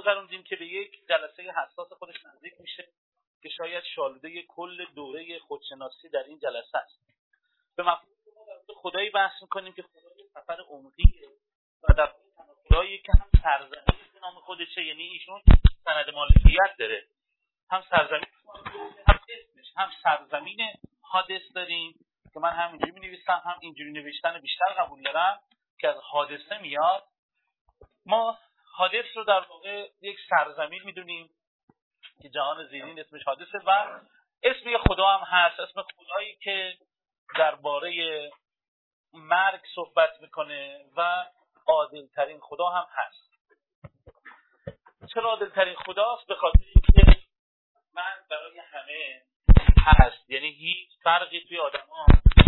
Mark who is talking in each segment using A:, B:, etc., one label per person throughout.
A: گذروندیم که به یک جلسه حساس خودش نزدیک میشه که شاید شالوده کل دوره خودشناسی در این جلسه است. به مفهوم خدایی بحث میکنیم که خدای سفر عمقیه و در خدایی که هم سرزمین نام خودشه، یعنی ایشون سند مالکیت داره، هم سرزمین هم اسمش، هم سرزمین حادث داریم که من همینجوری می‌نویسم، هم اینجوری نوشتن بیشتر قبول دارم که از حادثه میاد. ما حادث رو در واقع یک سرزمین میدونیم که جهان زیرین اسمش حادثه و اسم یه خدا هم هست، اسم خدایی که درباره مرگ صحبت میکنه و عادل ترین خدا هم هست. چرا عادل ترین خداست؟ به خاطر اینکه مرگ برای همه هست، یعنی هیچ فرقی توی آدم‌ها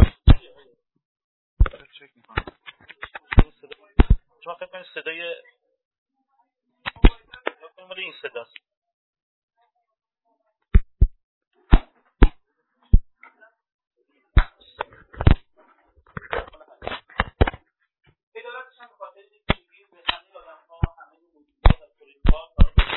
A: چک میکنم. شما فکر کنید صدای مال این صداست. ادارتش هم بخاطر اینکه به همه آدم‌ها همه موجودات از پروتوکال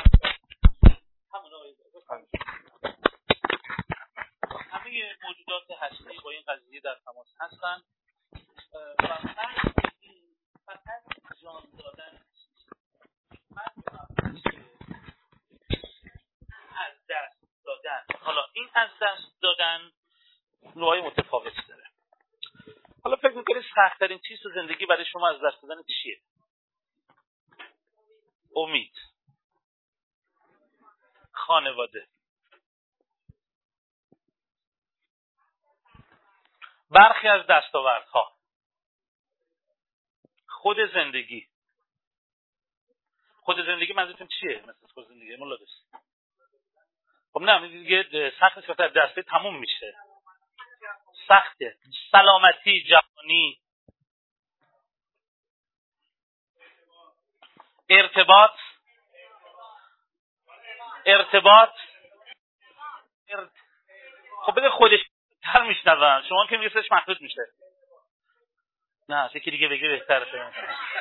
A: همه موجودات هستی با این قضیه در تماس هستن و فقط جان دادن از دست دادن. حالا این از دست دادن نوعای متفاوتی داره. حالا فکر میکنید سخت‌ترین چیز تو زندگی برای شما از دست دادن چیه؟ امید، خانواده، برخی از دستاوردها، خود زندگی. خود زندگی منظورتون چیه؟ مثلا خود زندگی مولادس. خب نه دیگه سخت که از دسته تموم میشه. سخته. سلامتی، جوانی، ارتباط خب بده خودش تر میشنون، شما که میگیسش محدود میشه. نه یکی دیگه بگه بهتره.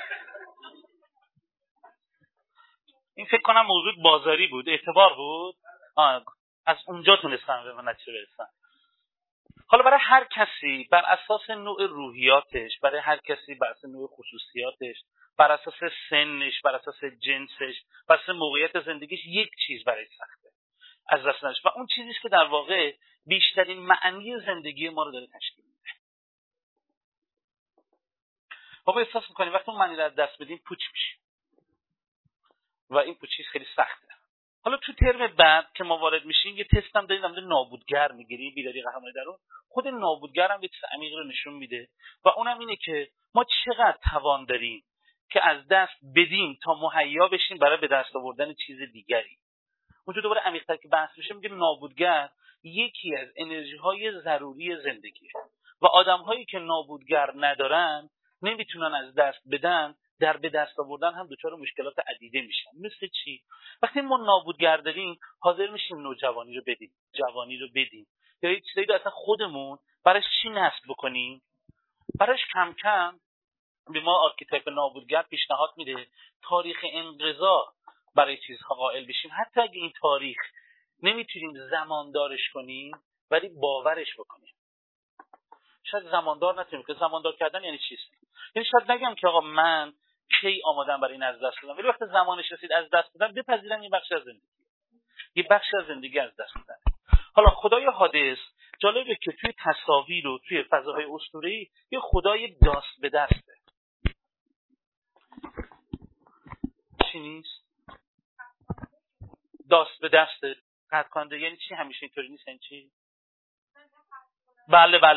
A: این فکر کنم موضوع بازاری بود، اعتبار بود. از اونجا تونستم به نتیجه برسم. حالا برای هر کسی بر اساس نوع روحیاتش، برای هر کسی بر اساس نوع خصوصیاتش، بر اساس سنش، بر اساس جنسش، بر اساس موقعیت زندگیش یک چیز برای سخته از دست نداشت و اون چیزی که در واقع بیشترین معنی زندگی ما رو داره تشکیل میده. ما احساس میکنیم وقتی اون معنی رو از دست بدیم پوچ میشیم و این پوچی خیلی سخته. حالا تو ترم بعد که ما وارد میشیم یه تست هم داریم در نابودگر میگیریم، بیداری قهرمانی درون. خود نابودگر هم یه چیز عمیقی رو نشون میده و اونم اینه که ما چقدر توان داریم که از دست بدیم تا مهیا بشیم برای به دست آوردن چیز دیگری. اونجا دوباره عمیق‌تر که بحث میشه میگه نابودگر یکی از انرژی‌های ضروری زندگیه و آدم‌هایی که نابودگر ندارن نمیتونن از دست بدن، در به دست آوردن هم دچار مشکلات عدیده میشن. مثل چی؟ وقتی ما نابودگر داریم حاضر میشیم نوجوانی رو بدیم، جوانی رو بدیم، یا یه چیزایی رو اصلا خودمون براش چی نصب بکنیم. براش کم کم به ما آرکیتاپ نابودگر پیشنهاد میده تاریخ انقضا برای چیزها قائل بشیم، حتی اگه این تاریخ نمیتونیم زماندارش کنیم ولی باورش بکنیم. شاید زماندار نتونیم که زماندار کردن یعنی چیست؟ یعنی شاید نگم که آقا من کی آمادم برای این از دست بدم، ولی وقتی زمانش رسید از دست بدم بپذیرم این بخش از زندگی، یه بخش از زندگی از دست بدم. حالا خدای حادث جالبه که توی تصاویر و توی فضاهای اسطوره‌ای یه خدای دست به دسته. چی نیست؟ دست به دسته، قطع کننده. یعنی چی؟ همیشه اینطوری نیست. یعنی چی؟ بله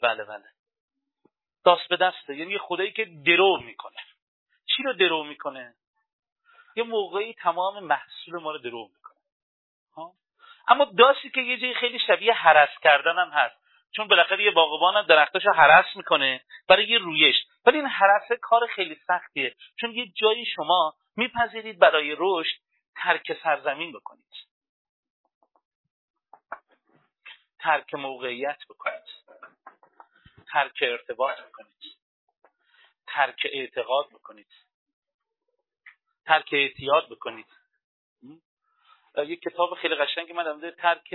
A: دست به دسته، یعنی یه خدایی که درو میکنه. چی رو درو میکنه؟ یه موقعی تمام محصول ما رو درو میکنه. اما داستی که یه جایی خیلی شبیه هرس کردن هم هست، چون بالاخره یه باغبان هم درختاشو هرس میکنه برای یه رویش، ولی این هرسه کار خیلی سختیه، چون یه جایی شما میپذیرید برای رشد ترک سرزمین بکنید، ترک موقعیت بکنید، ترک ارتباط بکنید، ترک اعتقاد بکنید، ترک اعتیاد بکنید. یک کتاب خیلی قشنگی من در مورد ترک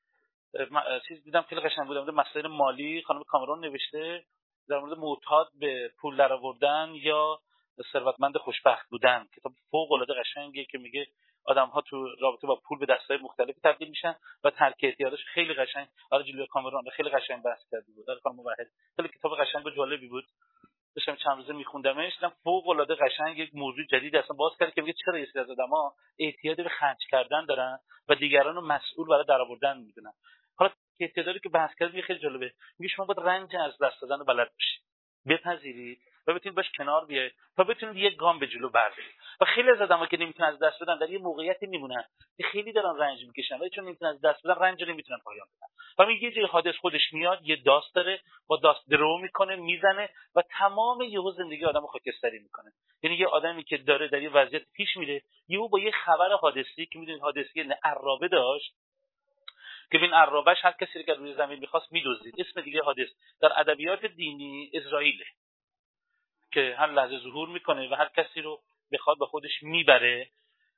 A: چیز دیدم، خیلی قشنگ بود، در مورد مسائل مالی خانم کامرون نوشته، در مورد معتاد به پول درآوردن یا ثروتمند خوشبخت بودن. کتاب فوق العاده قشنگیه که میگه آدم‌ها تو رابطه با پول به دستای مختلفی تبدیل میشن و ترک اعتیادش خیلی قشنگ جولیا کامرون خیلی قشنگ بحث کرده بود. در خانم موحد خیلی کتاب قشنگ و جالبی بود. داشتم چند روزه میخوندمش، دیدم فوق العاده قشنگ یک موضوع جدید اصلا باز کرد که میگه چرا یه سری از آدم‌ها اعتیاد به خرج کردن دارن و دیگران رو مسئول برای درآوردن میدونن. حالا اعتیادی که بحث کرد خیلی جالبه، میگه شما باید رنج از دست دادن بلد باشید، بپذیرید و بتونید باش کنار بیاید تا بتونید یک گام به جلو بردارید. و خیلی از آدم‌ها که نمیتونن از دست بدن در یه موقعیتی میمونن که خیلی دارن رنج میکشن ولی چون نمیتونن از دست بدن رنج رو نمیتونن پایان بدن. و میگه یه جای حادث خودش میاد، یه داست داره، با داست درو میکنه، میزنه و تمام یهو زندگی آدمو خاکستری میکنه. یعنی یه آدمی که داره در یه وضعیت پیش میره، یهو با یه خبر حادثی که میدونید حادثی عرابه داشت که این عرابهش هر کسی که روی زمین میخواست میدزدید. اسم دیگه حادث در ادبیات دینی اسرائیل که هر لحظه ظهور میکنه و هر کسی رو بخواد با خودش میبره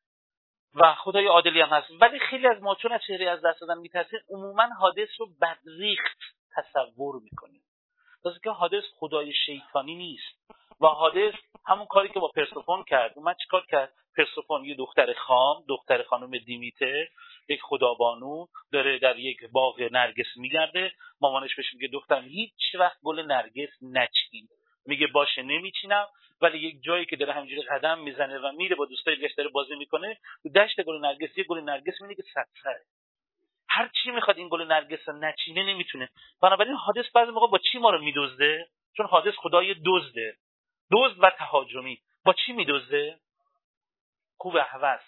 A: و خدای عادلی هم هست. ولی خیلی از ما چون از چهره از دست دادن میترسیم عموما حادث رو بدریخت تصور میکنیم، واسه که حادث خدای شیطانی نیست و حادث همون کاری که با پرسفون کرد. اومد چیکار کرد؟ پرسفون یه دختر خام، دختر خانم دیمیتر، یک خدابانو، داره در یک باغ نرگس میگرده. مامانش بهش میگه دخترم هیچ وقت گل نرگس نچین. میگه باشه نمیچینم. ولی یک جایی که داره همینجوری قدم میزنه و میره با دوستای دیگه‌اش داره بازی میکنه، تو دشت گل نرگس یه گل نرگس میبینه که سبزه. هر چی میخواد این گل نرگس رو نچینه نمیتونه. بنابراین حادث بعضی موقع با چی ما رو میدزده؟ چون حادث خدای دزده، دزد و تهاجمی. با چی میدزده؟ خوب هوس،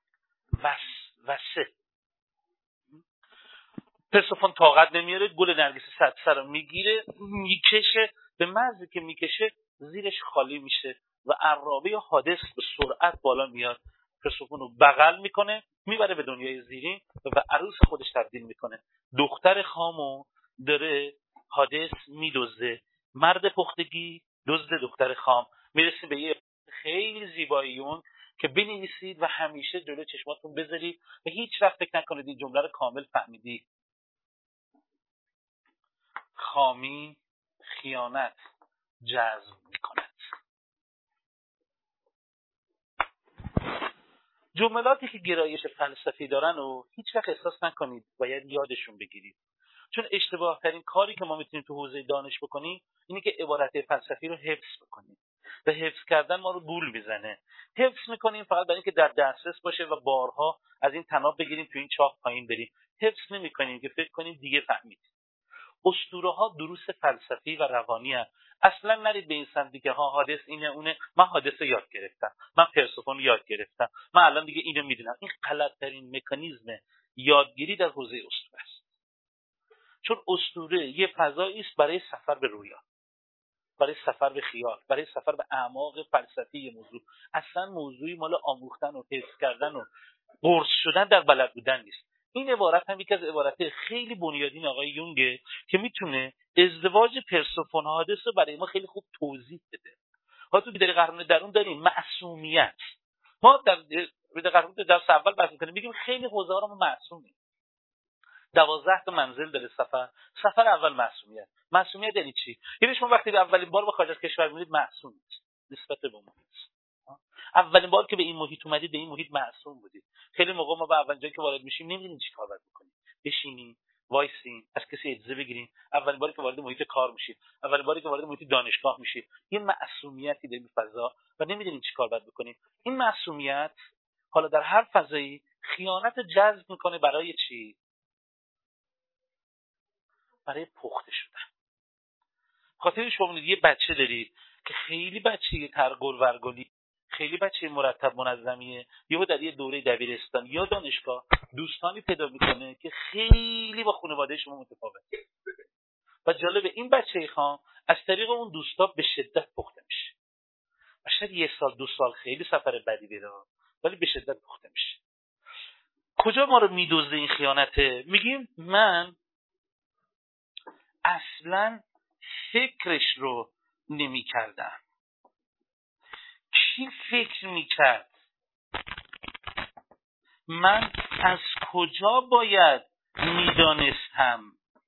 A: وسوسه. پرسفون طاقت نمیاره، گل نرگس سبزه رو میگیره، میکشه، به محضی که میکشه زیرش خالی میشه و عرابه حادث به سرعت بالا میاد، پرسفون رو بغل میکنه، میبره به دنیای زیرین و به عروس خودش تبدیل میکنه. دختر خامو داره حادث میدزده، مرد پختگی دزد دختر خام. میرسیم به یه خیلی زیبایی اون که بنویسید و همیشه جلوی چشماتون بذارید و هیچ وقت فکر نکنید این جمله رو کامل فهمیدی. خامی خیانت جذب میکند. جملاتی که گرایش فلسفی دارن و هیچ وقت احساس نکنید باید یادشون بگیرید، چون اشتباه ترین کاری که ما میتونیم تو حوزه دانش بکنیم اینه که عبارت فلسفی رو حفظ بکنیم و حفظ کردن ما رو گول میزنه. حفظ میکنیم فقط برای اینکه در دسترس باشه و بارها از این طناب بگیریم تو این چاه پایین بریم. حفظ نمیکنیم که فکر کنیم دیگه فهمیدیم. اسطوره ها دروس فلسفی و روانی هست. اصلا نرید به این سمتی که ها حادث اینه اونه، من حادثه یاد گرفتم، من پرسفون یاد گرفتم، من الان دیگه اینو میدونم. این غلط‌ترین مکانیزم یادگیری در حوزه اسطوره است. چون اسطوره یه فضایی است برای سفر به رویا، برای سفر به خیال، برای سفر به اعماق فلسفی موضوع. اصلا موضوعی مال آموختن و حفظ کردن و قرص شدن در بلد بودن نیست. این عبارت هم یکی از عبارات خیلی بنیادین آقای یونگه که میتونه ازدواج پرسفون حادث رو برای ما خیلی خوب توضیح بده. حالا تو بیداری قهرمان درون داریم معصومیت. ما در بیداری قهرمان درس اول بحث می‌کنیم، میگیم خیلی حوزه ها رو ما معصومیم. 12 تا منزل داره سفر اول معصومیت یعنی چی؟ یعنی شما وقتی اولین بار به خارج از کشور میرید معصومید نسبت به محیط. اولین بار که به این محیط اومدید به این محیط معصوم بودید. خیلی موقع ما به اولین جایی که وارد میشیم نمیدونیم چیکار باید بکنیم. بشینیم، وایسین، از کسی اجازه بگیریم. اولین باری که وارد محیط کار میشید، اولین باری که وارد محیط دانشگاه میشید، یه معصومیتی در این فضا و نمیدونیم چیکار باید بکنیم. این معصومیت حالا در هر فضایی خیانت جذب میکنه. برای چی؟ برای پخته شدن. خاطر شما یه بچه دارید که خیلی بچه ترقل ورگلی، خیلی بچه مرتب منظمیه، یهو در یه دوره دبیرستان یا دانشگاه دوستانی پیدا میکنه که خیلی با خانواده شما متفاوته و جالب این بچه خام از طریق اون دوستا به شدت پخته میشه. شاید 1 سال 2 سال خیلی سفر بدی بره ولی به شدت پخته میشه. کجا ما رو میدزده این خیانته؟ میگیم من اصلا فکرش رو نمی کردم. کی فکر می کرد؟ من از کجا باید میدانستم؟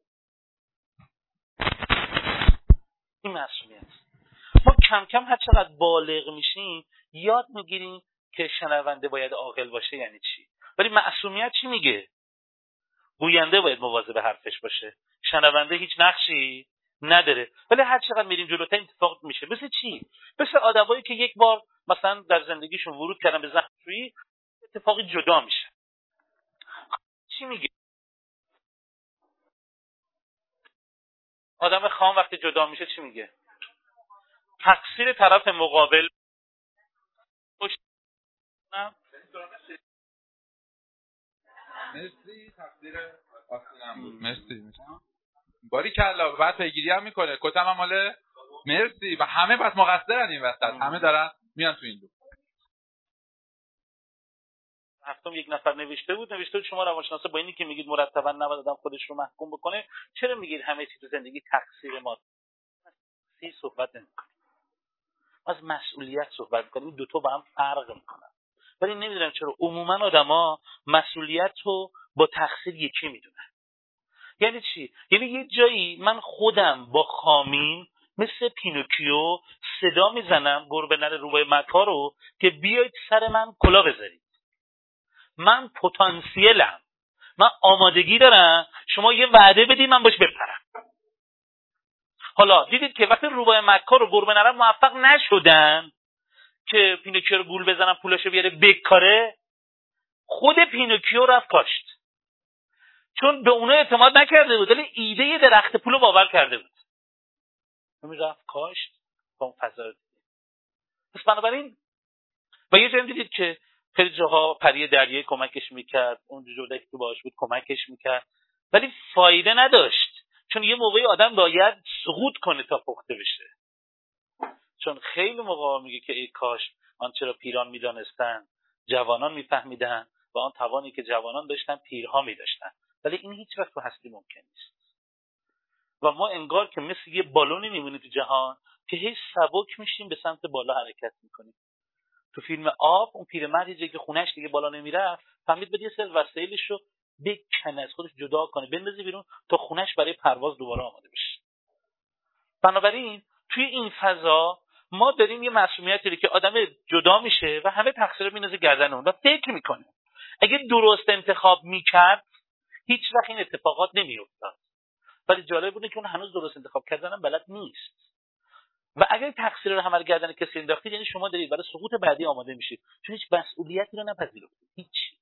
A: این مسئولیت. ما کم کم هر چقدر بالغ میشیم یاد میگیریم که شنونده باید عاقل باشه یعنی چی. ولی معصومیت چی میگه؟ گوینده باید مواظب حرفش باشه، شنونده هیچ نقشی نداره. ولی هر چقدر میریم جلوتر اتفاق میشه. مثل چی؟ مثل آدمایی که یک بار مثلا در زندگیشون ورود کردن به زناشویی، اتفاقی جدا میشه. چی میگه؟ آدم خام وقتی جدا میشه چی میگه؟ تقصیر طرف مقابل
B: مرسی، تقدیر آسونم بود. مرسی. باری کلا بعد پیگیری هم میکنه. کتم هم مال مرسی و همه بس مقصرن این وسط. همه دارن میان تو این دو.
A: هفتم یک نفر نوشته بود شما روانشناسا با اینی که میگید مرتبا نباید آدم خودش رو محکوم بکنه، چرا میگید همه چیز تو زندگی تقصیر ماست؟ صحبت نمیکنیم. از مسئولیت صحبت میکنیم. دو تا با هم فرق میکنن. ولی نمیدونم چرا عموما آدما مسئولیت رو با تقصیر یکی میدونن. یعنی چی؟ یعنی یه جایی من خودم با خامین مثل پینوکیو صدا میزنم گربه نره روبای مکا رو که بیاید سر من کلا بذارید. من پتانسیلم، من آمادگی دارم، شما یه وعده بدید من باش بپرم. حالا دیدید که وقتی روبای مکا رو گربه نره موفق نشدن که پینوکیو رو گول بزنن پولاشو بیاره بکاره، خود پینوکیو رفت کاشت، چون به اونا اعتماد نکرده بود ولی ایده درخت پول رو باور کرده بود. همین رفت کاشت با اون فضا. پس بنابراین و یه جایی دیدید که خیلی جاها پری دریایی کمکش میکرد، اون جوجه که تو باش بود کمکش میکرد، ولی فایده نداشت، چون یه موقعی آدم باید سقوط کنه تا پخته بشه. چون خیلی موقع میگه که ای کاش آن چرا پیران میدانستن جوانان میفهمیدن و آن توانی که جوانان داشتن پیرها میداشتن، ولی این هیچ وقت تو هستی ممکن نیست. و ما انگار که مثل یه بالونی میمونیم تو جهان که هیچ سبک میشیم به سمت بالا حرکت میکنیم. تو فیلم آب اون پیرمرد یه جایی که خونش دیگه بالا نمیره فهمید بده یه سری وسایلش رو بکنه، از خودش جدا کنه، بندازه بیرون تا خونش برای پرواز دوباره آماده بشه. بنابراین توی این فضا ما داریم یه مسئولیتی که آدم جدا میشه و همه تقصیر رو میندازه گردن اون و فکر میکنه اگه درست انتخاب میکرد هیچ وقت این اتفاقات نمیافتاد. ولی جالب بوده که اون هنوز درست انتخاب کردنم بلد نیست. و اگر تقصیر رو همه گردن کسی انداختید یعنی شما دارید برای سقوط بعدی آماده میشید، چون هیچ مسئولیتی رو نپذیرفتید. هیچ.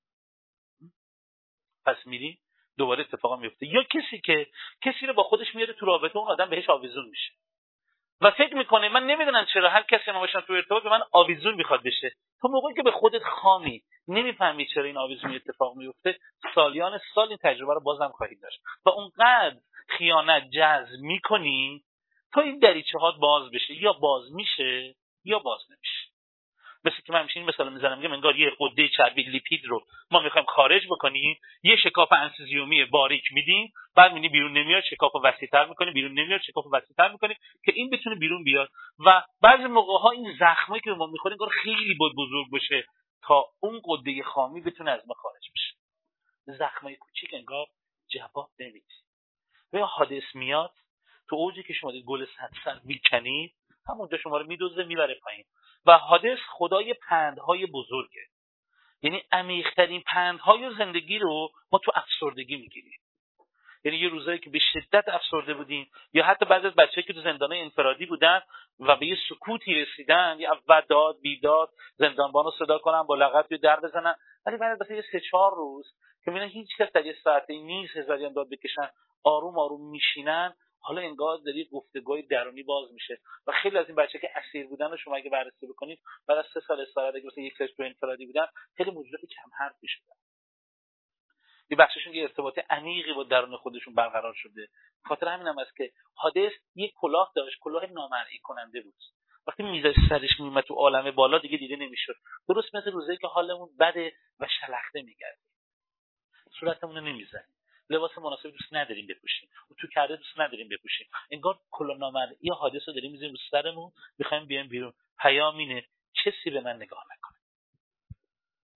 A: پس میری دوباره اتفاقا میفته. یا کسی رو با خودش میاره تو رابطه، اون آدم بهش آویزون میشه و فکر میکنه من نمیدونم چرا هر کسی ما باشم تو ارتباط به من آویزون میخواد بشه. تو موقعی که به خودت خامی نمیفهمی چرا این آویزون اتفاق میفته، سالیان سال این تجربه رو بازم خواهید داشت و اونقدر خیانت جذب میکنی تا این دریچه ها باز بشه، یا باز میشه یا باز نمیشه. مثل که من همیشه این مثال میزنم، میگم انگار یه غده چربی لیپید رو ما میخوایم خارج بکنیم، یه شکاف انسیزیومی باریک میدیم، بعد میبینی بیرون نمیاد، شکافو وسیع‌تر میکنیم، بیرون نمیاد، شکافو وسیع‌تر میکنیم که این بتونه بیرون بیاد. و بعضی موقع‌ها این زخمی که ما میخوریم انگار خیلی بزرگ بشه تا اون غده خامی بتونه از ما خارج بشه. زخمای کوچیک انگار جواب نمیده. و حادث میاد تو اوجی که شما گل 100 سر میکنید، همونجا شما رو میدوزه میبره پایین. و حادث خدای پندهای بزرگه، یعنی عمیق‌ترین پندهای زندگی رو ما تو افسردگی میگیریم. یعنی یه روزایی که به شدت افسرده بودیم، یا حتی بعضی از بچه‌ها که تو زندان‌های انفرادی بودن و به یه سکوتی رسیدن، یا اول داد بیداد زندانبانو صدا کنن با لغت یا در بزنن، ولی بعد از 3-4 روز که میبینن هیچ کس در یه ساعتی نیست هزاریان داد بکشن، آروم آروم میشینن، حالا انگار داری گفتگوی درونی باز میشه. و خیلی از این بچه‌ها که اسیر بودن رو شما اگه بررسی بکنید بعد از 3 سال استراحت، اگه مثلا یک سال تو انفرادی بودن، خیلی موجودات کم حرفی شدن. یه بخششون یه ارتباط عمیقی با درون خودشون برقرار شده. خاطر همین هم است که حادث یک کلاه داشت، کلاه نامرئی کننده بود. وقتی میذاش سرش میومد تو عالم بالا دیگه دیده نمیشد. درست مثل روزایی که حالمون بده و شلخته میگردیم، صورتمون رو نمیزنیم، لباس مناسب دوست نداریم بپوشیم، تو کرده دوست نداریم بپوشیم، انگار کلاه نامرئی حادث رو داریم میذاریم رو سرمون، میخوایم بیایم بیرون. پیام اینه کسی به من نگاه نکنه.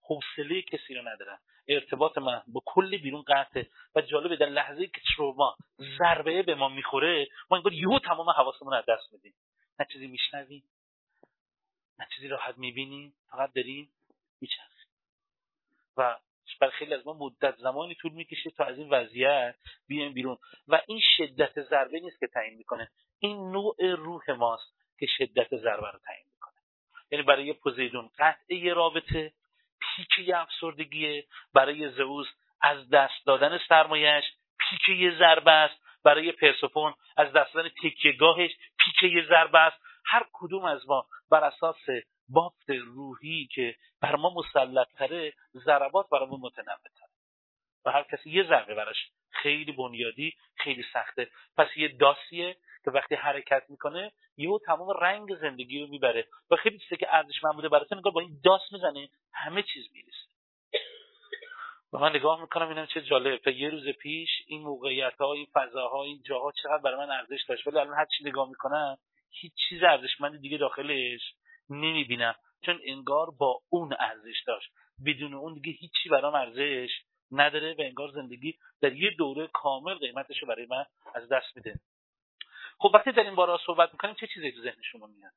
A: حوصله کسی رو ندارن، ارتباط من با کل بیرون قطعه. و جالبه در لحظه‌ای که تروما ضربه به ما میخوره ما انگار یهو تمام حواسمون رو از دست میدیم، نه چیزی میشنویم نه چیزی راحت میبینیم، فقط داریم میچرخیم. و برای خیلی از ما مدت زمانی طول میکشه تا از این وضعیت بیایم بیرون. و این شدت ضربه نیست که تعیین میکنه، این نوع روح ماست که شدت ضربه رو تعیین میکنه. یعنی برای پوزیدون قطعه رابطه پیک افسردگیه، برای زئوس از دست دادن سرمایه‌اش پیک یه ضربه است، برای پرسفون از دست دادن تکیه‌گاهش پیک یه ضربه است. هر کدوم از ما بر اساس بافت روحی که بر ما مسلط تره ضربات برامون متنوع تره و هر کسی یه ضربه براش خیلی بنیادی خیلی سخته. پس یه داسیه که وقتی حرکت میکنه یهو تمام رنگ زندگی رو میبره و خیلی چیزی که ارزشمند بوده براتون نگاه با این داس میزنه همه چیز میریسه. و من نگاه میکنم اینم چه جالب، تا یه روز پیش این موقعیت‌ها، این فضاها، این جاها چقدر برای من ارزش داشت، ولی الان هر چی نگاه میکنم هیچ چیز ارزشمندی دیگه داخلش نمیبینم، چون انگار با اون ارزش داشت، بدون اون دیگه هیچی برام ارزش نداره و انگار زندگی در یه دوره کامل قیمتش رو برای من از دست میده. خب وقتی در این باره صحبت میکنیم چه چیزی تو ذهن شما میاد؟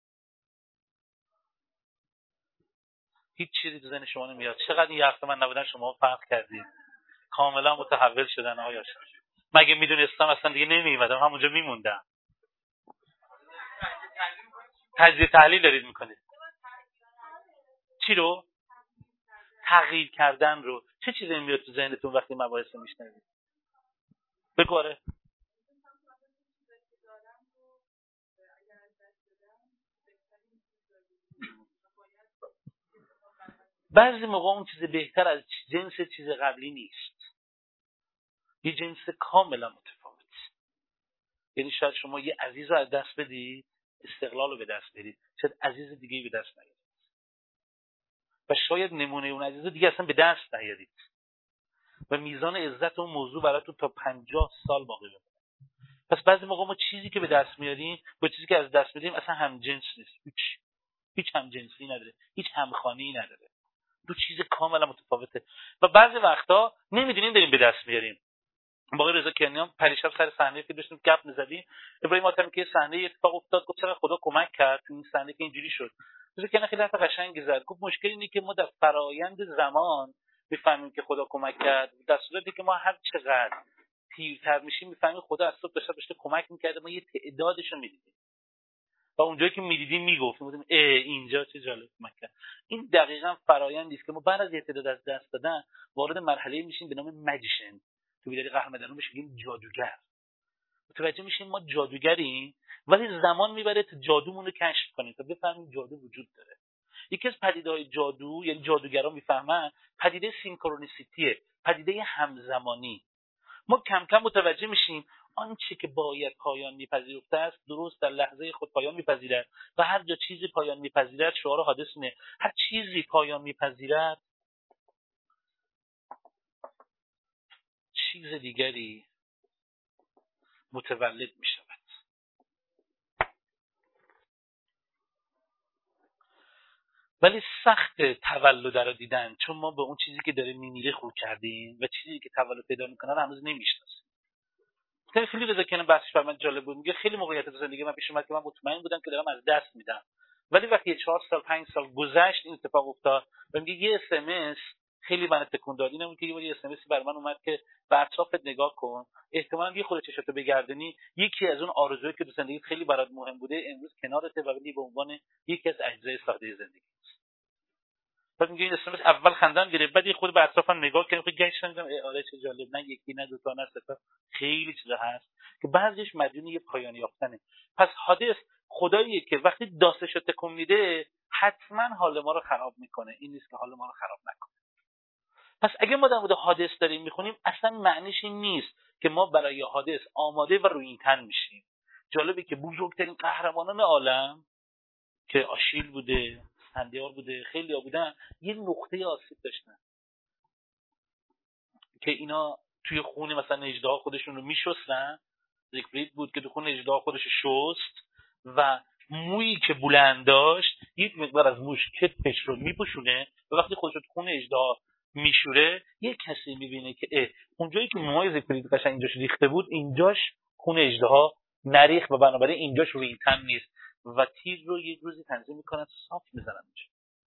A: هیچ چیزی تو ذهن شما نمیاد؟ چقدر این هفته من نبودن شما فرق کردید، کاملا متحول شدن آقایان. مگه میدونستم اصلا دیگه نمیومدم، همونجا میموندم. تجزیه تحلیل دارید میکنید چی رو؟ تغییر کردن رو. چه چیزی میاد تو ذهنتون وقتی مباحث رو میشنوید؟ بگو. آره بعضی موقع اون چیز بهتر از جنس چیز قبلی نیست، یه جنس کاملا متفاوت. یعنی شاید شما یه عزیز رو از دست بدید استقلال رو به دست برید، شاید عزیز دیگه به دست نیارید و شاید نمونه اون عزیز دیگه اصلا به دست نیارید و میزان عزت اون موضوع براتون تا 50 سال باقی بمونه. پس بعضی موقع ما چیزی که به دست میاریم با چیزی که از دست میدیم اصلا همجنس نیست، هیچ همجنسی نداره، هیچ همخوانی نداره، دو چیز کاملا متفاوته. و بعضی وقتا نمیدونیم داریم به دست میاریم. با آقای رضا کنیان پریشب سر صحنه که داشتیم گپ می‌زدیم، ابراهیم آتمی که صحنه اتفاق افتاد گفت چقدر خدا کمک کرد تو این صحنه که اینجوری شد. رضا کنیان خیلی حرف قشنگی زد، گفت مشکل اینه که ما در فرایند زمان میفهمیم که خدا کمک کرد، در صورتی که ما هر چقدر پیرتر میشیم میفهمیم خدا از صبح تا شب داشته کمک میکرده، ما یه تعدادش رو میدیدیم و اونجایی که میدیدیم میگفتیم اینجا چه جالب کمک کرد. این دقیقاً فرایندی است که ما بعد از یه تعداد از دست دادن وارد مرحله میشیم به نام ماجیشن. تو بیداری قهرمانان بهش میگیم جادوگر. متوجه میشیم ما جادوگریم ولی زمان میبره تا جادومون رو کشف کنیم تا بفهمیم جادو وجود داره. یکی از پدیده‌های جادو، یعنی جادوگران میفهمن، پدیده سینکرونیسیتیه، پدیده همزمانی. ما کم کم متوجه میشیم آنچه که باید پایان میپذیرفته است درست در لحظه خود پایان میپذیرد و هر جا چیزی پایان میپذیرد، شعار حادث اینه، هر چیزی پایان میپذیرد چیز دیگری متولد میشود. ولی سخت تولد رو دیدن، چون ما به اون چیزی که داره میمیره خو کردیم و چیزی که تولد پیدا میکنه رو هنوز نمیشناسیم. خیلی رضا کنه بحثش برام جالب بود، میگه خیلی موقعیت تو زندگی من پیش اومد که من مطمئن بودم که دارم از دست میدم، ولی وقتی 4 سال 5 سال گذشت این اتفاق افتاد و میگه یه اس ام اس خیلی من تکون داد. اینم که یه اس ام اس برام اومد که به اطرافت نگاه کن، احتمالاً یه خورده چشاتو بگردونی یکی از اون آرزوهایی که تو زندگیت خیلی برات مهم بوده امروز کنارته و ولی به عنوان یکی از اجزای ساده زندگی. بعد میگه این اسمس اول خندم گرفت، بعد خود به اطرافم نگاه کردم که گشتم دیدم آره چه جالب، نه یکی نه دو تا نه سه تا، خیلی چیزا هست که بعضیش مدیون یه پایان یافتنه. پس حادث خداییه که وقتی داستش رو تکون میده حتما حال ما رو خراب میکنه، این نیست که حال ما رو خراب نکنه. پس اگه ما در مورد حادث داریم میخونیم اصلا معنیش این نیست که ما برای حادث آماده و رویینتن میشیم. جالبه که بزرگترین قهرمانان عالم که آشیل بوده، اسفندیار بوده، خیلی ها بودن، یه نقطه آسیب داشتن که اینا توی خون مثلا اژدها خودشون رو میشستن. زیگفرید بود که تو خون اژدها خودش شست و مویی که بلند داشت یک مقدار از موش کتفش رو میپوشونه و وقتی خودش رو خون اژدها میشوره یک کسی میبینه که اونجایی که موهای زیگفرید قشنگ اینجاش ریخته بود اینجاش خون اژدها نریخت و بنابراین اینجاش روی تن نیست و تیر رو یک روزی تنظیم میکنن صاف میزننش.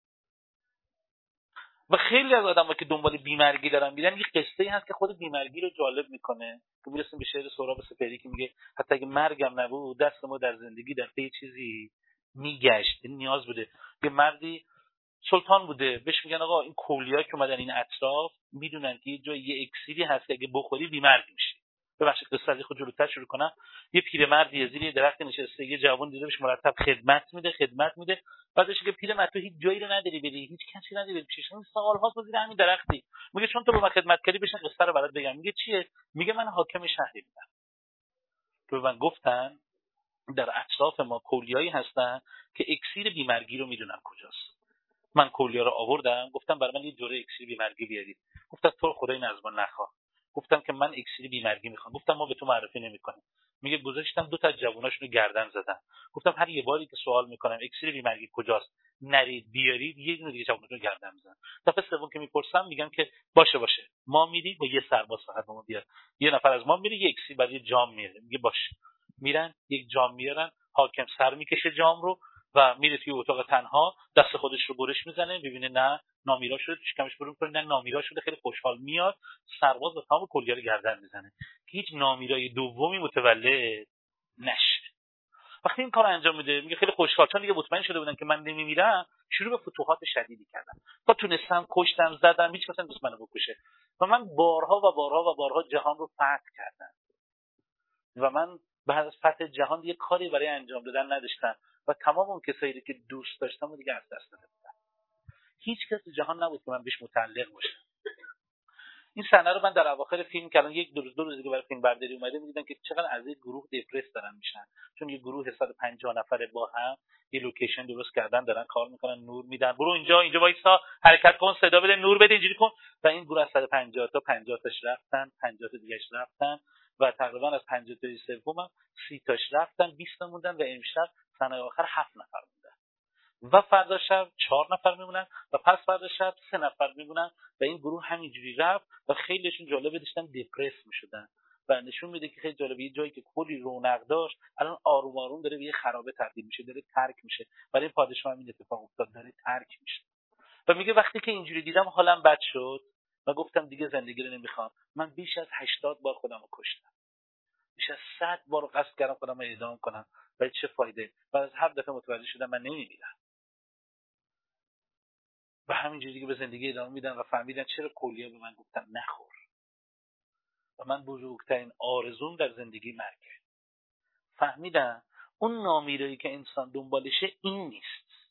A: و خیلی از آدم‌ها که دنبال بیمارگی دارن میرن یک قصه‌ای هست که خود بیمارگی رو جالب میکنه که میرسیم به شعر سهراب سپهری که میگه حتی اگه مرگم نبود دست ما در زندگی در پی چیزی میگشت. این نیاز بوده. یه مردی سلطان بوده بهش میگن آقا این کولیا که اومدن این اطراف میدونن که یه جای یه اکسیری هست که اگه بخوری بیمارگ میشی. ببخشید قصه از خود جلوتر شروع کنم. یه پیرمردی زیر یه درخت نشسته، یه جوان دیده بهش مرتب خدمت میده بعدش میگه پیرمرد تو هیچ جایی رو نداری بری، هیچ کسی نداری بری پیشش، این سال‌هاست زیر همین درختی. میگه چون تو به من خدمت کردی بشین قصه رو برات بگم. میگه چیه؟ میگه من حاکم شهری بودم. تو من گفتن در اطراف ما کولیایی هستن که اکسیر بیمارگی رو میدونن کجاست. من کولیا رو آوردم گفتم برای من یه جوره اکسیر بیمارگی بیارید. گفتم تو خدای نزدم نخواه. گفتم که من اکسیر بیمارگی میخوام. گفتم ما به تو معرفی نمیکنیم. میگه گذاشتم دو تا جووناشونو گردن زدن. گفتم هر یه باری که سوال میکنم اکسیر بیمارگی کجاست نرید بیارید یه دونه دیگه جووناشونو گردن میزنن. دفعه سوم که میپرسم میگم که باشه ما میریم با یه سرباز فقط ما بیار. یه نفر از ما میره یه اکسیر برای جام میاره. میگه باشه. میرن یک جام میارن، حاکم سر میکشه جام رو و میره توی اتاق تنها دست خودش رو برش میزنه ببینه نه نامیرا شده، تو شکمش برو میکنه نه نامیرا شده، خیلی خوشحال میاد سرباز با تمام کلیه رو گردن میزنه که هیچ نامیرای دومی متولد نشه. وقتی این کار انجام میده میگه خیلی خوشحال چون دیگه مطمئن شده بودن که من نمیمیرم شروع به فتوحات شدیدی کردم تا تونستم کشتم زدم هیچ کس نمی‌تونست منو بکشه و من بارها جهان رو فتح کردم و من بعد از فتح جهان دیگه کاری برای انجام دادن نداشتم و تمام اون کسایی که دوست داشتم و دیگه از دست داده بودم. هیچ کس تو جهان نبود که من بهش متعلق باشم. این صحنه رو من در اواخر فیلم که الان یک دو روز دیگه برای فیلم برداری اومده می‌دیدم که چقدر از این گروه دپرس دارن میشن چون یه گروه 150 نفره با هم یه لوکیشن درست کردن دارن کار میکنن نور میدن برو اینجا وایسا حرکت کن صدا بده نور بده اینجوری کن و این گروه از 150 تا 50 تاش رفتن 50 تا دیگه‌اش رفتن و تقریبا از 50 تا سوم 30 تاش رفتن 20 تا موندن و امشب صحنه آخر 7 نفر موندن و فردا شب 4 نفر میمونن و پس فردا شب 3 نفر میمونن و این گروه همینجوری رفت و خیلیشون جالبه داشتن دپرس میشدن و نشون میده که خیلی جالبه یه جایی که کلی رونق داشت الان آروم آروم داره به یه خرابه تبدیل میشه داره ترک میشه. برای پادشاه همین اتفاق افتاد داره ترک میشه و میگه وقتی که اینجوری دیدم حالم بد شد و گفتم دیگه زندگی رو نمیخوام. من بیش از 80 بار خودم رو کشتم. بیش از 100 بار قصد کردم خودم رو اعدام کنم ولی چه فایده؟ بعد از هر دفعه متوجه شدم من نمیمیرم. و همینجوری دیگه به زندگی ادامه میدن و فهمیدن چرا کولیا به من گفتن نخور. و من بزرگترین آرزوم در زندگی مرگه. فهمیدم اون نامیرایی که انسان دنبالشه این نیست.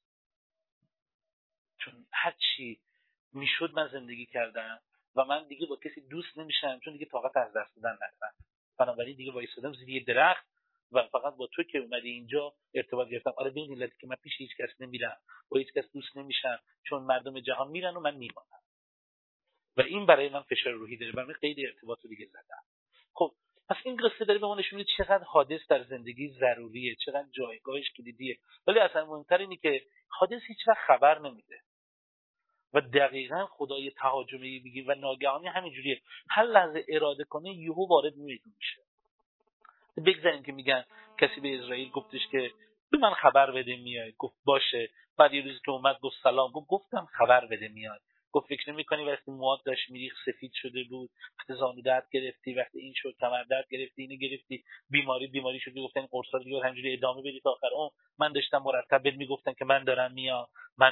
A: چون هر چی میشد من زندگی کردم و من دیگه با کسی دوست نمیشم چون دیگه طاقت از دست دادن ندارم. بنابراین دیگه وایسادم زیر یه درخت و فقط با تو که اومدی اینجا ارتباط گرفتم. آره به این علتی که من پیش هیچ کس نمیرم با هیچ کس دوست نمیشم چون مردم جهان میرن و من میمانم و این برای من فشار روحی داره. برای من قید ارتباط رو دیگه زدم. خب پس این قصه داره به ما نشون میده چقدر حادث در زندگی ضروریه، چقدر جایگاهش کلیدیه. ولی اصلا مهمتر اینه که حادث هیچ وقت خبر نمیده و دقیقاً خدای تهاجمی میگه و ناگهانی همینجوریه هر لحظه اراده کنه یهو وارد میدون میشه. بگذاریم که میگن کسی به اسرائیل گفتش که به من خبر بده میای، گفت باشه. بعد یه روزی که اومد گفت سلام، گفتم خبر بده میای. گفت فکر نمی‌کنی وقتی موات داشت میریخ سفید شده بود، وقتی زانو درد گرفتی، وقتی این شد کمر درد گرفتی، اینو گرفتی، بیماری شدی، گفتن قرصا رو دیگه همینجوری ادامه بدی تا آخر عمر. من داشتم مرتب بهت میگفتن که من دارم میام.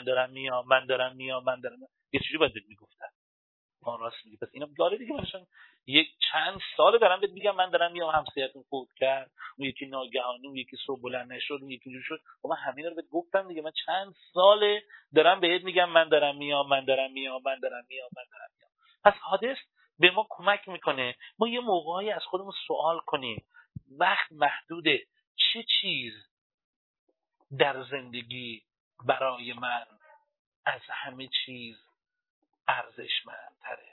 A: یه چیزی بعد میگفتن راست میگی. پس اینا داره دیگه مثلا یک چند سال دارم بهت میگم من دارم میام همسایه‌تون فوت کرد، اون یکی ناگهانی، اون یکی صبح بلند نشد، اون یکی اینجوری شد. و من همینا رو بهت گفتم دیگه. من چند ساله دارم بهت میگم من دارم میام. پس حادث به ما کمک میکنه ما یه موقعی از خودمون سوال کنیم وقت محدوده، چه چیز در زندگی برای من از همه چیز ارزشمندتره؟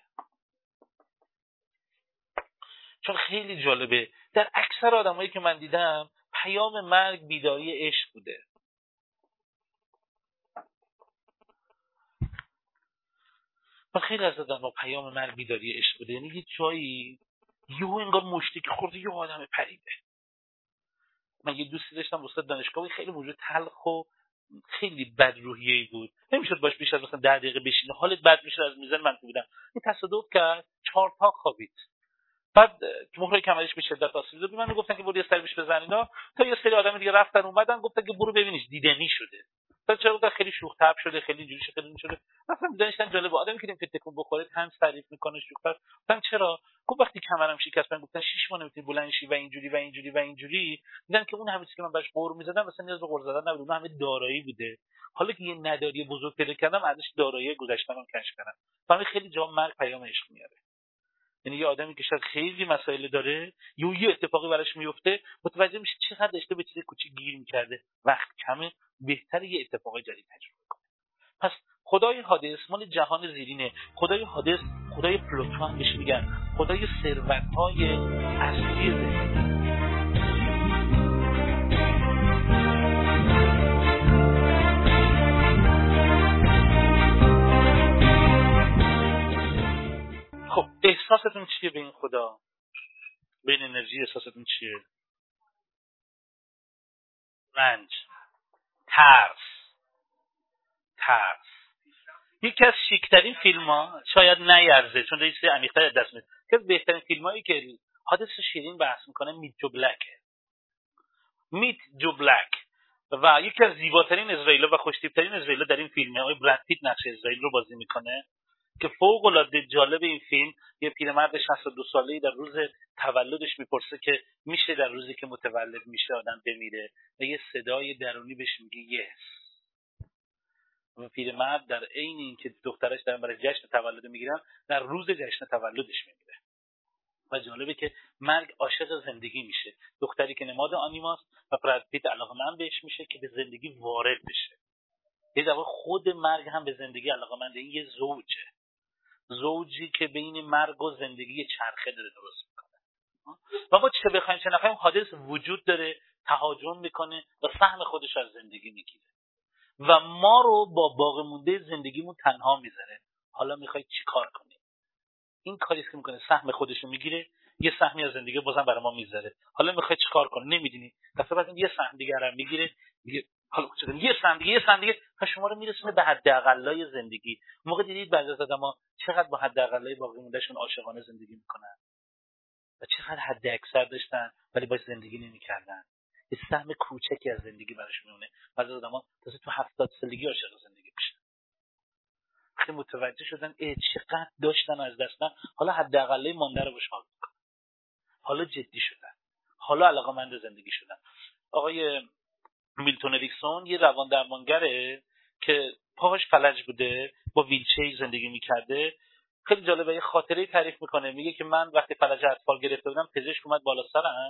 A: چون خیلی جالبه در اکثر آدمایی که من دیدم پیام مرگ بیداری عشق بوده. و خیلی از آدم با پیام مرگ بیداری عشق بوده. یعنی یه جایی یهو انگار مشتی که خورده یه آدم پریده. من یه دوستی داشتم استاد دانشگاهی، خیلی وجود تلخ و خیلی بد روحیه‌ای بود، نمیشد باش بیش از مثلا 10 دقیقه بشینه، حالت بد میشه. از میزان من بودم این تصادف کرد 4 تا خوابید، بعد مهره کمرش به شدت آسیب زد. من گفتن که برو یه سری بهش بزن اینا، تا یه سری آدم دیگه رفتن اومدن گفتن که برو ببینیش دیدنی شده. تا چرا خیلی شوخ طبع شده، خیلی اینجوری شده، خیلی شده. مثلا دیدنش جالب، آدمی که نمیتونه تکون بخوره تنز تعریف میکنه شوخ طبع. گفتم چرا؟ گفت وقتی کمرم شکست من گفتن 6 ماه نمیتونی بلند شی و اینجوری و اینجوری و اینجوری. دیدن که اون همه چیزی که من باش قور میزدم مثلا نیاز به قور زدن نبود، اون همه دارایی بوده. حالا که یه نداری بزرگ پیدا کردم ازش دارایی گذشته‌ام کشف کردم. فهمی خیلی جا مرگ پیام عشق میاره. یعنی یه آدمی که شاید خیلی مسائل داره، یه اتفاقی براش میفته، متوجه میشه چقدر داشته به چیز کوچیک گیر میکرده، وقت کمه، بهتره یه اتفاق جدید تجربه کنه. پس خدای حادث مال جهان زیرینه. خدای حادث خدای پلوتو هم بهش میگن، خدای ثروت‌های اصلی زندگی. خب احساستون چیه به این خدا؟ به این انرژی احساستون چیه؟ رنج، ترس. یکی از شیکترین فیلم ها، شاید نیرزه چون ریسه عمیق‌تر دست میده، که بهترین فیلم هایی که حادث شیرین بحث میکنه میت جو بلک و یکی از زیباترین اسرائیل‌ها و خوش‌تیپ‌ترین اسرائیل‌ها در این فیلمه آقای براد پیت نقش اسرائیل رو بازی میکنه که فوق‌العاده جالب. این فیلم یه پیرمرد 62 ساله‌ای در روز تولدش میپرسه که میشه در روزی که متولد میشه آدم بمیره و یه صدای درونی بهش میگه یس. و پیرمرد در عین اینکه دخترش دارن برای جشن تولد میگیرن در روز جشن تولدش میمیره. و جالبه که مرگ عاشق زندگی میشه. دختری که نماد آنیماست و براد پیت علاقه‌مند بهش میشه که به زندگی وارد بشه. یه دفعه خود مرگ هم به زندگی علاقه‌منده. این یه زوجی که بین مرگ و زندگی چرخه داره درست میکنه. و ما چه بخوایم چه نخوایم حادث وجود داره، تهاجم میکنه و سهم خودش از زندگی میگیره و ما رو با باقی مونده زندگیمون تنها میذاره. حالا میخوای چی کار کنی؟ این کاری که میکنه سهم خودش رو میگیره، یه سهمی از زندگی بازم برای ما میذاره. حالا میخوای چی کار کنی؟ نمیدونی. دفعه بعد یه سهم دیگه هم میگیره، میگه حالا چه کنیم؟ یه سهم دیگه تا شما رو میرسونه به حداقلای زندگی. موقع دیدید بعضی از آدم‌ها چقدر با حداقلای باقی موندهشون عاشقانه زندگی میکنن و چقدر حد اکثر داشتن ولی باش زندگی نمیکردن. یه سهم کوچکی از زندگی براش میمونه. بعضی از آدم‌ها تازه تو 70 سالگی عاشق زندگی میشن. وقتی متوجه شدن چقدر داشتن از دست دادن، حالا حداقلای مانده رو بهش حال میکنن. حالا جدی شدن، حالا علاقه‌مند زندگی شدن. آقای میلتون اریکسون یه روان درمانگره که پاهاش فلج بوده، با ویلچر زندگی میکرده. خیلی جالبه، یه خاطره تعریف میکنه. میگه که من وقتی فلج اطفال گرفته بودم پزشک اومد بالا سرم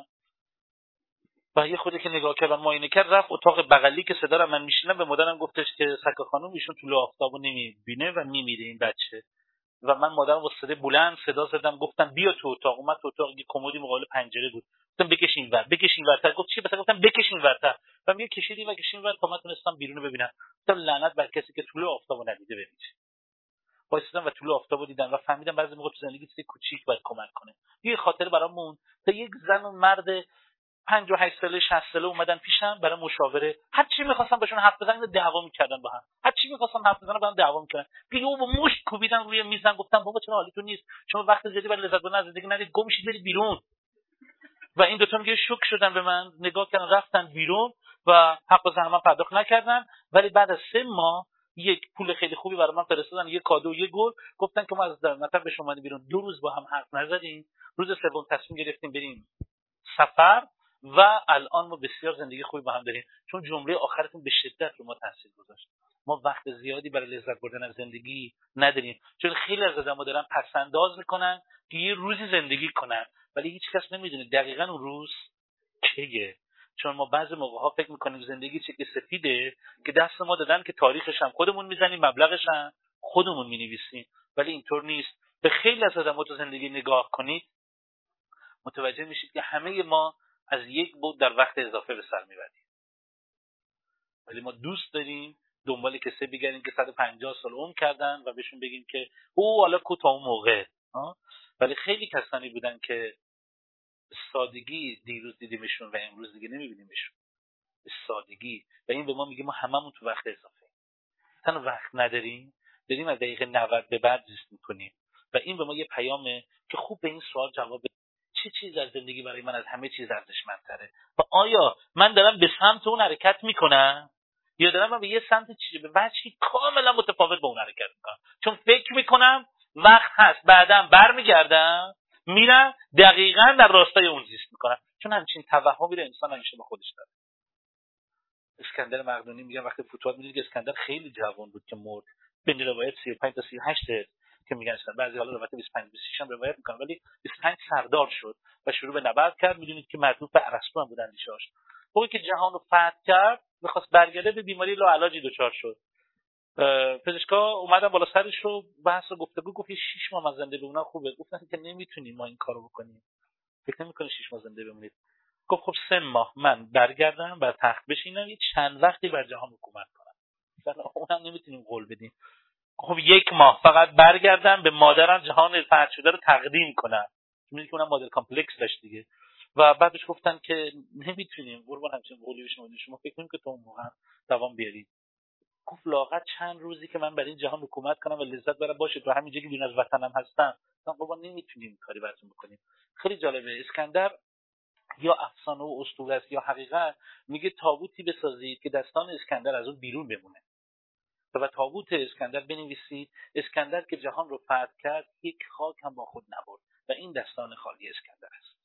A: و یه خودی که نگاه کرد و معاینه کرد، رفت اتاق بغلی که صدا رو من میشنم به مادرم گفتش که سکه خانم ایشون طول آفتابو نمیبینه و میمیره این بچه. و من مادرم با صدای بلند صدا زدم، گفتم بیا تو اتاق. اومد تو اتاق، یه کمدی مقابل پنجره بود. گفتم بکش اینور ورتر. گفت چی؟ مثلا گفتم بکش اینورتر. و میگه کشیدیم تا من تونستم بیرون ببینم. گفتم لعنت بر کسی که طول آفتابو ندیده ببینه. وایسادم و طول آفتابو دیدم و فهمیدم بعضی موقع تو زندگی چیز کوچیک باید کمک کنه. یه خاطره برامون تا یک زن و مرد 58 ساله 60 ساله اومدن پیشم برای مشاوره. هر چی می‌خواستم بهشون حرف بزنم دعوا می‌کردن با هم. هر چی می‌خواستم حرف بزنم با هم دعوا می‌کردن. یهو با مشت کوبیدن روی میزم. گفتم بابا چرا حالیتون نیست؟ شما وقت زیادی برای لذت بردن از زندگی ندید، گم شید برید بیرون. و این دو تا میگه شوک شدن به من، نگاه کردن رفتن بیرون و حق زحمت پرداخت نکردن. ولی بعد از 3 ماه یک پول خیلی خوبی برای من فرستادن، یه کادو، یه گل. گفتن که ما از مطب به شما بیرون 2 روز با هم حرف نزدیم. روز سوم تصمیم گرفتیم بریم سفر و الان ما بسیار زندگی خوبی با هم داریم. چون جمله آخرتون به شدت رو ما تاثیر گذاشت. ما وقت زیادی برای لذت بردن از زندگی نداریم، چون خیلی از آدم‌ها دارن پس‌انداز میکنن که یه روزی زندگی کنن ولی هیچ کس نمیدونه دقیقاً اون روز کیه. چون ما بعضی موقع‌ها فکر میکنیم زندگی چه سفیده که دست ما دادن که تاریخش هم خودمون میزنیم، مبلغش هم خودمون مینویسیم، ولی اینطور نیست. به خیلی از آدم‌ها تو زندگی نگاه کنید متوجه میشید که همه ما از یک بود در وقت اضافه به سر میبریم، ولی ما دوست داریم دنبال کسی بگردیم که 150 سال عمر کردن و بهشون بگیم که او حالا کو تا اون موقع. ولی خیلی کسانی بودن که سادگی دیروز دیدیمشون و امروز دیگه نمیبینیمشون. سادگی. و این به ما میگه ما هممون تو وقت اضافه تنها وقت نداریم، داریم از دقیقه 90 به بعد زیست میکنیم. و این به ما یه پیامه که خوب به این سوال جواب بده چه چیز از زندگی برای من از همه چیز ارزشمندتره و آیا من دارم به سمت اون حرکت میکنم یا دارم من به یه سمت چیزی به وجهی کاملا متفاوت با اون حرکت میکنم، چون فکر میکنم وقت هست بعدم برمیگردم میرم دقیقاً در راستای اون زیست میکنم، چون همچین توهمی رو انسان همیشه با خودش داره. اسکندر مقدونی میگن وقتی فتوحات میدید که اسکندر خیلی جوان بود که مرد، بین روایت 35 تا 38 که میگن اسکندر، بعضی حالا روایت 25 26 هم روایت میکنن، ولی 25 سردار شد و شروع به نبرد کرد. میدونید که معروف به ارسطو هم بود اندیشه‌اش. موقعی که جهان رو فتح کرد میخواست برگرده به بیماری لاعلاجی دچار شد. پزشکا اومدن بالا سرش رو بحث و گفتگو، گفت 6 ماه زنده بمونن خوبه. گفتن که نمیتونیم ما این کارو بکنیم، فکر نمی‌کنی 6 ماه زنده بمونید. گفت خب 3 ماه من برگردم بر تخت بشینم یه چند وقتی بر جهان حکومت کنم. مثلا اونم نمیتونیم قول بدیم. خب 1 ماه فقط برگردم به مادرم جهان فتح شده رو تقدیم کنم. میگه که اونم مادر کامپلکس داشت دیگه. و بعدش گفتن که نمیتونیم قربان همچین قولی بشیم، شما فکر کنید که تو اون موقع دوام بیارید. گفت لااقل چند روزی که من برای این جهان حکومت کنم و لذت برم باشه، تو همین جایی که بیرون از وطنم هستم. مثلا قربان نمیتونیم کاری براتون بکنیم. خیلی جالبه. اسکندر یا افسانه و اسطوره است یا حقیقت، میگه تابوتی بسازید که دستان اسکندر از اون بیرون بمونه و تابوت اسکندر بنویسید اسکندر که جهان رو فتح کرد یک خاک هم با خود نبرد و این دستان خالی اسکندر است.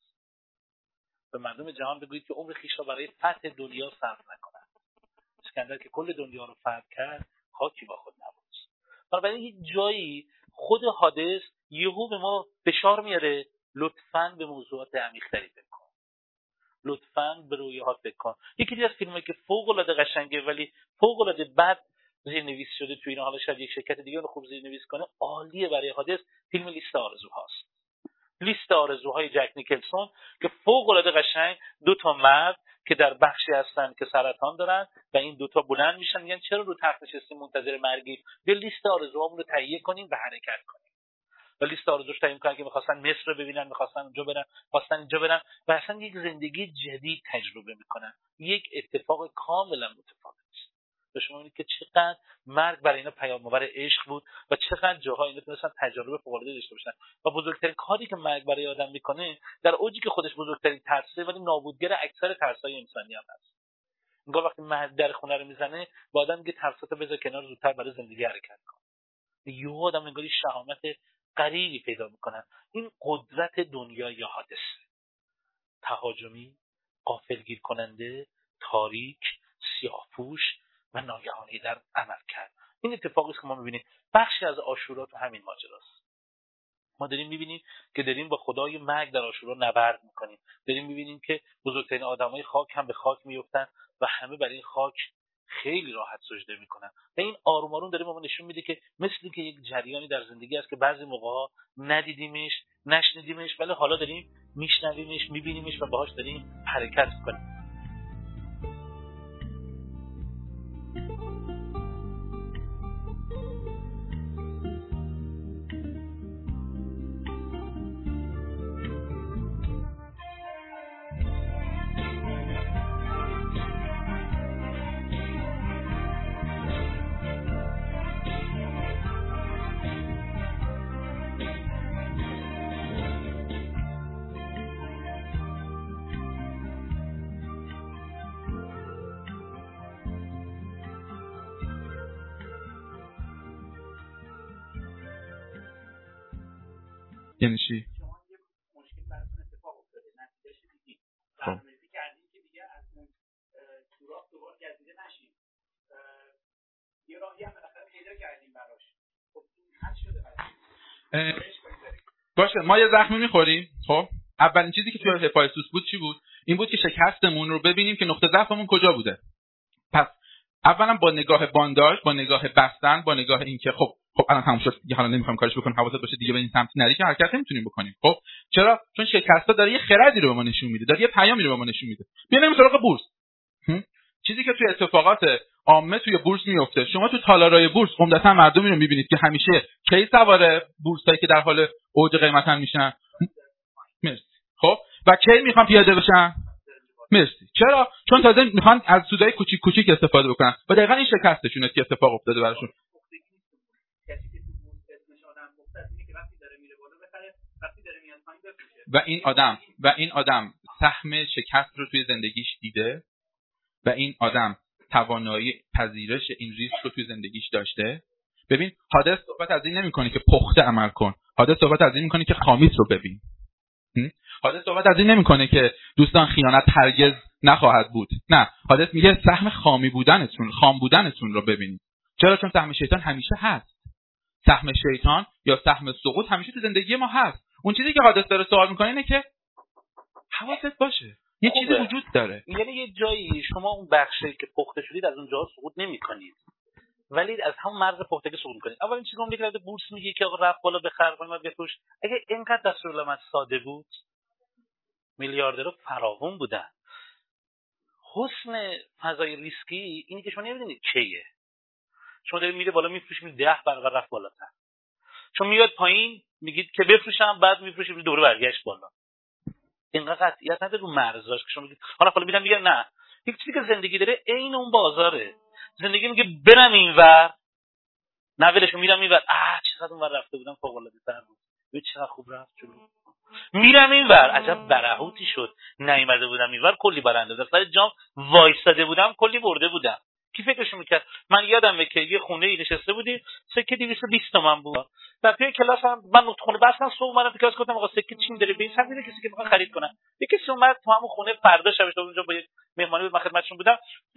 A: به مردم جهان بگویید که عمر خویش را برای فتح دنیا صرف نکنند. اسکندر که کل دنیا رو فتح کرد خاکی با خود نبرد. بنابراین یک جایی خود حادث یهو به ما فشار میاره لطفاً به موضوعات عمیق‌تری فکر کن، لطفاً به رویاهات فکر کن. یکی از فیلمایی که فوق‌العاده قشنگه ولی فوق‌العاده بد زیرنویس شده تو اینا، حالا شاید یک شرکت دیگه اون خوب زیرنویس کنه، عالیه برای حادث، فیلم لیست آرزوهاست. لیست آرزوهای جک نیکلسون که فوق‌العاده قشنگ، 2 تا مرد که در بخشی هستن که سرطان دارن و این 2 تا بلند میشن میگن چرا رو تخت نشستیم منتظر مرگیم، بیا لیست آرزوهامون رو تهیه کنیم و حرکت کنیم. و لیست آرزوش تعیین کردن که می‌خواستن مصر رو ببینن، می‌خواستن اونجا برن، خواستن اینجا برن و اصلا یک زندگی جدید تجربه میکنن. یک اتفاق کاملا متفاوت است. به شما میگم که چقدر مرگ برای اینا پیام‌آور عشق بود و چقدر جاها اینا تونستن تجربه فوق‌العاده داشته باشن. و بزرگترین کاری که مرگ برای آدم میکنه در اوجی که خودش بزرگترین ترسه ولی نابودگر اکثر ترس‌های انسانی هم هست. انگار وقتی مرگ در خونه رو میزنه با آدم میگه ترساتو بذار کنار، زودتر برای زندگی حرکت کن. یهو آدم انگار شهامت غریبی پیدا میکنن. این قدرت دنیای حادث، تهاجمی، غافلگیر کننده، تاریک، سیاه‌پوش و ناگهانی در عمل کرد. این اتفاقی است که ما میبینیم. بخشی از عاشورا تو همین ماجراست. ما داریم میبینیم که داریم با خدای مرگ در عاشورا نبرد میکنیم. داریم میبینیم که بزرگترین آدمای خاک هم به خاک میافتن و همه برای این خاک خیلی راحت سجده میکنن. و این آروم آروم داره به ما نشون میده که مثل که یک جریانی در زندگی است که بعضی موقع‌ها ندیدیمش، نشنیدیمش، ولی حالا داریم میشنویمش، میبینیمش و باهاش داریم حرکت میکنیم.
B: یعنی چی؟
A: مشکل براتون اتفاق افتاده، نتیجهش دیدید. برنامه‌ریزی کردیم که دیگه از اون سوراخ دوباره گزیده نشیم. یه راهی هم بالاخره پیدا کردیم براش. خب حل شده
B: باشه. ما یه زخمی می‌خوریم. خب اولین چیزی که توی هپاتیتوس بود چی بود؟ این بود که شکستمون رو ببینیم که نقطه ضعفمون کجا بوده. پس اولا با نگاه بانداژ، با نگاه بستن، با نگاه اینکه خب الان تموم شد دیگه، حالا نمیخوام کارش بکنم، حواست باشه دیگه به این سمت نری که حرکت نمیتونیم بکنیم. خب چرا؟ چون شکستا داره یه خردی رو به ما نشون میده، داره یه پیامی رو به ما نشون میده. بیایم سراغ بورس. چیزی که توی اتفاقات عامه توی بورس میفته، شما تو تالارای بورس عمدتا مردمی رو میبینید که همیشه کی سوار بورسایی که در حال اوج قیمتن میشن. مرسی. خب و کی میخوان پیاده بشن؟ مرسی. چرا؟ چون تازه میخوان از سودای کوچیک کوچیک استفاده بکنن و دقیقاً این شکستشونه که اتفاق افتاده براشون. و این آدم سهم شکست رو توی زندگیش دیده و این آدم توانایی پذیرش این ریسک رو توی زندگیش داشته. ببین حادث صحبت از این نمی‌کنه که پخته عمل کن، حادث صحبت از این می‌کنه که خامیت رو ببین. حادث صحبت از این نمی‌کنه که دوستان خیانت هرگز نخواهد بود. نه، حادث میگه سهم خام بودنتون رو ببینید. چرا؟ چون سهم شیطان همیشه هست. سهم شیطان یا سهم سقوط همیشه تو زندگی ما هست. اون چیزی که حادث داره سوال می‌کنه اینه که حواست باشه یه چیزی وجود داره.
A: یعنی یه جایی شما اون بخشی که پخته شدید از اونجا سقوط نمی‌کنید، ولی از همون مرز پختگی سقوط می‌کنید. اولین چیزی که میگه بورس میگه که آقا رفت بالا بخر کنید و بفروش. اگه اینقدر دستورالعمل ساده بود، میلیاردرها فراوون بودن. حسن فضای ریسکی اینی که شما نمی‌دونید کیه. شما دارید میره بالا میفروشید 10 برابر رفت بالاتر. چون میاد پایین میگید که بفروشم، بعد میفروشید دوباره برگشت بالا. اینقدر قطعیت نداره رو مرزاش که شما میگید حالا میدم میگن نه. یک چیزی که زندگی داره عین اون بازاره. زندگی میگه برم اینور، نه ولش میرم اینور، چقدر اونور رفته بودم فوق العاده تر بود، ببین چقدر خوب رفت جلو، میرم اینور، عجب برهوتی شد نیومده بودم اینور، کلی برنده در سر جام وایساده بودم، کلی برده بودم. کی فکرشو میکرد؟ من یادمه که یه خونه ای نشسته بودیم، سکه 220 تومن بود. بعد توی کلاس هم من خونه بستم، صبح اومدم تو کلاس گفتم آقا سکه چیم داره به این سمت کسی که میخواد خرید کنه. یکی اومد تو همون خونه فردا شبش اونجا با یک مهمانی بود، من خدمتشون بودم،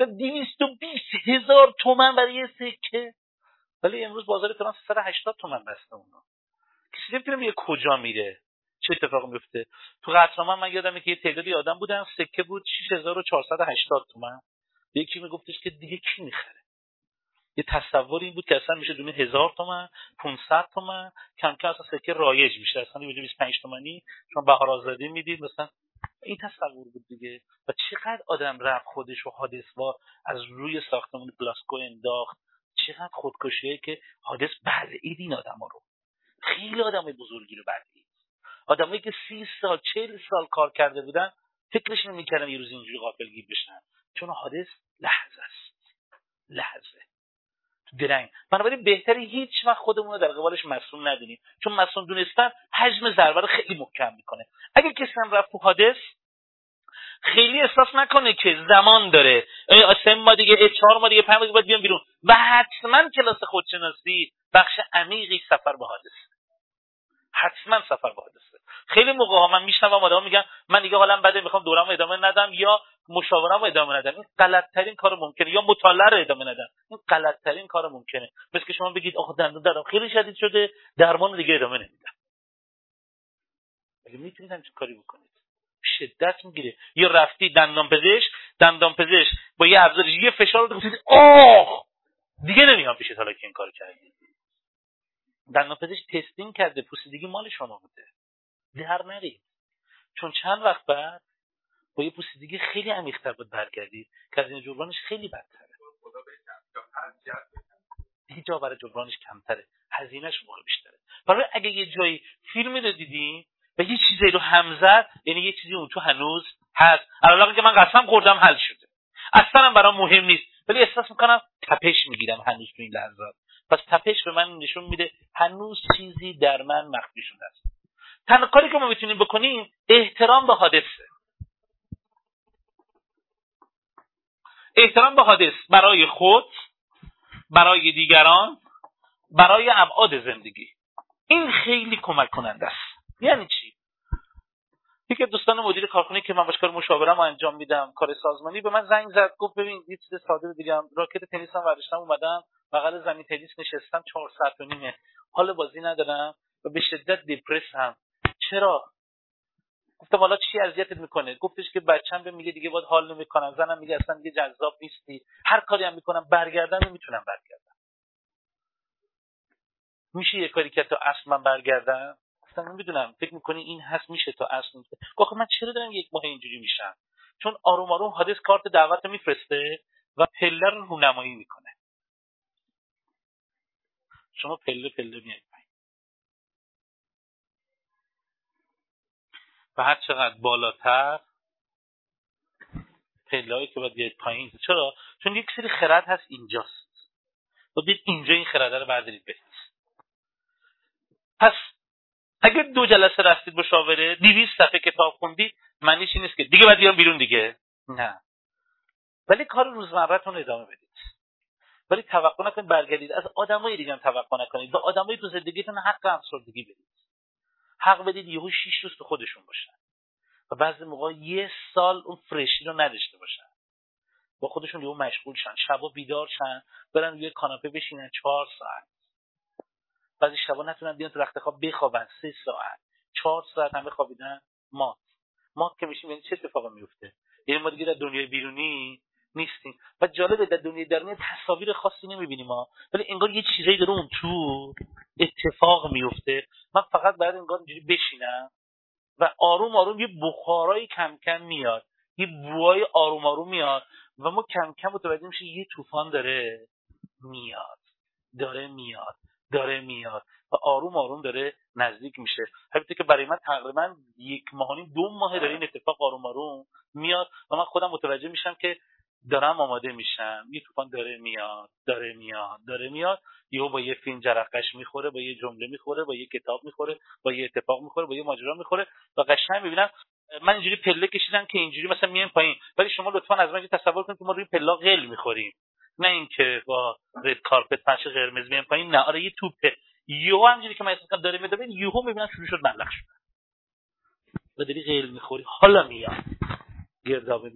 A: 220,000 تومن برای یه سکه. ولی امروز بازار تهران 380 تومن بسته اونا. کسی نمیتونه میگه کجا میره، چه اتفاقی میفته. تو قطرمان من یادمه که یه تعدادی آدم بودن، سکه بود 6480 تومن. یکی میگفتش که دیگه کی میخره. یه تصور این بود که اصلا میشه دونه 1000 تومن، 500 تومن، کم کم اصلا سکه رایج میشه، اصلا میشه 25 تومانی چون بهار آزادی میدید مثلا. این تصور بود دیگه. و چقدر آدم رفت خودش رو حادث‌وار از روی ساختمان پلاسکو انداخت، چقدر خودکشیه که حادث بلعید این آدما رو. خیلی آدمای بزرگی رو بلعید. آدمایی که 30 سال 40 سال کار کرده بودن فکرش نمی‌کردن یه روز اینجوری غافلگیر بشن، چون حادث لحظه است. لحظه تو درنگ. بنابراین بهتره هیچ وقت خودمون رو در قبالش مسئول ندونیم، چون مسئول دونستن حجم ضربه رو خیلی محکم میکنه. اگه کسی هم رفت تو حادث خیلی احساس نکنه که زمان داره، 3 ماه دیگه 4 ماه دیگه 5 ماه دیگه باید بیام بیرون، و حتما کلاس خودشناسی بخش عمیقی سفر به حادث، حتما سفر به حادثه. خیلی موقع ها من میشنوم آدما میگن من دیگه حالم بده میخوام دورمو ادامه ندم یا مشاورمو ادامه ندم. این غلط ترین کار ممکنه. یا مطالعه رو ادامه ندم. این غلط ترین کار ممکنه. مثل که شما بگید آخه دندون درم خیلی شدید شده، درمان دیگه ادامه نمیدم. اگه میتونید همین کاری بکنید شدت میگیره. یا رفتی دندان پزشک با یه ابزار یه فشار رو گفتید دیگه نمیام پیشت حالا که این کارو کردی. دندان پزشک تستینگ کرده، پوسیدگی مال شما بوده، در نرید. چون چند وقت بعد با یه پوسیدگی خیلی عمیق‌تر بود برگردید که از این جبرانش خیلی بدتره. هیچ جا برای جبرانش کمتره، هزینه‌اش موقع بیشتره. برای اگه یه جایی فیلمی رو دیدین و یه چیزی رو هم زد، یعنی یه چیزی اون تو هنوز هست، علاوه که من قسم خوردم حل شده، اصلا هم برام مهم نیست، ولی احساس میکنم تپش میگیرم هنوز تو این لحظات. پس تپش به من نشون میده هنوز چیزی در من مخفی شده است. تنها کاری که ما میتونیم بکنیم احترام به حادثه. احترام به حادث برای خود، برای دیگران، برای ابعاد زندگی. این خیلی کمک کننده است. یعنی چی؟ یکی دوستان مدیر کارخونه که من باش کار مشاورم انجام میدم، کار سازمانی، به من زنگ زد گفت ببین یه چیز ساده بگم، راکت تنیسم ورشتم اومدم بغل زمین تنیس نشستم 4 ساعت و نیمه، حال بازی ندارم و به شدت دپرسم. چرا؟ گفتم حالا چی اذیتت میکنه؟ گفتش که بچه‌م به میگه دیگه باید حال نمیکنم، زنم میگه اصلا دیگه جذاب نیستی، هر کاری هم میکنم برگردم نمیتونم برگردم. میشه یه کاری که تا اصل من برگردم؟ اصلا نمیدونم، فکر میکنی این هست میشه تا اصل میشه؟ گفتم من چرا دارم یک ماه اینجوری میشم؟ چون آروم آروم حادث کارت دعوت میفرسته، و پله رو رونمایی میکنه. شما پله میایید پایین و هر چقدر بالاتر پله‌ای که باید بیاید پایین. چرا؟ چون یک سری خرد هست اینجاست و بیاید اینجا این خرده رو بردارید برید. پس اگه 2 جلسه رفتید مشاوره، 200 صفحه کتاب خوندید، معنیش این نیست که دیگه باید بیام بیرون دیگه. نه. ولی کار روزمره‌تون ادامه بدید. ولی توقع نکنید برگردید از آدمای دیگه هم توقع نکنید. به آدمای تو زندگیتون حق افسردگی بدید. حق بدید یهو 6 روز تو خودشون باشن. و بعضی موقع 1 سال اون فرشی رو نداشته باشن. با خودشون یهو مشغول شن، شبا بیدار شن، برن روی کاناپه بشینن 4 ساعت. بعضی شبا نتونن بیان تو رخت خواب بخوابن 3 ساعت. 4 ساعت هم خوابیدن. مات که میشیم. یعنی چه اتفاقی میفته؟ یعنی ما دیگه در دنیای بیرونی نیستیم. و جالبه در دنیای درونی تصاویر خاصی نمیبینیم ما، ولی انگار یه چیزایی داره اون تو اتفاق میفته. من فقط باید انگار اینجوری بشینم و آروم آروم یه بخارایی کم کم میاد، یه بوهای آروم آروم میاد و ما کم کم متوجه میشیم یه طوفان داره میاد و آروم آروم داره نزدیک میشه. البته که برای من تقریبا 1 ماه و نیم 2 ماه داره این اتفاق آروم آروم میاد و من خودم متوجه میشم که دارم آماده میشم. یه طوفان داره میاد. یهو با یه فیلم جرقش میخوره، با یه جمله میخوره، با یه کتاب میخوره، با یه اتفاق میخوره، با یه ماجرا میخوره و قشنگ میبینم من اینجوری پله کشیدم که اینجوری مثلا میایم پایین. ولی شما لطفا از من تصور کنید که ما روی پله قل میخوریم، نه اینکه با رد کارپت پاش قرمز میایم پایین. نه، آره یه توپه. یهو همینجوری که من احساس کنم داره میاد، یهو میبینم شروع شد ملق شدن و داری قل میخوری. حالا میاد گردابه،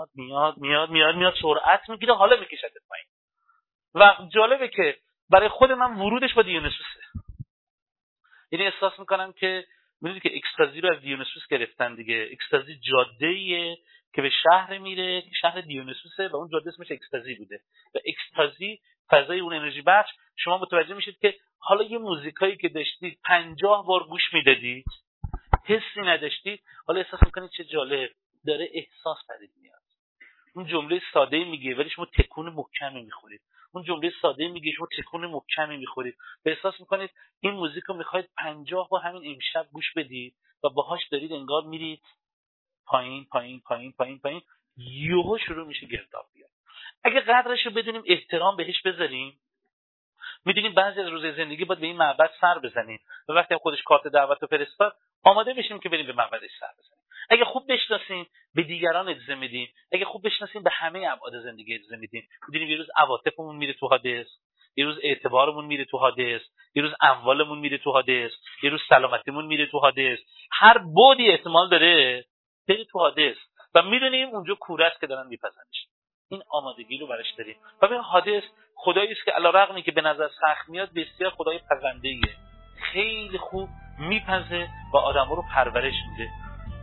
A: میاد سرعت میگیره، حالا میکشدت پایین. و جالبه که برای خود من ورودش با دیونیسوسه. یعنی احساس میکنم که میدونید که اکستازی رو از دیونیسوس گرفتن دیگه. اکستازی جاده‌ایه که به شهر میره، شهر دیونیسوسه و اون جاده اسمش اکستازی بوده. و اکستازی فضای اون انرژی بخش. شما متوجه میشید که حالا یه موزیکایی که داشتید 50 بار گوش میدادید، حسی نداشتید، حالا احساس میکنید چه جالب، داره احساس پدید میاد. اون جمله ساده میگه ولی شما تکون محکمی میخورید. اون جمله ساده میگه شما تکون محکمی میخورید. و احساس میکنید این موزیک رو میخواید 50 با همین امشب گوش بدید و باهاش دارید انگار میرید پایین پایین پایین پایین پایین. یهو شروع میشه گرداب بیاد. اگه قدرش رو بدونیم، احترام بهش بذاریم، میدونیم بعضی از روزهای زندگی باید به این معبد سر بزنیم و وقتی خودش کارت دعوت رو فرستاد آماده بشیم که بریم به معبدش سر بزنیم. اگه خوب بشناسیم به دیگران اجازه میدیم، اگه خوب بشناسیم به همه ابعاد زندگی اجازه میدیم. میدونیم یه روز عواطفمون میره تو حادث، یه روز اعتبارمون میره تو حادث، یه روز اموالمون میره تو حادث، یه روز سلامتیمون میره تو حادث. هر بعدی احتمال داره بره تو حادث و میدونیم اونجا کوره است که دارن میپزنش. این آمادگی رو براش داریم. و ببین حادث خدایی است که علیرغمی که به نظر سخت میاد بسیار خدای پزنده‌ایه. خیلی خوب میپزه و آدم‌ها رو پرورش میده.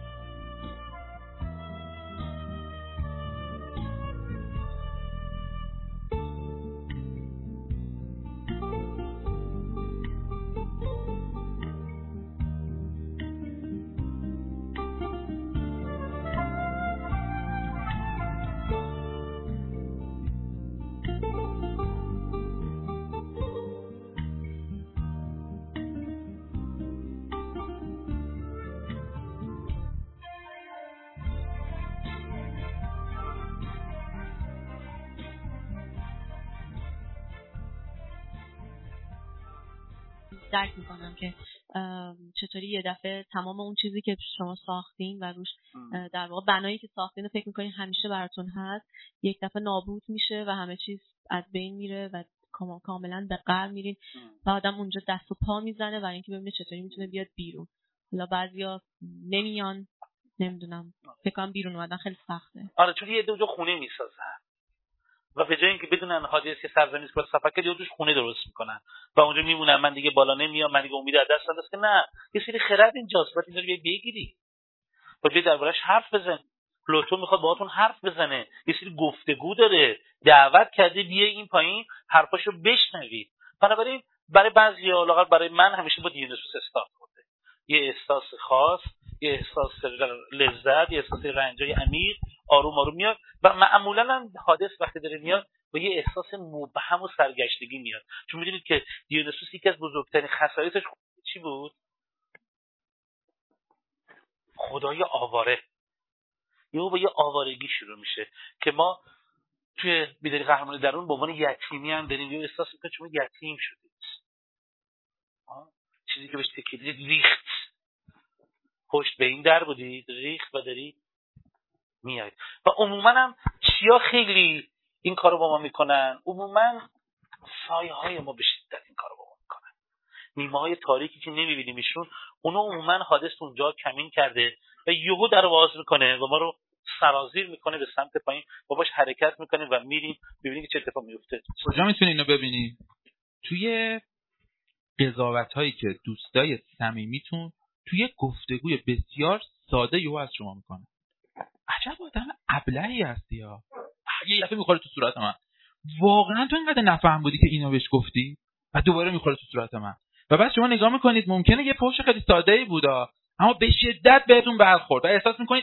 C: درک میکنم که چطوری یه دفعه تمام اون چیزی که شما ساختین و روش در واقع بنایی که ساختین رو فکر میکنین همیشه براتون هست، یک دفعه نابود میشه و همه چیز از بین میره و کاملا به قهر میرین و آدم اونجا دست و پا میزنه و اینکه ببینه چطوری میتونه بیاد بیرون. حالا بعضیا نمیان، نمیدونم، فکر کنم بیرون اومدن خیلی سخته.
A: آره، چون یه دو خونه میسازن و به جای اینکه بدونن حادثه که سرزمینی که سفر کرد یه خونه درست میکنن و اونجا میمونن. من دیگه بالا نمیام، من دیگه امید از دست دادم. که نه، یه سری خرد اینجاست، باید اینو بگیری، باید دربارش حرف بزن. پلوتو میخواد باهاتون حرف بزنه، یه سری گفتگو داره، دعوت کرده بیای این پایین حرفاشو بشنوید. بنابراین برای بعضیا، لااقل برای من، همیشه با دیونیسوس استارت کرده. یه احساس خاص، یه احساس لذت، یه احساس رنجای عمیق، آروم آروم میاد و معمولا هم حادث وقتی داره میاد با یه احساس مبهم و سرگشتگی میاد. چون میدونید که دیونیسوس یکی از بزرگترین خصایصش چی بود؟ خدای آواره. یهو با یه آوارگی شروع میشه که ما توی بیداری قهرمان درون به عنوان یتیمی هم داریم یه احساس میکنه شما یتیم شدید. چیزی که بهش تکیدید ریخت، پشت به این در بودید ریخت و داری میاد. و عموما هم چیا خیلی این کارو با ما میکنن؟ عموما سایه های ما به شدت این کارو با ما میکنن. نیمه های تاریکی که نمیبینیم ایشون، اونو عموما حادث اونجا کمین کرده و یهو در باز میکنه و ما رو سرازیر میکنه به سمت پایین و باش حرکت میکنیم و میریم ببینیم که چه اتفاقی میفته.
B: کجا میتونی اینو ببینی؟ توی قضاوت هایی که دوستای صمیمیتون توی گفتگوی بسیار ساده یهو از شما میکنه. عجب آدم ابلهی هستی یا یه دفعه میخوره تو صورت من. واقعا تو اینقدر نفهم بودی که اینو بهش گفتی و دوباره میخوره تو صورت من. و بعد شما نگاه میکنید ممکنه یه پوش خیلی ساده‌ای بودا اما به شدت بهتون برخورد و احساس میکنید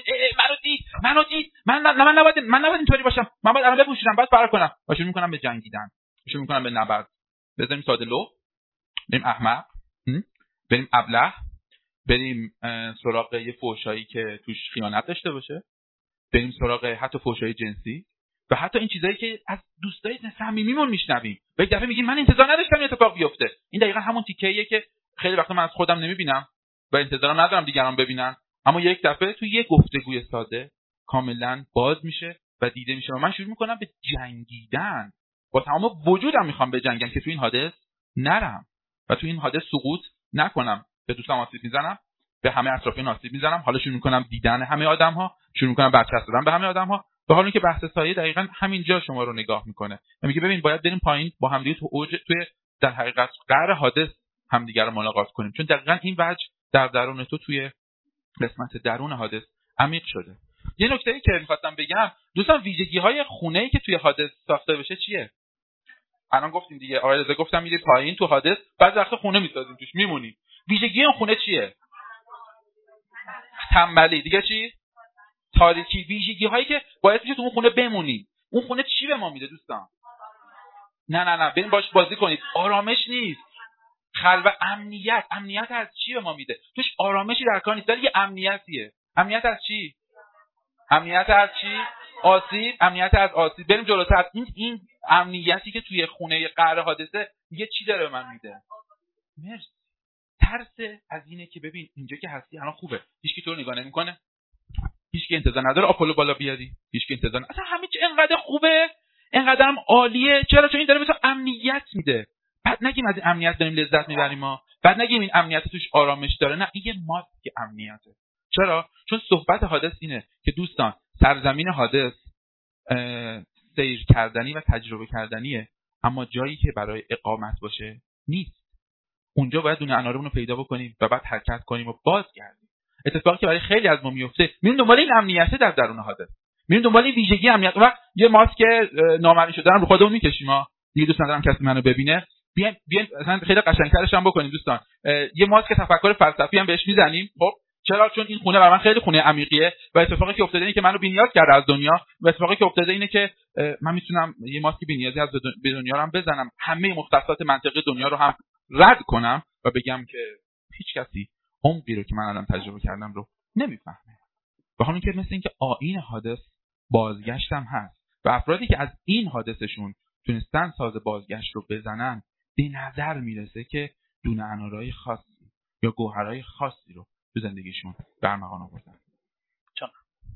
B: منو دید من نباید اینطوری باشم، من باید الان بپوشیدم باید فرار کنم و شروع میکنم به جنگیدن، شروع میکنم به نبرد. بذاریم ساده لو، بریم احمق، بریم ابله، بریم سراغ یه فحشایی که توش خیانت داشته باشه، بریم سراغ حتی فحشای جنسی و حتی این چیزایی که از دوستای صمیمیمون میشنویم. و یک دفعه میگیم من انتظار نداشتم این اتفاق بیفته. این دقیقاً همون تیکه‌ایه که خیلی وقتا من از خودم نمیبینم و انتظارم ندارم دیگران ببینن، اما یک دفعه تو یه گفتگوی ساده کاملا باز میشه و دیده میشه و من شروع میکنم به جنگیدن. با تمام وجودم میخوام بجنگم که تو این حادث نرم و تو این حادث سقوط نکنم. به دوستام آسیب میزنم، به همه اطرافیان آسیب میزنم، حالا شروع میکنم دیدن همه آدم‌ها، شروع میکنم برچسب زدن به همه آدم‌ها. به حالی که بحث سایه دقیقاً همینجا شما رو نگاه میکنه و میگه ببین باید بریم پایین با همدیگه تو اوج توی در حقیقت قعر حادث همدیگه رو ملاقات کنیم، چون دقیقاً این وجه در درون تو توی قسمت درون حادث عمیق شده. یه نکته‌ای که می‌خواستم بگم دوستان، ویژگی‌های خونه‌ای که توی حادث ساخته بشه چیه؟ الان گفتیم دیگه، آقای رضا گفتم میری پایین تو حادث، بعد وقت خونه می‌سازیم توش میمونی. ویژگی اون خونه چیه؟ تنبلی. دیگه چی؟ تاریکی. ویژگی هایی که باعث میشه تو اون خونه بمونید. اون خونه چی به ما میده دوستان؟ نه بریم باش بازی کنید. آرامش نیست، خلوت. امنیت از چی به ما میده؟ توش آرامشی در کار نیست ولی یه امنیتیه. امنیت از چی؟ امنیت از آسیب. بریم جلوتر. این امنیتی که توی خونه قهر حادثه میگه چی داره به من میده؟ مرسی. ترس از اینه که ببین اینجا که هستی الان خوبه، هیچکی تو رو نگاه نمیکنه، هیچکی انتظار نداره آپولو بالا بیاری، هیچکی انتظار نداره. اصلا همه چی انقدر خوبه، انقدرم عالیه. چرا؟ چون این داره به تو امنیت میده. بعد نگیم از این امنیت داریم لذت میبریم ما، بعد نگیم این امنیت توش آرامش داره. نه، این یه ماسک امنیته. چرا؟ چون صحبت حادث اینه که دوستان سرزمین حادث سیر کردنی و تجربه کردنیه، اما جایی که برای اقامت باشه نیست. اونجا باید دونه انارمون رو پیدا بکنیم و بعد حرکت کنیم و بازگردیم. اتفاقی که برای خیلی از ما میفته، میریم دنبال این امنیته در درون حادث، میریم دنبال این ویژگی امنیت. وقت یه ماسک نامرئی شدن رو خودمون میکشیم ها، دیگه دوست ندارم کسی منو ببینه. بیاین مثلا خیلی قشنگترش هم بکنیم دوستان، یه ماسک تفکر فلسفی هم بهش میزنیم. خب چرا؟ چون این خونه برای من خیلی خونه عمیقیه و اتفاقی که افتاده اینه که منو بی‌نیاز کرده از دنیا و اتفاقی که افتاده اینه که من میتونم یه ماسک بی‌نیازی از دنیا رو هم بزنم، همه مختصات منطقی دنیا رو هم رد کنم و بگم که هیچ کسی عمقی رو که من الان تجربه کردم رو نمیفهمه. به حالی که مثل این که آیین حادث بازگشتم هست و افرادی که از این حادثشون تونستن ساز بازگشت رو بزنن به نظر میرسه که دونه انارهای خاصی یا گوهرهای خاصی رو تو زندگیشون برمغان آوردن.
A: چون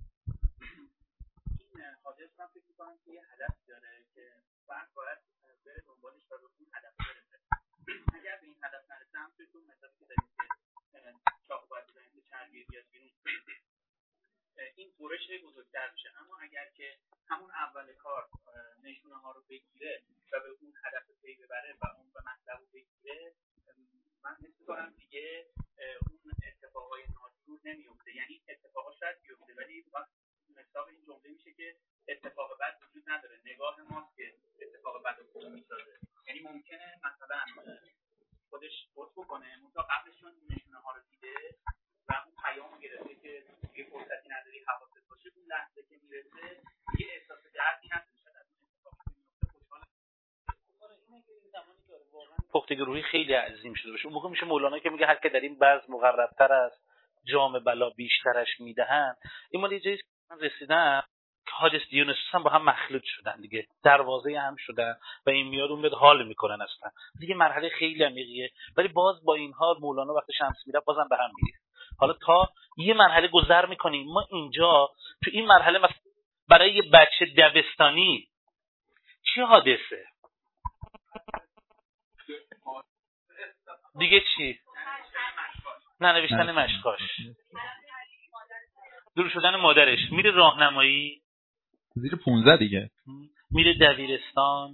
D: این حادث من فکر می‌کنم که یه هدف داره که فرد باید بره دنبالش و به اون هدف برسه. اگر به این هدف نرسه هم توی اون مثالی که داریم که چاق باید بزنیم که چربی بیاد بیرون، این برش بزرگتر میشه. اما اگر که همون اول کار نشونه ها رو بگیره و به اون هدف پی ببره و اون به مطلب رو بگیره، من حس می‌کنم دیگه اون اتفاقای ناجور نمیفته. یعنی اتفاقا شاید بیفته ولی مثال این جمله میشه که اتفاق بد وجود نداره، نگاه ماست که اتفاق بد رو میسازه. یعنی ممکنه مثلا خودش بوت بکنه منتها قبلش چون نشونه ها رو دیده و اون پیام گرفته که یه فرصتی نداری حواست باشه، اون لحظه که میرسه
A: پختگی روحی خیلی عظیم شده باشه. اون موقع میشه مولانا که میگه هر که در این بزم مقربتر است جام بلا بیشترش میدهن. این مال یه جایی من رسیدم که حادث دیونیسوس هم با هم مخلوط شدن دیگه، دروازه هم شدن و این میاد اون میاد حال میکنن اصلا دیگه. مرحله خیلی عمیقیه، ولی باز با این حال مولانا وقتی شمس میره بازم به هم میره. حالا تا یه مرحله گذر میکنیم ما اینجا تو این مرحله مثلا برای یه بچه دبستانی چی حادثه دیگه؟ چی؟ ننوشتن مشقاش، دور شدن مادرش، میره راهنمایی
B: زیر 15 دیگه،
A: میره دبیرستان.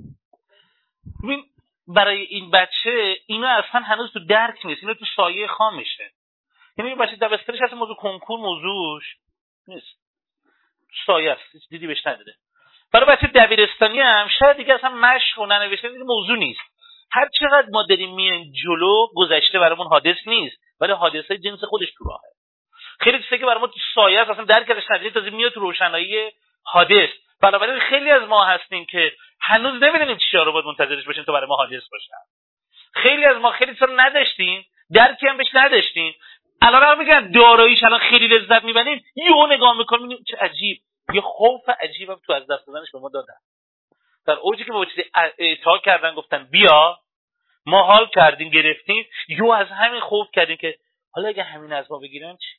A: ببین برای این بچه اینا اصلا هنوز تو درک نیست، اینا تو سایه خامشه. یعنی این بچه دبستانش اصلا موضوع کنکور موضوعش نیست، سایه است، هیچ دیدی بهش نداره. برای بچه دبیرستانی هم شاید دیگه اصلا مشق و ننوشتن دیگه موضوع نیست. هر چقدر ما داریم میایم جلو گذشته برامون حادث نیست، ولی حادثه جنس خودش تو راهه. خیلی چیزا که برای ما تو سایه است اصلا درکش نداریم، تازه میاد تو روشنایی حادث. بنابراین خیلی از ما هستیم که هنوز نمیدونیم چیا رو باید منتظرش باشیم تا برای ما حادث باشه. خیلی از ما خیلی چیزا رو نداشتیم، درکی هم بهش نداشتیم. الان میگن داراییش الان خیلی لذت میبریم، یهو نگاه میکنیم چه عجیب، یه خوف عجیبم تو از دست دادنش به ما دادن. در اوجی که با چیزی اعطا کردن گفتن بیا، ما حال کردیم گرفتیم، یهو از همین خوف کردیم که حالا اگه همین از ما بگیرن چی؟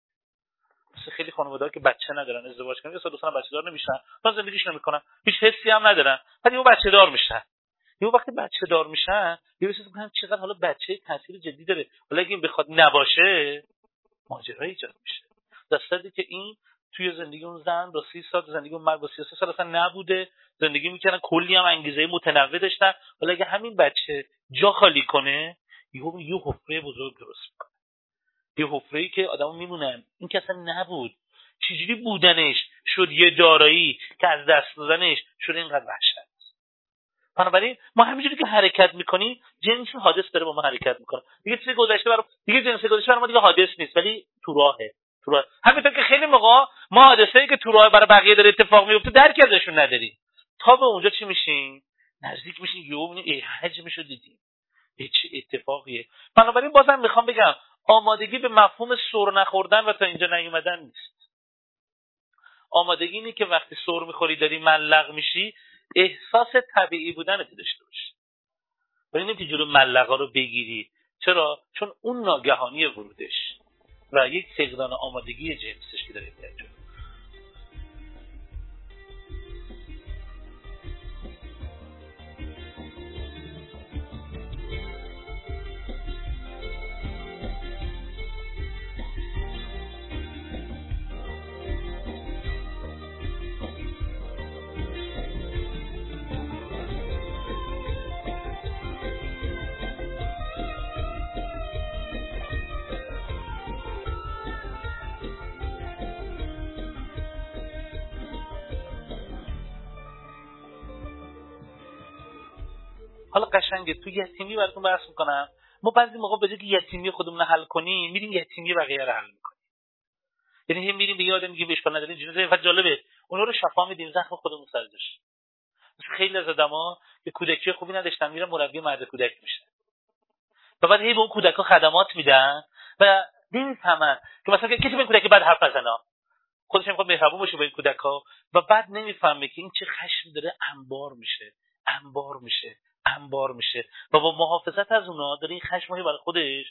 A: مثل خیلی خانواده‌ها که بچه ندارن ازدواج کردن یا دوستان بچه‌دار نمیشن، اصلا زندگیش نمیکنن، هیچ حسی هم ندارن، بعد یهو بچه‌دار میشن. یهو وقتی بچه‌دار میشن یهو احساس میکنن چقدر حالا بچه تاثیر جدی داره، حالا اگه این بخواد نباشه ماجرایی ایجاد میشه. دستادی که این توی زندگی اون زن با 30 سال، زندگی اون مرد با 33 سال اصلا نبوده، زندگی میکنن، کلی هم انگیزه متنوع داشتن. حالا اگه همین بچه جا خالی کنه یه حفره بزرگ درست میکنه، یه حفره‌ای که آدمو میمونن این که اصلا نبود، چجوری بودنش شد یه دارایی که از دست دادنش شد اینقدر وحشت. بنابراین ما همینجوری که حرکت میکنیم جنس حادث داره با ما حرکت میکنه دیگه. چیز گذشته برام دیگه جنس گذشته برام دیگه حادث نیست، ولی تو راهه. همینطور که خیلی موقع ما حادثه‌ای که تو راه برای بقیه داره اتفاق میفته درک ازشون نداریم، تا به اونجا چی میشین؟ نزدیک میشین یهو میبینید حجمشو دیدیم چه اتفاقیه. بنابراین بازم میخوام بگم آمادگی به مفهوم سر نخوردن و تا اینجا نیومدن نیست. آمادگی اینه که وقتی سر میخوری داری ملق میشی احساس طبیعی بودن تو داشته باشی، ولی نمیتونی جلو ملقا رو بگیری. چرا؟ چون اون ناگهانی ورودش و یک فقدان آمادگی جنسش که داره میاد. حالا قشنگه تو یتیمی براتون بحث میکنم. ما بعضی موقع به جای که یتیمی خودمون حل کنیم میریم یتیمی بقیه رو حل میکنیم. یعنی هم میریم به یاد میگیم بهش کار نداریم جنازه و جالبه اونا رو شفا میدیم زخم خودمون سرش. خیلی از آدما که کودکی خوبی نداشتن میرن مربی مرد کودک میشن و بعد هی به اون کودکا خدمات میدن و نمیفهمن که مثلا کسی به کودک بعد حرف نزنه، خودش میخواد مهربون باشه با این کودکا و بعد نمیفهمه که این چه خشم داره انبار میشه و با محافظت از اونا داره این خشمو برای خودش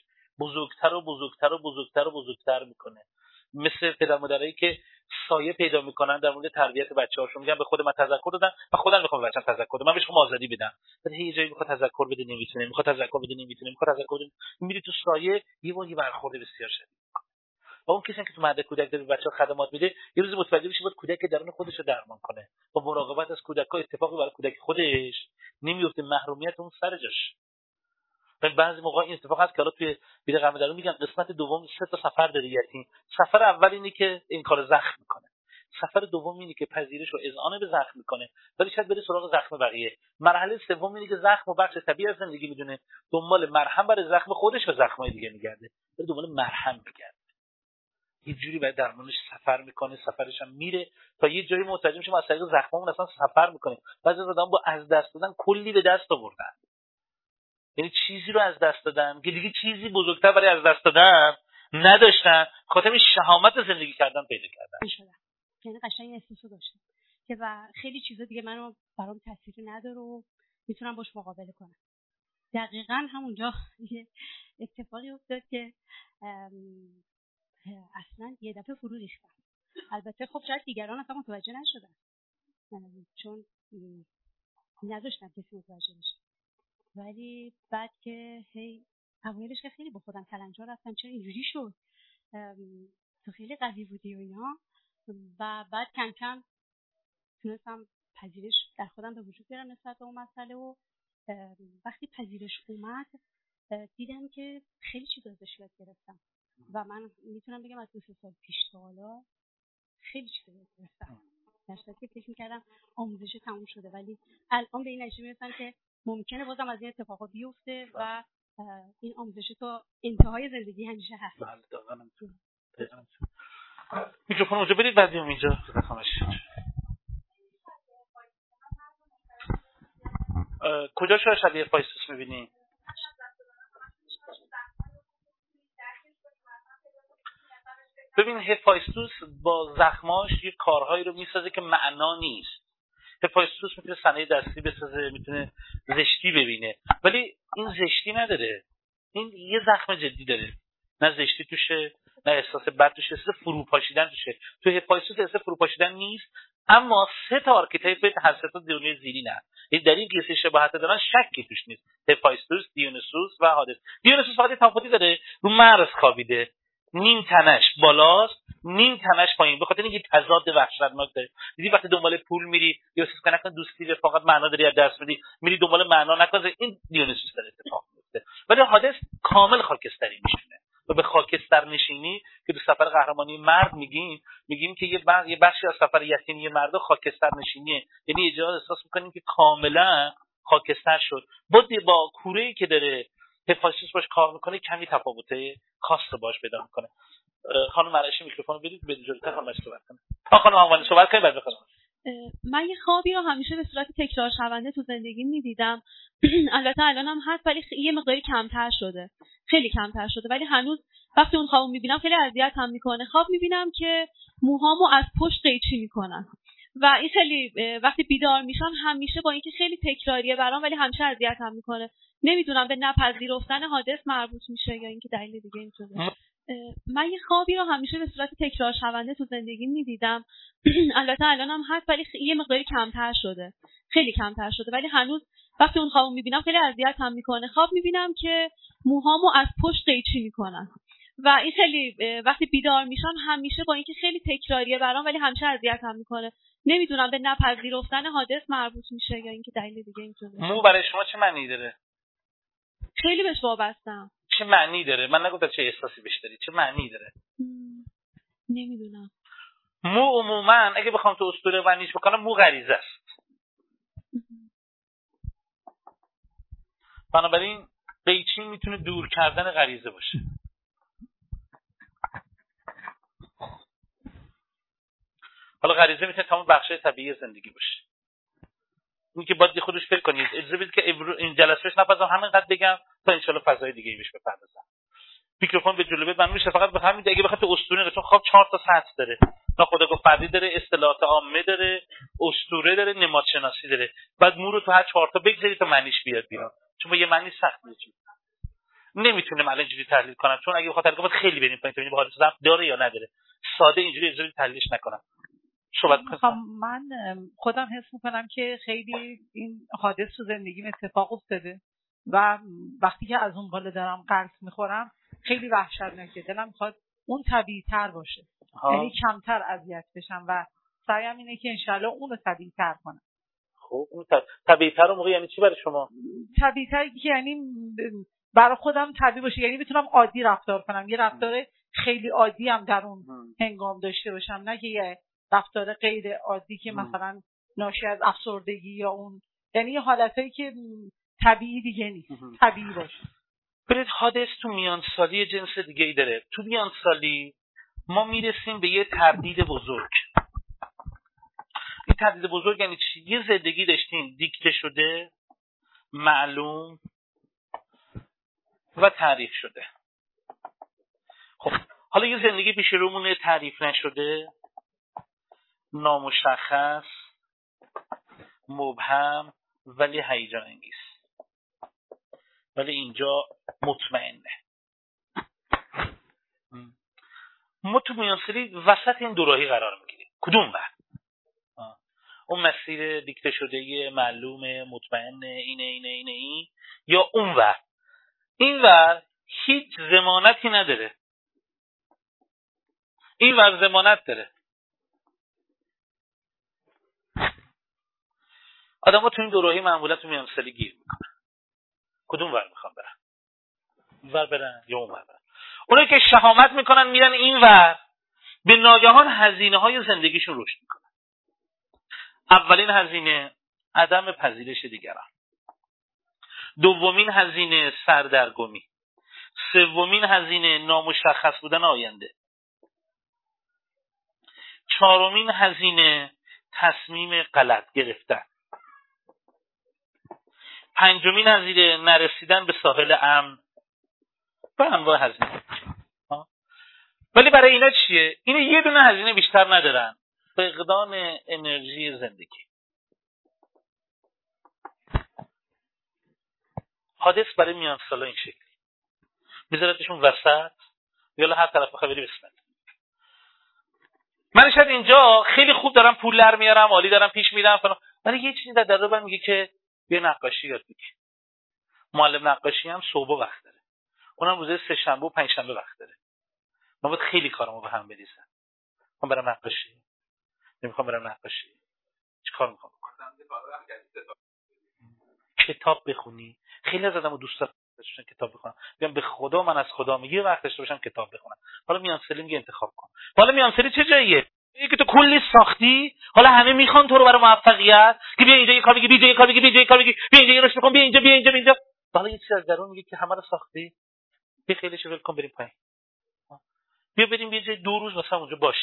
A: بزرگتر میکنه. مثل پدر مادرایی که سایه پیدا میکنن در مورد تربیت بچه‌هاشون، میگن به خود من تذکر دادن و خودم میخوام بچه‌م تذکر بدم، من بهش آزادی بدم، ولی یه جایی میخواد تذکر بده نمیتونه، میری تو سایه یه برخورد بسیار شدید. و اون کسی که تو مرد کودک داره بچه‌ها خدمات میده یه روز متوجه بشه باید کودک درون خودش رو درمان کنه. با مراقبت از کودک‌ها اتفاقی برای کودک خودش نمیفته، محرومیت اون سر جاش. بعضی موقع این اتفاق هست که حالا توی ویدیو قبل درون میگم قسمت دوم 3 تا سفر داره یتیم. سفر اول اینه که این کار زخم میکنه، سفر دوم اینه که پذیرش و اذعان به زخم میکنه ولی شاید بره سراغ زخم بقیه. مرحله سوم اینه که زخم و بخش طبیعی از زندگی میدونه، دنبال مرهم برای زخم خودش و زخمای دیگه میگرده، دنبال مرهم میگرده. یه جوری بعد درمانش سفر میکنه، سفرش هم میره تا یه جایی متوجه میشه ما از طریق زخممون اصلا سفر میکنیم. بعضی آدم با از دست دادن کلی به دست آوردن. یعنی چیزی رو از دست دادن که دیگه چیزی بزرگتر برای از دست دادن نداشتن، خاطر این شهامت زندگی کردن پیدا کردن.
E: یعنی قشنگ احساسو داشتم که و خیلی چیزا دیگه منو برام تاثیری نداره و میتونم باش مقابله کنم. دقیقاً همونجا یه اتفاقی افتاد که اصلا یه دفعه فرو ریختم. البته خب شاید دیگران اصلا متوجه نشدن چون نداشتم کسی متوجه بشه، ولی بعد که هی اوایلش که خیلی با خودم کلنجار رفتم چرا اینجوری شد، تو خیلی قوی بودی و اینا، و بعد کم کم تونستم پذیرش در خودم به وجود بیارم نسبت به اون مسئله و وقتی پذیرش اومد دیدم که خیلی چیزا ازش یاد گرفتم و من میتونم بگم از 2 سال پیش تا حالا خیلی چیزا یاد گرفتم. در صورتی که فکر می‌کردم آموزش تموم شده، ولی الان به این نتیجه میرسم که ممکنه بازم از این اتفاقا بیفته و این آموزش تا انتهای زندگی همیشه هست.
A: بله دقیقاً. میکروفون اونجا برید بعدیم اینجا خامش. کجا شو شبیه فایستوس می‌بینی؟ ببین هفایستوس با زخماش یه کارهایی رو میسازه که معنا نیست. هفایستوس میتونه صنایع دستی بسازه، میتونه زشتی ببینه، ولی این زشتی نداره، این یه زخم جدی داره، نه زشتی توشه نه احساس بد توشه، احساس فروپاشیدن توشه. تو هفایستوس احساس فروپاشیدن نیست، اما 3 تا آرکیتایپ هر 3 تا دنیای زیرین هست. این دلیل که شباهت دارن شکی توش نیست. هفایستوس، دیونیسوس و هادس. دیونیسوس فقط تفاوتی داره، رو مرز خوابیده، نیم تنش بالاست نیم تنش پایین، به خاطر اینکه تضاد وحشتناک داره. دیدی وقتی دنبال پول میری یا احساس کنی نکن دوستی رفاقت معنا داری از دست میدی، میری دنبال معنا نکن، این دیونیسوس داره اتفاق میفته. ولی هادس کامل خاکستری میشونه و به خاکستر نشینی که تو سفر قهرمانی مرد میگیم که یه بخشی از سفر یقینی مرد خاکستر نشینیه، یعنی ایجاد احساس میکنیم که کاملا خاکستر شد. با کوره‌ای که داره هفایستوس باش کار میکنه کمی تفاوته خاص باش پیدا میکنه. خانم مرعشی میکروفون رو بدید جلوتر خانم صحبت کنه. خانم آوانی صحبت کنید بعد بخونم.
C: من یه خوابی رو همیشه به صورت تکرار شونده تو زندگی میدیدم. البته الانم هست ولی یه مقداری کمتر شده، خیلی کمتر شده، ولی هنوز وقتی اون خوابو میبینم خیلی اذیتم میکنه. خواب میبینم که موهامو از پشت قیچی میکنن و این خیلی وقتی بیدار میشم همیشه با اینکه خیلی تکراریه برام ولی همیشه اذیتم میکنه. نمیدونم به نپذیرفتن حادث مربوط میشه یا اینکه دلیل دیگه میتونه. من یه خوابی رو همیشه به صورت تکرار شونده تو زندگی میدیدم. البته الانم هست ولی یه مقداری کمتر شده، خیلی کمتر شده، ولی هنوز وقتی اون خوابو میبینم خیلی اذیتم میکنه. خواب میبینم که موهامو از پشت قیچی میکنن و این خیلی وقتی بیدار میشم همیشه با اینکه خیلی تکراریه برام ولی همیشه اذیتم میکنه. نمیدونم به نپذیرفتن حادث مربوط میشه یا اینکه دلیل دیگه میتونه.
A: مو برای شما چه معنی داره؟
C: خیلی بهش وابستم.
A: چه معنی داره؟ من نگفتم چه احساسی بهش داری، چه معنی داره؟
C: نمیدونم.
A: مو عموما اگه بخوام تو اسطوره ونیش بکنم مو غریزه است. بنابراین قیچی میتونه دور کردن غریزه باشه. حالا غریزه میتونه تمام بخشای طبیعی زندگی باشه. این که باید خودش فکر کنید. اجازه بدید که این جلسهش نپذیرم همینقدر بگم تا ان شاءالله فضای دیگه ای بهش بپردازم. میکروفون به جلوی من میشه فقط به همین دیگه بخاطر اسطوره، چون خواب 4 تا سطح داره. ناخودآگاه فردی داره، اصطلاحات عامه داره، اسطوره داره، نماد شناسی داره. بعد مو رو تو هر 4 تا بگذاری تا معنیش بیاد بیرون. چون با یه معنی سخته چیز. نمیتونم الان اینجوری تحلیل کنم چون اگه بخاطر باید خیلی بریم پایین ببینیم حالت ضعف داره یا نداره. ساده اینجوری اجازه تحلیلش نکنم. صحبت کنم.
F: من خودم حس میکنم که خیلی این حادث تو زندگیم اتفاق افتاده و وقتی که از اون بالا دارم قرص میخورم خیلی وحشتناکه. دلم میخواد اون طبیعی تر باشه، یعنی کمتر اذیت بشم و سعیم اینه که انشالله اونو طبیعی تر کنم.
A: خب اون طبیعی تر موقع یعنی چی برای شما؟
F: طبیعی تر یعنی برای خودم طبیعی باشه، یعنی بتونم عادی رفتار کنم، یه رفتار خیلی عادی هم در اون هنگام داشته باشم، نه که یه رفتار غیر عادی که مثلا ناشی از افسردگی یا اون، یعنی یه حالتایی که طبیعی دیگه نیست، طبیعی باشه.
A: برید حادث تو میان سالی جنس دیگه ای داره. تو میان سالی ما میرسیم به یه تردید بزرگ. این تردید بزرگ یعنی چی؟ یه زندگی داشتیم دیکته شده، معلوم، و تعریف شده. خب حالا یه زندگی پیش رومونه تعریف نشده، نامشخص، مبهم ولی هیجان انگیز، ولی اینجا مطمئنه. ما تو میانسری وسط این دوراهی قرار میگیریم. کدوم ور؟ اون مسیر دیکته شده معلومه مطمئنه اینه یا اون ور؟ این ور هیچ ضمانتی نداره، این ور ضمانت داره. آدم ها تو این دوراهی معمولا تو میانسالی گیر میکنن. کدوم ور میخوان برن؟ این ور برن یا اون ور برن؟ اونایی که شهامت میکنن میرن این ور، به ناگهان هزینه های زندگیشون رشد میکنن. اولین هزینه عدم پذیرش دیگران، دومین هزینه سردرگمی، سومین هزینه نامشخص بودن آینده، چهارمین هزینه تصمیم غلط گرفتن، پنجمین هزینه نرسیدن به ساحل امن و انواع هزینه. ولی برای اینا چیه؟ اینا یه دونه هزینه بیشتر ندارن، فقدان انرژی زندگی. حادث برای میان سالا این شکلی میذارتشون وسط، یالا هر طرف بخواه بری بسمت. من شاید اینجا خیلی خوب دارم پول در میارم، عالی دارم پیش میرم، ولی یه چیزی در رو میگه که بیا نقاشی یاد بگیر. معلم نقاشی هم صبح وقت داره، اونم روزه سه شنبه و پنج شنبه وقت داره. من باید خیلی کارمو به هم بریزم. من برم نقاشی، نمیخوام برم نقاشی، چیکار میخوام بکنم؟ کتاب بخونی. خیلی از آدمو دوست دارم کتاب بخونم، بیام به خدا من از خدا میگه وقت داشته باشم کتاب بخونم. حالا میانسلی میگه انتخاب کن. حالا میانسلی چه جاییه؟ اینکه تو کلی ساختی، حالا همه میخوان تو رو برای موفقیت، که بیا اینجا یه کار بگی، بیا اینجا یه کار بگی، بیا اینجا یه کار بگی، بیا اینجا یه رشد بکن، بیا اینجا بیا اینجا بیا اینجا. حالا یه چیز از درون میگه که همه رو ساختی، بیا خیلیش ول کن بریم پایین. بیا بریم یه جای 2 روز مثلا اونجا باش.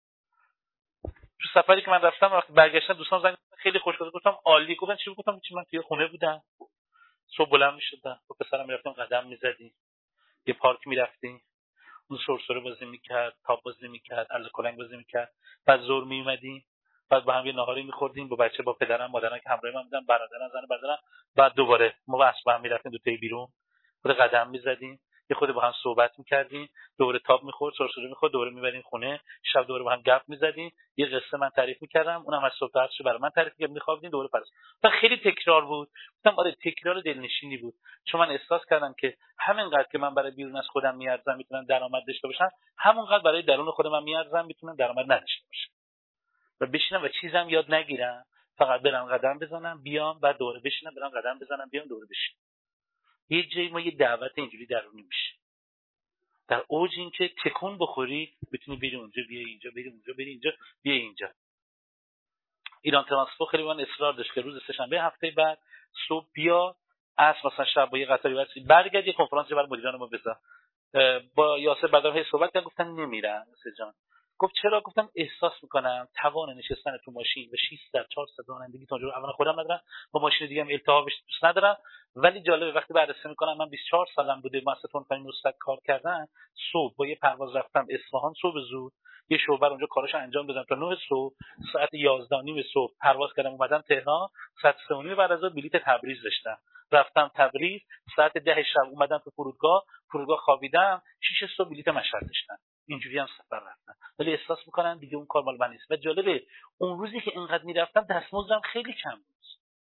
A: تو سفری که من رفتم وقتی برگشتم دوستان زنگ خیلی خوشگذر، گفتم عالی. گفتن چی؟ گفتم چی؟ من توی خونه بودم، صبح بلند میشدم با پسرم میرفتم قدم میزدیم، یه پارک میرفتیم، اون سرسره بازی میکرد، تاپ بازی میکرد، عرض کلنگ بازی میکرد، بعد ظهر میومدیم، بعد با هم یه ناهاری میخوردیم با بچه، با پدرم مادرم که همراه من بودن، برادرم زن برادرم، بعد دوباره ما با هم میرفتیم دو تای بیرون، خود قدم میزدیم، یه خود با هم صحبت میکردیم، دوباره تاپ میخورد، سرسره میخورد، دوباره میبریم خونه، شب دوباره با هم گپ میزدیم، یه قصه من تعریف میکردم، اونم از صبح تا عصر برای من تعریف میکرد، میخوابیدیم دوباره پس. و خیلی تکرار بود. گفتم آره تکرار دلنشینی بود، چون من احساس کردم که همینقدر که من برای بیرون از خودم میارزم میتونم درآمد داشته باشم، همونقدر برای درون خودم من میارزم میتونم درآمد نداشته باشم. و بشینم و چیزم یاد نگیرم، فقط برم قدم بزنم بیام، بعد دوباره بشینم برم قدم بزنم بیام دوباره بشینم. یه جایی ما یه دعوت اینجوری درونی میشه. در اوج این که تکون بخوری بتونی بری اونجا، بیا اینجا، بری اونجا، بری اینجا، بیا اینجا. ایران ترانسپورت خیلی من اصرار داشت که روز سه‌شنبه هفته بعد صبح بیا، عصر مثلا شب با یه قطاری واسه برگرد یه کنفرانس برای مدیران ما بذار. با یاسر بعدم هی صحبت کردن، گفتن نمیرن جان. گفت چرا؟ گفتم احساس میکنم توان نشستن تو ماشین و 600 400 رانندگی تا اونجا اولا خودم ندارم، با ماشین دیگه هم التهاب بشه دوست ندارم. ولی جالبه وقتی بررسی میکنم من 24 سالم بوده مؤسسه تونپای مستق کار کردن، صبح با یه پرواز رفتم اصفهان صبح زود، یه شوبر اونجا کاراشو انجام بدم تا 9 صبح، ساعت 11:30 صبح پرواز کردم اومدم تهران، ساعت 3:30 بعد از ظهر بلیت تبریز داشتم، رفتم تبریز، ساعت 10 شب اومدم تو فرودگاه خوابیدم، 6 صبح بلیت مشهد داشتم. اینجوری هم سفر رفتم، ولی احساس میکنم دیگه اون کار مال من نیست. و جالبه اون روزی که اینقدر میرفتم دستمزدم خیلی کم بود،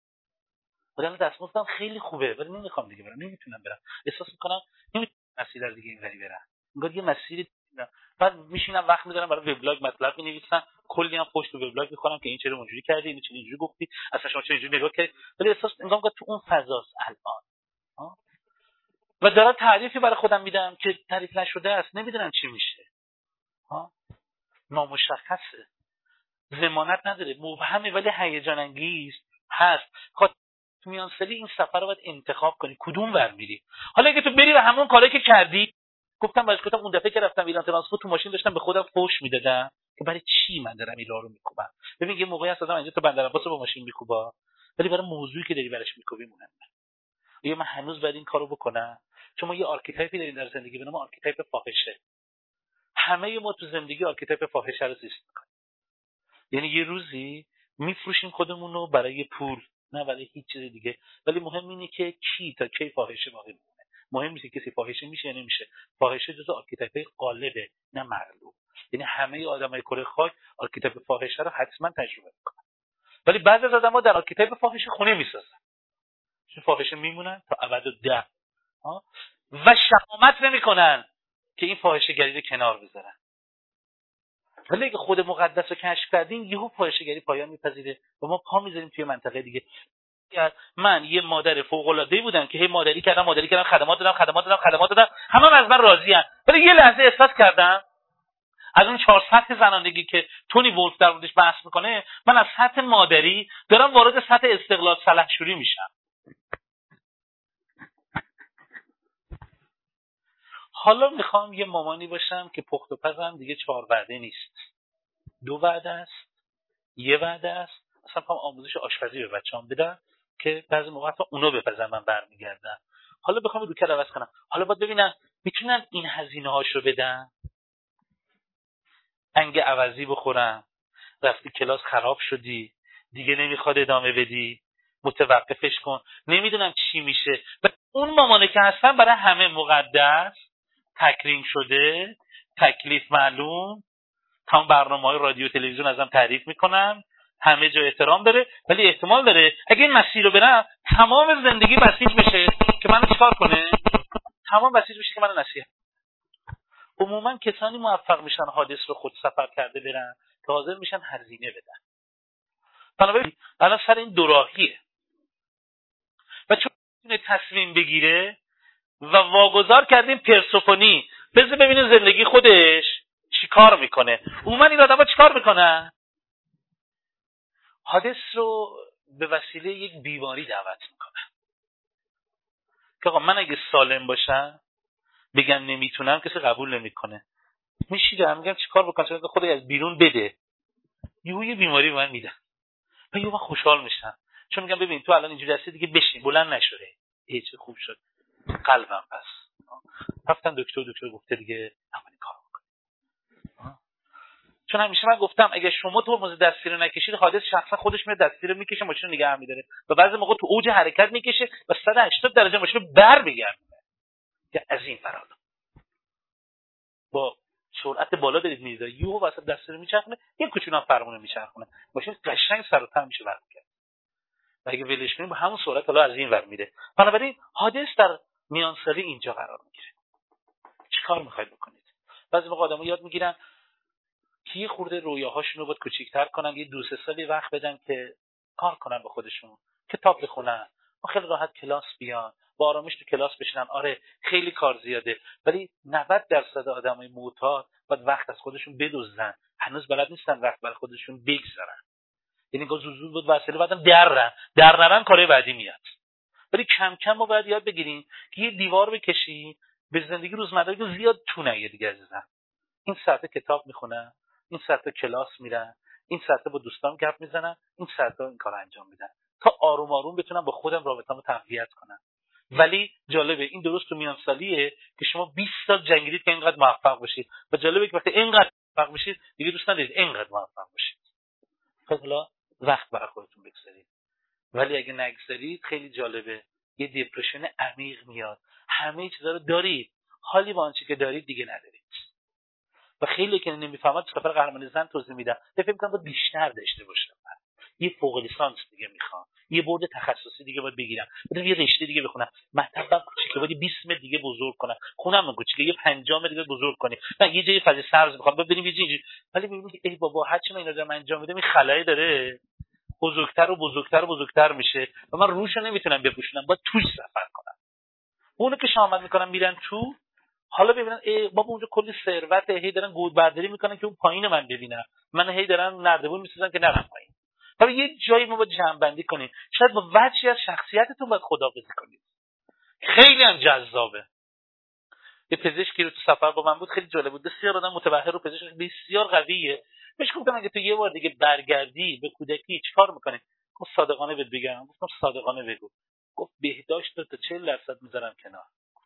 A: ولی دستمزدم خیلی خوبه، ولی نمیخوام دیگه برم، نمیتونم برم. احساس میکنم نمیتونم مسیر دیگه اینوری برم، انگار یه مسیر دیگه. بعد میشینم وقت میذارم برای وبلاگ مطلب مینویسم، کلی هم پشت تو وبلاگ میخونم که این چرا اونجوری کردی، این چرا اینجوری گفتی، اصلا شما چرا اینجوری نگاه کردی، ولی احساس انگار تو اون فضاست الان. و دارم تعریفی برای خودم میدم که تعریف نشده است، نمیدونم چی میشه. نامشخصه، ضمانت نداره، مبهمه ولی هیجان انگیز هست. خاطر میانسالی این سفر رو باید انتخاب کنی کدوم ور میری. حالا اگه تو بری و همون کاری که کردی، گفتم اون دفعه که رفتم ایران ترانسپورت تو ماشین داشتم به خودم فحش میدادم که برای چی من دارم این راه رو میکوبم. ببین یه موقعی هست آدم اینجا تو بندر عباس با ماشین میکوبا، ولی برای موضوعی که داری براش میکوبی مهمه. یا من هنوز باید این کارو بکنم چون ما یه آرکیتایپی داریم در زندگی به نام آرکیتایپ فاحشه. همه ما تو زندگی آرکیتایپ فاحشه رو زیست می‌کنیم. یعنی یه روزی میفروشیم خودمون رو برای پول، نه برای هیچ چیز دیگه. ولی مهم اینه که کی تا کی فاحشه باقی میمونه. مهم نیست کسی فاحشه میشه یا نمیشه. فاحشه جزء آرکیتایپ غالبه، نه معلوم. یعنی همه آدمای کره خاک آرکیتایپ فاحشه رو حتما تجربه میکنن. ولی بعضی از آدم‌ها در آرکیتایپ فاحشه خونه میسازن. چون فاحشه میمونن تا ابد و شهامت نمیکنن که این فاحشه گری رو کنار بذارن. ولی اگه خود مقدس رو کشف کردیم یهو فاحشه گری پایان میپذیره و ما پا میذاریم توی منطقه دیگه. من یه مادر فوق العاده بودم که هی مادری کردم، خدمات دادم، همه از من راضی‌ان. ولی یه لحظه احساس کردم از اون 4 سطح زنندگی که تونی وولف در موردش بحث میکنه، من از سطح مادری دارم وارد سطح استقلال سلحشوری میشم. حالا میخوام یه مامانی باشم که پخت و پزم دیگه 4 وعده نیست، 2 وعده است، 1 وعده است. اصلا میخوام آموزش آشپزی به بچه‌ام بدم که بعضی موقع تا اونا بپزن من برمیگردم. حالا بخوام روکر عوض کنم. حالا باید ببینم میتونن این هزینه‌هاشو بدن. انگ عوضی بخورم، رفتی کلاس خراب شدی، دیگه نمیخواد ادامه بدی، متوقفش کن. نمیدونم چی میشه. و اون مامانه که هستن برای همه مقدس، تکریم شده، تکلیف معلوم، تمام برنامه‌های رادیو تلویزیون ازم تعریف میکنن، همه جا احترام داره. ولی احتمال داره اگه این مسیر رو برم تمام زندگی بسیج بشه که منو چیکار کنه؟ تمام بسیج بشه که منو نصیحت. عموما کسانی موفق میشن حادث رو خود سفر کرده برن که حاضر میشن هزینه بدن. بنابراین الان سر این دوراهیه و چون میتونه تصمیم بگیره و واگذار کردیم پرسوفونی بذار ببینه زندگی خودش چیکار میکنه. عموما این آدم‌ها چیکار میکنن؟ حادث رو به وسیله یک بیماری دعوت میکنن که آقا من اگه سالم باشم بگم نمیتونم کسی قبول نمیکنه. میشیدم میگم چیکار بکنم چون خودت از بیرون بده. یه بیماری به من میدن و من خوشحال میشم چون میگم ببین تو الان اینجوری هستی دیگه بشین بلند نشده. چه خوب شد قلبم. پس رفتن دکتر گفته دیگه همین کارو بکن. چون همیشه من گفتم اگه شما ترمز دستی رو نکشید حادث شخصا خودش میاد دستی رو میکشه ماشین رو نگه می‌داره و بعضی موقع تو اوج حرکت میکشه و 180 درجه ماشین رو برمیگردونه که از این فرات با سرعت بالا دارید می‌ذارید یهو واسه دستی رو میچرخونه یه کوچولو هم فرمون میچرخونه ماشین قشنگ سر و ته میشه برمیگرده و اگه ولش کنیم با همون سرعت حالا از این ور میره. بنابراین حادث در میانسالی اینجا قرار میگیره. چیکار می‌خواید بکنید؟ بعضی موقع آدم‌ها یاد میگیرن که یه خورده رویاهاشون رو باید کوچیک‌تر کنن، یه 2-3 سالی وقت بدن که کار کنن با خودشون، کتاب بخونن و خیلی راحت کلاس بیان، با آرامش تو کلاس بشینن. آره خیلی کار زیاده ولی 90% آدمای معتاد باید وقت از خودشون بدزدن. هنوز بلد نیستن وقت برای خودشون بگذارن. یعنی زود بود وسیله بعدم در نرن کارهای بعدی میاد. ولی کم کم ما باید یاد بگیریم که یه دیوار بکشیم به زندگی روزمره که زیاد تو نگه دیگه عزیزم. این ساعت کتاب میخونن، این ساعت کلاس میرن، این ساعت با دوستان گپ میزنن، این ساعت این کار انجام میدن تا آروم آروم بتونن با خودم رابطه‌مو تقویت کنن. ولی جالبه این درست تو میان سالیه که شما 20 سال جنگیدید که اینقدر موفق بشید و جالبه که وقتی اینقدر موفق بشید دیگه دوست ندارید اینقدر موفق بشید. حالا وقت برای خودتون بگذارید. ولی اگه نگذارید خیلی جالبه یه دیپرشن عمیق میاد. همه چیزا رو دارید، حالی با آنچه که دارید دیگه ندارید. و خیلی که نمیفهمد سفر قهرمانی زن توضیح میدم. فکر می‌کنم باید بیشتر داشته باشم. یه فوق لیسانس دیگه میخوام. یه برد تخصصی دیگه باید بگیرم. بعد یه رشته دیگه بخونم. مطلبم کوچیکه باید 20 متر دیگه بزرگ کنم. خونم کوچیکه یه 50 متر دیگه بزرگ کنی. نه یه جای فضای سبز میخوام. ببینیم یه جایی. ولی میبینی که ای بابا هر چی من اینا دارم انجام میدم این خلایی داره. بزرگتر میشه و من روشو نمیتونم بپوشونم. باید توش سفر کنم. اونو که شامل میکنم میرن تو حالا ببینن بابا اونجا کلی ثروت هی دارن گود برداری میکنن که اون پایین من ببینم. من هی دارن نردبون میسازن که نرم پایین. حالا یه جایی ما باید جمع بندی کنیم. شاید با وجهی از شخصیتتون باید خداحافظی کنید. خیلی هم جذابه. یه پزشکی رو تو سفر با من بود خیلی جالب بود. بسیار آدم متبحر و پزشک بسیار قویه. بهش گفتم اگه تو یه بار دیگه برگردی به کودکی چیکار میکنی؟ گفت صادقانه بهت بگم. گفتم صادقانه بگو. گفت بهداشت رو تا 40% میذارم کنار.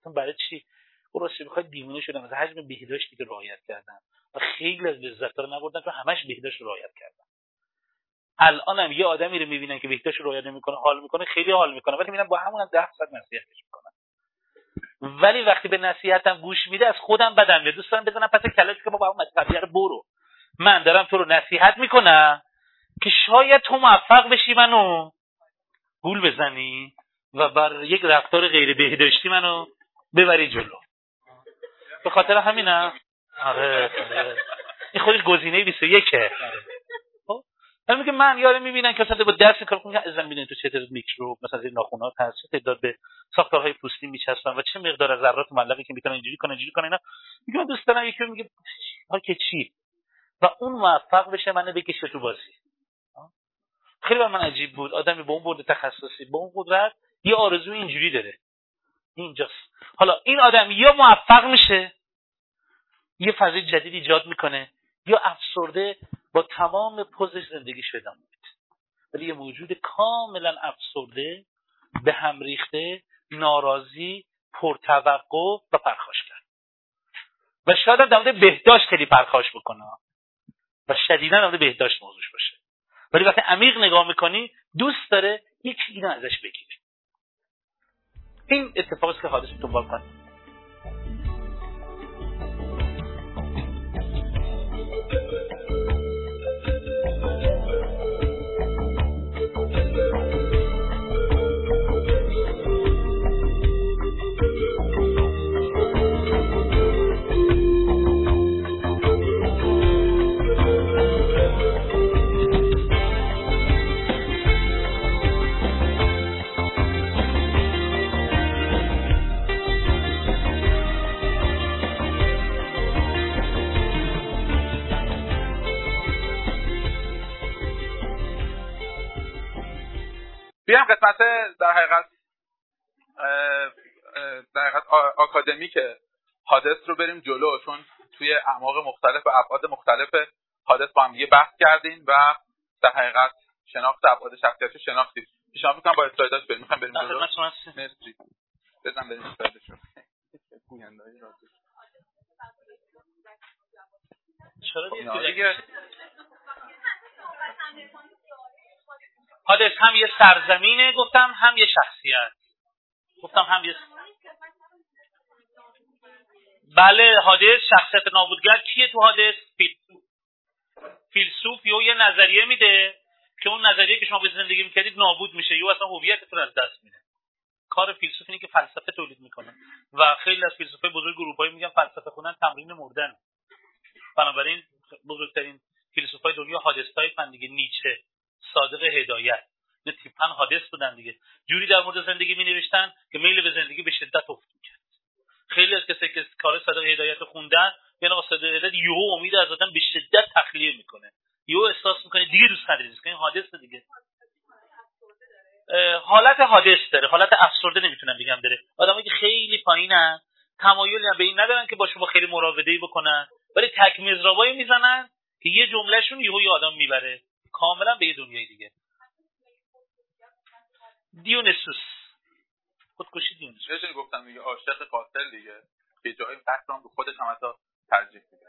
A: گفتم برای چی؟ راستش بخواد دیوونه شدم از حجم بهداشتی که رعایت کردم و خیلی از لذت‌ها رو نبردم چون همش بهداشت رعایت کردم. الانم یه آدمی رو میبینن که بهداشت رعایت نمیکنه حال میکنه، خیلی حال میکنه، ولی میبینم با همون 10% نصیحتش میکنن. ولی وقتی به نصیحتم گوش میده از خودم بدم میاد، دوست دارم بزنم پس کلهش که بابا اون مطلبیه رو برو. من دارم تو رو نصیحت میکنم که شاید تو موفق بشی منو گول بزنی و بر یک رفتار غیر بهداشتی منو ببری جلو. به خاطر همینه. آره این خودش گزینه 21ه. خب من میگم من یارو میبینن که مثلا با دست کار میکنن ازن میبینن تو چه تعداد میکروب مثلا زیر ناخن‌ها هست، چه تعداد به ساختارهای پوستی میچسبن و چه مقدار از ذرات معلقی که میتونن اینجوری کنن اینا. میگم دوست دارم یکی میگه ها که چی و اون موفق بشه منو بکشه تو بازی. خیلی برای من عجیب بود آدمی با اون برد تخصصی با اون قدرت یه آرزو اینجوری داره. اینجاست. حالا این آدم یا موفق میشه یه فضای جدید ایجاد میکنه یا افسرده با تمام پوزش زندگیش ادامه میده. ولی یه موجود کاملا افسرده، به هم ریخته، ناراضی، پرتوقع و پرخاشگر. و شاید هم در مورد بهداشت خیلی پرخاش بکنه و شدیداً در مورد بهداشت موضوعش باشه. ولی وقتی عمیق نگاه میکنی دوست داره یکی اینو ازش بگیره. این اتفاقی که حادث دنبال کنه.
B: بیام قسمت در حقیقت آکادمیک حادث رو بریم جلو، چون توی اعماق مختلف و ابعاد مختلف حادث با هم دیگه بحث کردیم و در حقیقت شناخت ابعاد شخصیت رو شناختیم. پیشنهاد می‌کنم با اسلایداش بریم. می‌خوایم بریم جلو. مرسی. بزن بریم اسلایدش رو. گوینده‌ای راست.
A: چرا دیگه حادث هم یه سرزمینه گفتم هم یه شخصیت گفتم هم یه بله حادث شخصیت نابودگر کیه تو حادث؟ فیلسوف یه نظریه میده که اون نظریه که شما به زندگی میکردید نابود میشه یا اصلا هویتتون از دست میده. کار فیلسوف اینه که فلسفه تولید میکنه و خیلی از فیلسوفای بزرگ اروپایی میگن فلسفه خوندن تمرین مردن. بنابراین بزرگترین فیلسوفای دنیا حادث تایپن دیگه. نیچه، صادق هدایت نه تیپن حادث بودن دیگه. جوری در مورد زندگی می‌نوشتن که میل به زندگی به شدت افت می‌کرد. خیلی از کسایی که کار صادق هدایت خوندن یعنی صادق هدایت یهو امید از آدم به شدت تخلیه میکنه. یهو احساس میکنه دیگه دوست نداره چیز کنه. حادث دیگه حالت حادث داره، حالت افسرده نمیتونم بگم داره. آدمایی که خیلی پایینن تمایلی هم به این ندارن که با شما خیلی مراوده‌ای بکنن، ولی تک مضربایی میزنن که یه جملهشون یهو یه آدم میبره کاملا به یه دنیای دیگه. دیونیسوس خودکشی دیونیسوس.
B: چه گفتم دیگه عاشق قاتل دیگه که جای قتل هم به خودش هم حتی ترجیح میده.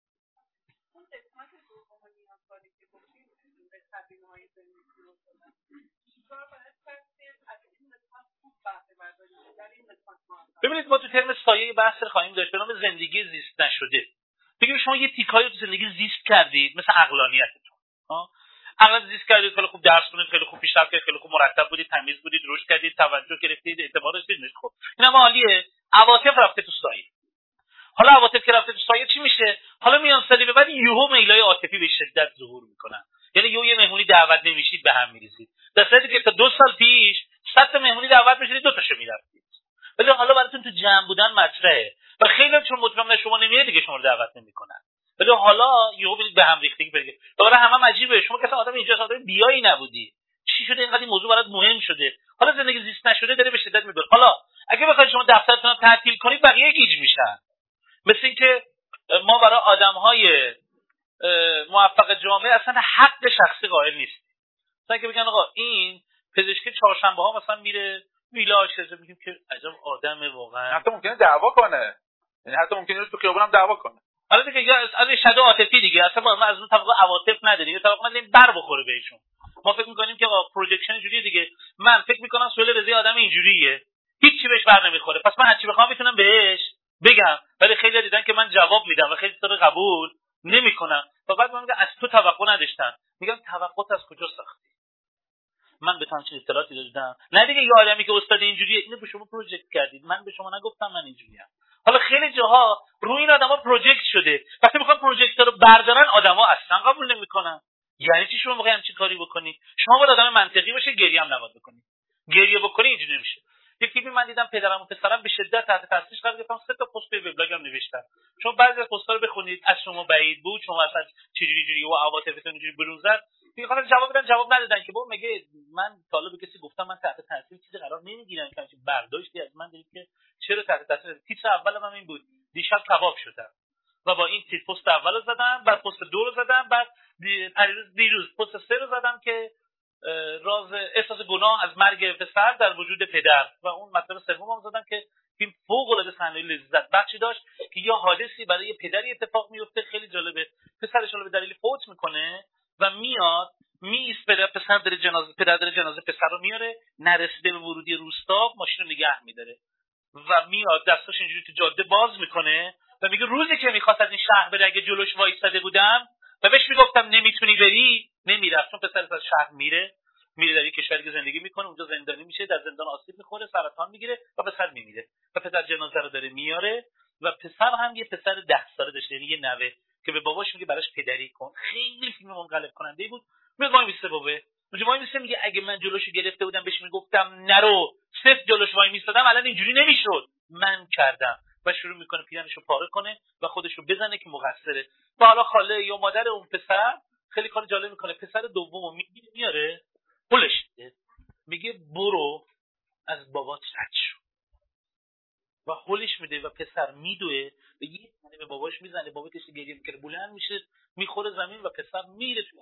A: ببینید ما تو ترم سایه بحث خواهیم داشت به نام زندگی زیست نشده. بگیم شما یه تیکایی تو زندگی زیست کردید مثل عقلانیتتون. عقل زیست کردید، خیلی خوب درس خوندید، خیلی خوب پیشرفت کردید، خیلی خوب مرتب بودید، تمیز بودید، رشد کردید، توجه گرفتید، اعتماد داشتید. خب اینم عالیه. عواطف رفته تو سایه. حالا عواطف که رفته تو سایه چی میشه؟ حالا میان سالی به بعد یهو میلای عاطفی به شدت ظهور میکنن. یعنی یه مهمونی دعوت نمیشید به هم میریزید. در صورتی که تا 2 سال پیش 100 تا مهمونی دعوت میشید 2 تاشو میرفتید. ولی حالا براتون تو جمع بودن مطرحه و خیلی چون مطمئن شما نمیاد دیگه شما رو دعوت نمیکنن. ولی حالا یهو برید به هم ریختگی برید. دوباره همه عجیبه. شما کسی آدم اینجا آدم بیایی نبودی. چی شده اینقدر این موضوع برات مهم شده؟ حالا زندگی زیست نشده داره به شدت میاد. حالا اگه بخواید شما دفترتون رو تعطیل کنید بقیه گیج میشن. مثل اینکه ما برای آدم‌های موفق جامعه اصلا حق شخصی قائل نیستیم. مثلا که بگن آقا این پزشک چهارشنبه‌ها مثلا میره ویلاش از میگیم که عجب آدم واقعا.
B: حتی ممکنه دعوا کنه، یعنی حتی ممکنه تو خیابون هم دعوا کنه.
A: حالا دیگه یا از شده عاطفی دیگه، اصلا ما از اون طبقه عواطف نداریم، یه طبقه نداریم بر بخوره بهشون. ما فکر می‌کنیم که پروجکشن اینجوریه دیگه. من فکر می‌کنم سهیل رضایی آدم اینجوریه، هیچ چی بهش بر نمیخوره، پس من هر چی بخوام میتونم بهش بگم. ولی خیلی دیدن که من جواب میدم و خیلی طور قبول نمی‌کنن. تا بعد من میگم از تو توقع نداشتن. میگم توقعت از کجا ساختی؟ من به همچین اطلاعاتی دادم. نه دیگه یه آدمی که استاد اینجوریه اینو به شما پروژکت کردید، من به شما نگفتم من اینجوریم. حالا خیلی جاها روی این آدما پروژکت شده، وقتی میخوان پروژکتور رو بردارن آدما اصلا قبول نمیکنن. یعنی چی شما میخواید همچین کاری بکنی؟ شما باید آدم منطقی باشه، گریه هم نباید بکنی. گریه بکنی اینجوری نمیشه. یک فیلمی من دیدم پدرم و پسرم به شدت تحت تاثیر قرار گرفتن، 3 تا پست توی وبلاگم نوشتم. شما بعضی از پست‌ها رو بخونید، از شما بعید بود، شما اصلا چجوری جوری و عواطفتون اینجوری برون زد. میخوام جواب ندادن که بابا مگه من طالب کسی گفتم من تحت تاثیر چیزی قرار نمیگیرم که برداشتی از من دارید که چرا تحت تاثیر. تیتر اولم هم این بود، دیشب کباب شدم و با این تیتر پست اولو زدم، بعد پست 2 رو زدم، بعد دیروز پست 3 رو زدم که راز احساس گناه از مرگ پسر در وجود پدر، و اون مطلب سومم زدم که فیلم فوق العاده صحنه لذت بخشی داشت که یا حادثی برای پدری اتفاق میفته خیلی جالبه، پسرش رو به دلیل فوت میکنه و میاد میایسته، پدر داره جنازه پسر رو میاره، نرسیده به ورودی روستا ماشین رو نگه میداره و میاد دستاش اینجوری تو جاده باز میکنه و میگه روزی که میخواست از این شهر بره اگه جلوش وایساده بودم و بهش میگفتم نمیتونی بری نمیرفت، چون پسرش از شهر میره در یک کشوری که زندگی میکنه، اونجا زندانی میشه، در زندان آسیب میخوره، سرطان میگیره و پسر میمیره و پسر جنازه رو داره میاره و پسر هم یه پسر 10 ساله داشته، یعنی یه نوه که به باباش میگه براش پدری کن. خیلی فیلم منقلب کننده بود. میاد وای میسته بابا، وای میسته میگه اگه من جلوشو گرفته بودم بهش میگفتم نرو، صفر جلوش وای میستادم الان اینجوری نمیشد، من کردم. و شروع میکنه پیرنشو پاره کنه و خودشو بزنه که مقصره. و حالا خاله یا مادر اون پسر خیلی کار جالب میکنه، پسر دومو میاره پولش میگه برو از بابات رد شو و هولش میده و پسر میدوه و یه تنه به باباش میزنه، بابا کسی گریه میکنه، بلند میشه میخوره زمین و پسر میره تو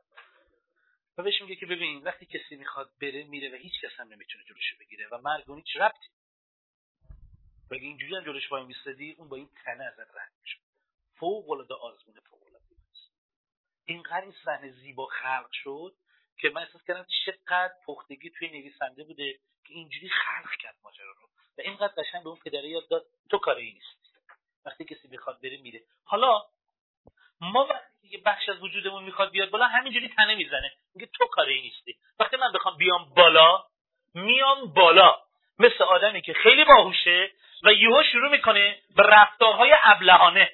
A: و بهش میگه که ببین وقتی کسی میخواد بره میره و هیچ کس هم نمیتونه جلوشو بگیره و مرگ اون هیچ ربطی. و اگه اینجوری هم جلوش وای میستادی اون با این تنه ازت رد میشه. فوق العاده آزمون فوق العاده است. اینقدر این صحنه زیبا خلق شد که من احساس کردم چقدر پختگی توی نویسنده بوده که اینجوری خلق کرد ماجرا رو و اینقدر قشنگ به اون پدره یاد داد تو کاری نیست، وقتی کسی بخواد بره میره. حالا ما وقتی که بخش از وجودمون میخواد بیاد بالا همینجوری تنه میزنه میگه تو کاری نیستی. وقتی من بخوام بیام بالا میام بالا مثل آدمی که خیلی باهوشه و یهو شروع میکنه به رفتارهای ابلهانه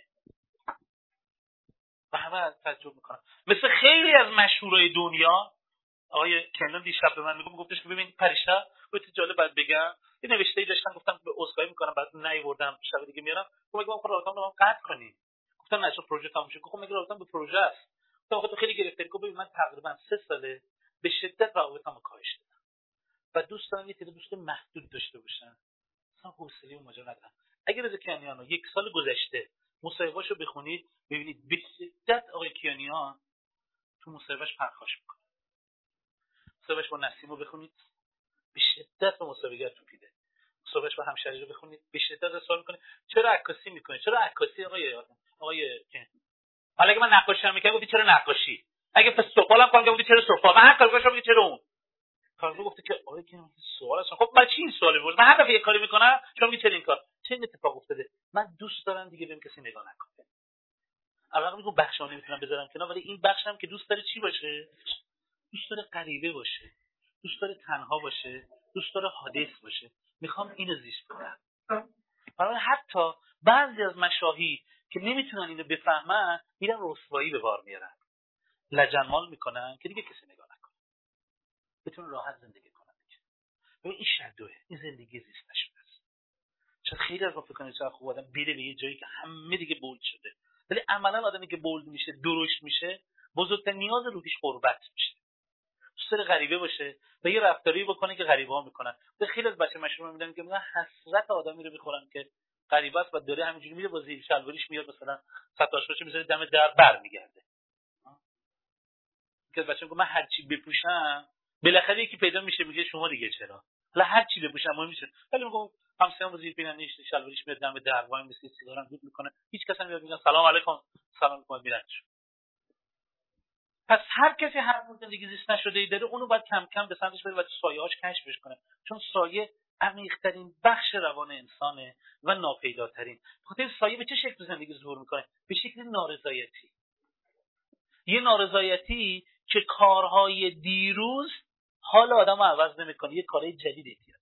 A: و همه تعجب میکنن. مثل خیلی از مشهورای دنیا. آقای کنان دیشب به من گفتش که ببین پریشب گفت جالب بعد بگم یه نوشته‌ای داشتم گفتم به عذرخواهی میکنم بعد نیاوردم شب دیگه میارم. گفتم میگم رابطه‌ام رو قطع کنی. گفتم نه چون پروژه تموم شد. گفتم مگه رابطه‌ام به پروژه است؟ گفتم تو خیلی گرفتاری. گفت ببین من تقریبا 3 ساله به شدت روابطمو کاهش دادم و دوست دارم یه تعداد دوست محدود داشته باشم. اصلا حوصله اون ماجرا ندارم. اگه رضا کیانیان رو 1 سال گذشته مصاحبه‌اشو بخونید ببینید به شدت آقای کیانیان تو مصاحبهش پرخاش میکنه. مصاحبهش با نسیمو بخونید به شدت به مصاحبه‌گر توپیده. مصاحبهش با همشری رو بخونید به شدت سوال میکنه چرا عکاسی میکنه؟ چرا عکاسی آقای حالا اگه من نقاشی میکنم گفتی چرا نقاشی؟ اگه پس سوالم کنم گفتی چرا سوال؟ من هر کاری کنم میگی چرا اون؟ کارو گفته که آقا که سوال است. خب من چی این سوالی بود؟ من هر دفعه یه کاری میکنم شما میگی چرا این کار؟ چه اتفاق افتاده؟ من دوست دارم دیگه بهم کسی نگاه نکنه. اولا میگم بخشا نمیتونم بذارم کنار، ولی این بخشم که دوست داره چی باشه؟ دوست داره غریبه باشه، دوست داره تنها باشه، دوست داره حادث باشه. میخوام اینو زیست کنم. برای حتی بعضی از مشاهیر که نمیتونن اینو بفهمن میرن رسوایی به بار میارن، لجنمال میکنن که دیگه کسی نگاه نکنه، بتونن راحت زندگی کنن. این شدوه، این زندگی زیست نشده است. شاید خیلی از ما فکر کنید چقدر خوب آدم بره به یه جایی که همه دیگه بولد شده، ولی عملا آدمی که بولد میشه درشت میشه بزرگترین نیاز روحیش غربت میشه. دوست داره غریبه باشه و یه رفتاری بکنه که غریبه‌ها میکنن. خیلی از بچه مشهور میبینن که میگن حسرت آدمی رو میخورن که غریبه است و داره همینجوری میره با زیر شلواریش میاد مثلا ستاشوش میذاره دم در برمیگرده. که بچه‌ها میگن من هر چی بپوشم بالاخره یکی پیدا میشه میگه شما دیگه چرا؟ هر چی بپوشم مهم نیست. ولی میگم همسایه‌مون زیر پینم نیست، شلواریش میاد دم در وای میسه سیگارم دود میکنه، هیچ کس نمیاد میگه سلام علیکم، سلام میکنه میرن. پس هر کسی هر نوع زندگی زیست نشده‌ای داره، اونو باید کم کم به سمتش بره و سایه‌هاش کشفش کنه، چون سایه عمیق‌ترین بخش روان انسانه و ناپیداترین. خاطر سایه به چه شکل زندگی ظهور میکنه؟ به شکل نارضایتی. یه نارضایتی که کارهای دیروز حال آدمو عوض نمیکنه، یه کارهای جدید احتیاج.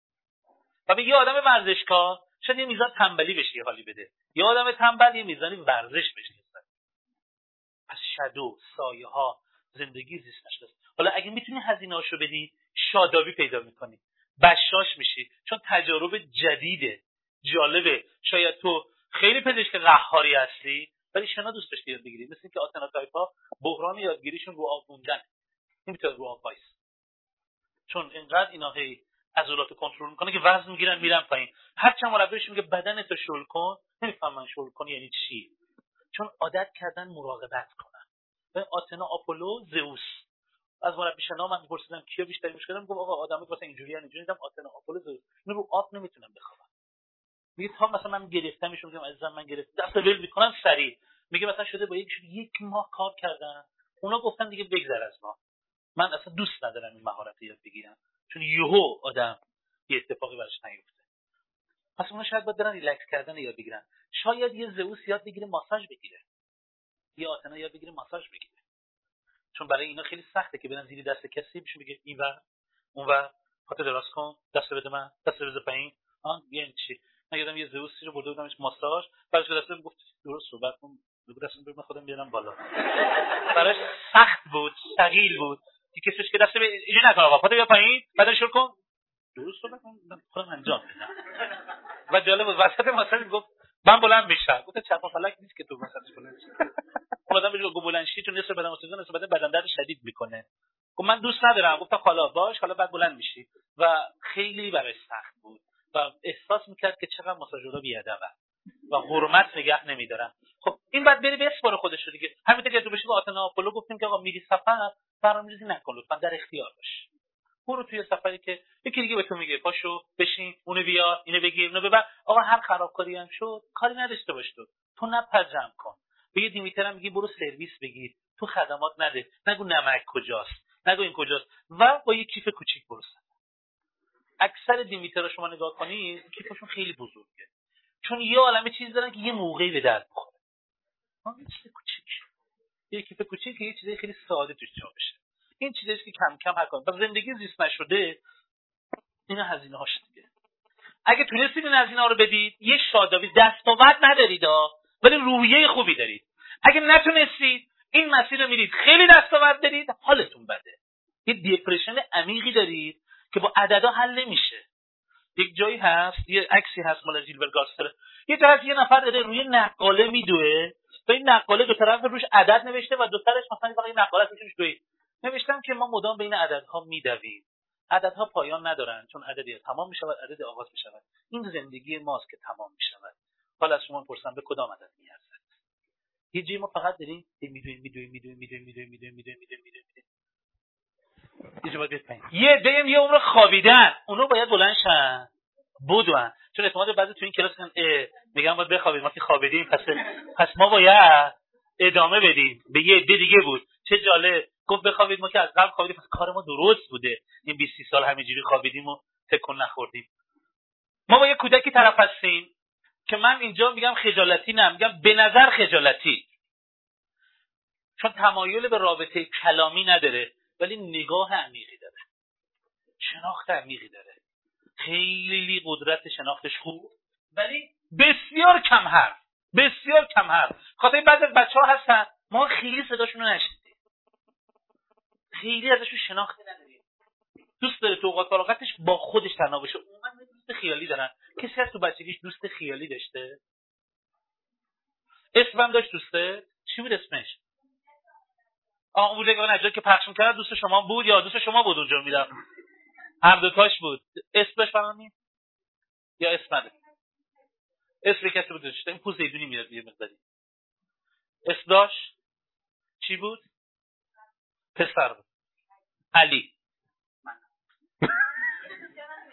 A: و به یه آدم ورزشکار شاید یه میزان تنبلی بشه یه حالی بده، یه آدم تنبل یه میزانی ورزش بشه. پس شادو، سایه ها، زندگی زیست نشده. حالا اگه میتونی هزینه‌اشو بدی، شادابی پیدا میکنی، بشاش میشی، چون تجارب جدیده، جالبه. شاید تو خیلی پزشک قهاری هستی ولی شنا دوست داشتی یاد بگیری، مثل اینکه آتنا تایپا بحران یادگیریشون رو آب موندن، نمیتونه رو آب وایس، چون اینقدر اینا هی عضلات کنترل میکنه که وزن میگیرن میرن پایین. هر چند مربیش میگه بدنتو شل کن، نمیفهمن شل کن یعنی چی، چون عادت کردن مراقبت کنن. به آتنا، آپولو، زئوس. از مربی شنا من میپرسیدم کیا بیشتر مشکل دارن، میگم آقا آدمی واسه اینجوریه دیدم آتنا، آپولو، زئوس. اینو رو آب نمیتونم بخوابم. میگه تا مثلا من گرفتمشون، میگم عزیزم من گرفت، دست ول میکنن سریع. میگه مثلا شده با یک ماه کار کردن، اونا گفتن دیگه بگذر از ما. من اصلا دوست ندارم این مهارت یاد بگیرم، چون یهو آدم یه اتفاقی براش نیفته. پس اونا شاید باید برن ریلکس کردن یاد بگیرن. شاید یه زئوس یاد بگیره ماساژ بگیره، یه آتنا یاد بگیره ماساژ بگیره، چون برای اینا خیلی سخته که برن زیر دست کسی بهش میگه اینور اونور، پاتو دراز کن، دست بده من، دست بده پایین. یعنی چی؟ من یادم یه زئوسی رو برده بودمش ماساژ، بعدش دستم گفت درست صحبت کن، بگو دستم بده من خودم بیارم بالا. براش سخت بود، ثقیل بود. کسیش که دست اینجوری نکن آقا، پاتو بیا پایین، بعدش شروع کن درست صحبت کن، خودم انجام بدم. و جالب بود وسط ماساژ گفت من بلند میشم. گفت چرخ فلک نیست که تو وسطش بلند شی. آدم میگه بلند شی چون نصف بدن ماساژ نصف بدن درد شدید میکنه. گفت من دوست ندارم. گفتم حالا باش، حالا بعد بلند میشی. و خیلی براش سخت بود و احساس میکرد که چقدر ماساژورها بیادبن و حرمت نگه نمیدارن. خب این بعد بری بسپاره خودش رو دیگه. همینطور که تو بهش آتنا آپولو گفتیم که آقا میری سفر برنامه‌ریزی نکن لطفا، در اختیار باش. برو توی سفری که یکی دیگه به تو میگه پاشو بشین، اونو بیا، اینو بگیر، اونو ببر. آقا هر خرابکاری هم شد کاری نداشته باش، تو نپرجم کن. به یه دیمیتر هم میگی برو سرویس بگیر، تو خدمات نده، نگو نمک کجاست، نگو این کجاست، و با یه کیف کوچیک برو. اکثر دیمیترها شما نگاه کنید کیفشون خیلی بزرگه، چون یه عالمه چیز دارن که یه موقعی به درد میخوره. یه چیز کوچیک، یه کیف کوچیک که یه چیز خیلی ساده توش جا بشه. این چیزیه که کم کم هر کار. زندگی زیست نشده اینا هزینه‌هاش دیگه. اگه تونستید این هزینه‌ها رو بدید، یه شادابی، دستاورد ندارید ولی روحیه خوبی دارید. اگه نتونستید این مسیر رو میرید خیلی دستاورد دارید، حالتون بده. یه دیپرشن عمیقی دارید که با عددا حل نمیشه. یک جایی هست، یه عکسی هست مال زیلبر گاستر، یه طرف یه نفر داره روی نقاله میدوه و این نقاله دو طرف روش عدد نوشته و دو طرفش مثلا فقط نقاله روش دوید. نوشتم که ما مدام بین عددها میدویم، عددها پایان ندارن، چون عددی تمام میشود عدد آغاز میشود. این زندگی ماست که تمام میشود. حالا از شما پرسیدم به کدام عدد میارزد؟ یه جایی ما فقط داریم میدویم. یه عده‌ام یه عمر خوابیدن، اونو باید بلند شن بدون، چون اعتماد بعضی تو این کلاس میگن باید بخوابید، ما که خوابیدیم پس ما باید ادامه بدیم. به یه عده دیگه بود چه جالب، گفت بخوابید، ما که از قبل خوابیدیم پس کار ما درست بوده، این 20 سال همینجوری خوابیدیم و تکون نخوردیم. ما با یه کودکی طرف هستیم که من اینجا میگم خجالتی، نه میگم به نظر خجالتی، چون تمایل به رابطه کلامی نداره ولی نگاه عمیقی داره، شناخت عمیقی داره، خیلی قدرت شناختش خوب ولی بسیار کم حرف. خاطر بعضی از بچه‌ها هستن ما خیلی صداشون رو نشنیدیم، خیلی ازشون شناختی نداریم، دوست داره تو اوقات فراغتش با خودش تنها باشه. عموما دوست خیالی دارن. کسی از تو بچگیش دوست خیالی داشته؟ اسمم داشت دوسته؟ چی بود اسمش؟ اون نجار که پخش می‌کرد دوست شما بود یا دوست شما بود اونجا میرفت؟ هر دو تاش بود. اسمش فرانی یا اسم کسی بود داشته؟ این پوز زیدونی میاد یه مقداری. اسم داشت چی بود؟ پسر بود. علی.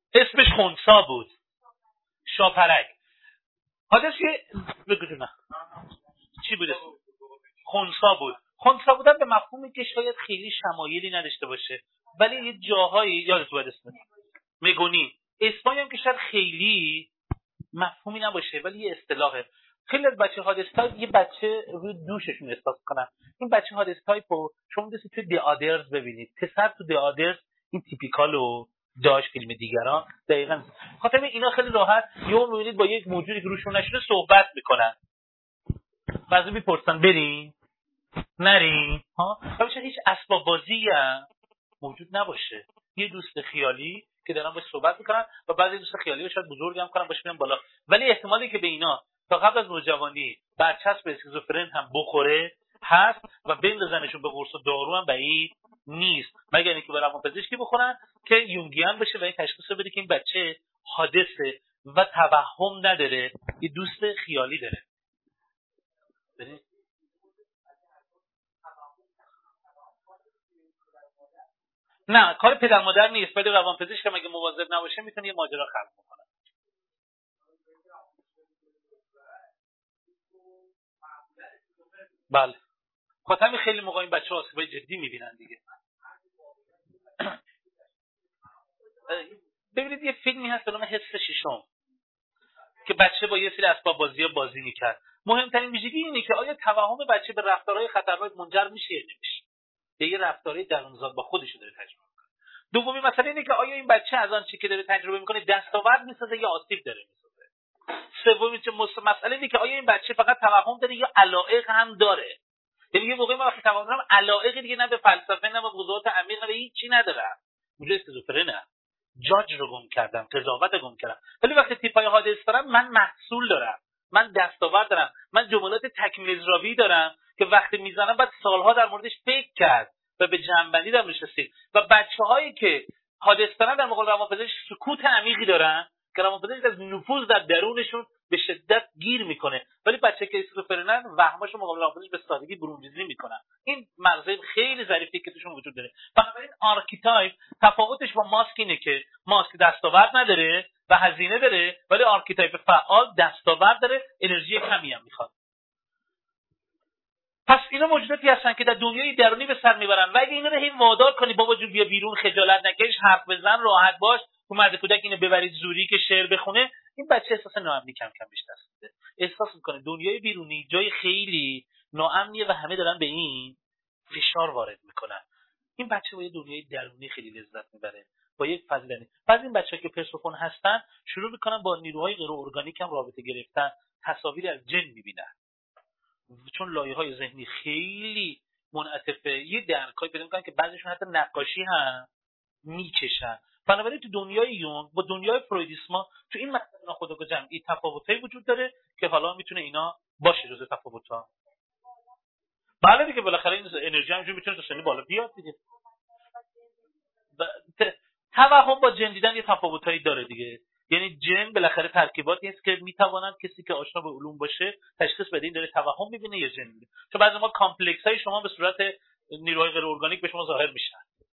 A: اسمش خنثی بود، شاپرک. حادث که بگو نه چی بود اسم؟ خنثی بود. خنثی بودن به مفهومی که شاید خیلی شمایلی نداشته باشه، ولی یه جاهایی یادت باید اسم میگونی اسمایی هم که شاید خیلی مفهومی نباشه ولی یه اصطلاحه. خیلی از بچه حادث تایپ یه بچه روی دوششون احساس کنن. این بچه حادث تایپو شما می‌دونید توی دی آدرز ببینید، پسر تو دی آدرز این تیپیکالو داش فیلم دیگران دقیقاً خاطر اینا خیلی راحت یهو می‌بینید با یک موجودی که روشون نشده صحبت میکنن. بعضی میپرسن بریم نریم ها، همیشه هیچ اسباب بازی موجود نباشه، یه دوست خیالی که دارن باهاش صحبت میکنن و بعضی دوست خیالی شاید بزرگ هم کنن باش میرن بالا، ولی احتمالی که به اینا تا قبل از نوجوانی برچسب اسکیزوفرن هم بخوره هست و بندازنشون به قرص و دارو هم بعید نیست، مگر اینکه به روانپزشکی بخورن که یونگیان بشه و این تشخیص بده که این بچه حادثه و توهم نداره، یه دوست خیالی داره. نه کار پدر مادر نیست، ولی روانپزشک که مگه مواظب نباشه میتونه یه ماجرا خلق کنه. بله خاطر همین خیلی موقع این بچه‌ها آسیبای جدی میبینن دیگه. ببینید یه فیلمی هست به نام حس ششم که بچه با یه سری اسباب بازی میکرد. مهمترین ویژگی اینه که آیا توهم بچه به رفتارهای خطرناک منجر میشه یا نمیشه، یه رفتارهای درونزاد با خودش داره تجربه میکنه. دومی مسئله اینه که آیا این بچه از آن چیزی که داره تجربه میکنه دستاورد میسازه یا آسیب داره میسازه. سومی مسئله اینه که آیا این بچه فقط توهم داره یا علایق هم داره. یعنی یه موقعی ما وقتی توهم دارم علایق دیگه نه به فلسفه نه به موضوعات عمیق نه به هیچی ندارم، اونجا اسکیزوفرنه، جاج رو گم کردم، قضاوت رو گم کردم. ولی وقتی تیپای حادث دارم من محصول دارم، من دستاورد دارم، من جملات تکمیل اضرابی دارم که وقتی میزنم بعد سالها در موردش فکر کرد و به جنبندی در موردش رسید. و بچه‌هایی که حادث دارن در مقابل روانپزشک سکوت عمیقی دارن که روانپزشک از نفوذ در درونشون به شدت گیر میکنه، ولی بچه که اسکیزوفرنن وهماشو مقابل روانپزشک به سادگی برونریزی میکنن. این مغزای خیلی ظریفی که توشون وجود داره. بنابراین آرکیتایپ تفاوتش با ماسک اینه که ماسک دستاورد نداره و هزینه داره، ولی آرکیتایپ فعال دستاورد داره، انرژی کمی هم میخواد. پس اینا موجوداتی هستن که در دنیای درونی به سر میبرن و اگه اینا رو هی وادار کنی بابا جون بیا بیرون، خجالت نکش، حرف بزن، راحت باش، تو مرد کودک اینو ببرید زوری که شعر بخونه، این بچه احساس ناامنی کم کم بهش دست میده، احساس میکنه دنیای بیرونی جای خیلی ناامنیه و همه دارن به این فشار وارد میکنن. این بچه با یه دنیای درونی خیلی لذت میبره، با یک فضیلتی. بعضی این بچه‌ها که پرسوفون هستن شروع میکنن با نیروهای غیر ارگانیک هم رابطه گرفتن، تصاویری از جن میبینن چون لایه‌های ذهنی خیلی منعطفه، یه درکایی پیدا میکنن که بعضیشون حتی نقاشی هم میکشن. بنابراین تو دنیای یونگ با دنیای فرویدیسما تو این مسئله ناخودآگاه جمعی تفاوتایی وجود داره که حالا میتونه اینا باشه جزء تفاوت‌ها. بله دیگه بالاخره این انرژی همینجوری میتونه تا سنی بالا بیاد دیگه. توهم با جن دیدن یه تفاوتایی داره دیگه. یعنی جن بالاخره ترکیباتی است که میتوانند کسی که آشنا به علوم باشه تشخیص بده این داره توهم میبینه یا جن میبینه. چون بعضی ما کامپلکس های شما به صورت نیروهای غیر ارگانیک به شما ظاهر میشن.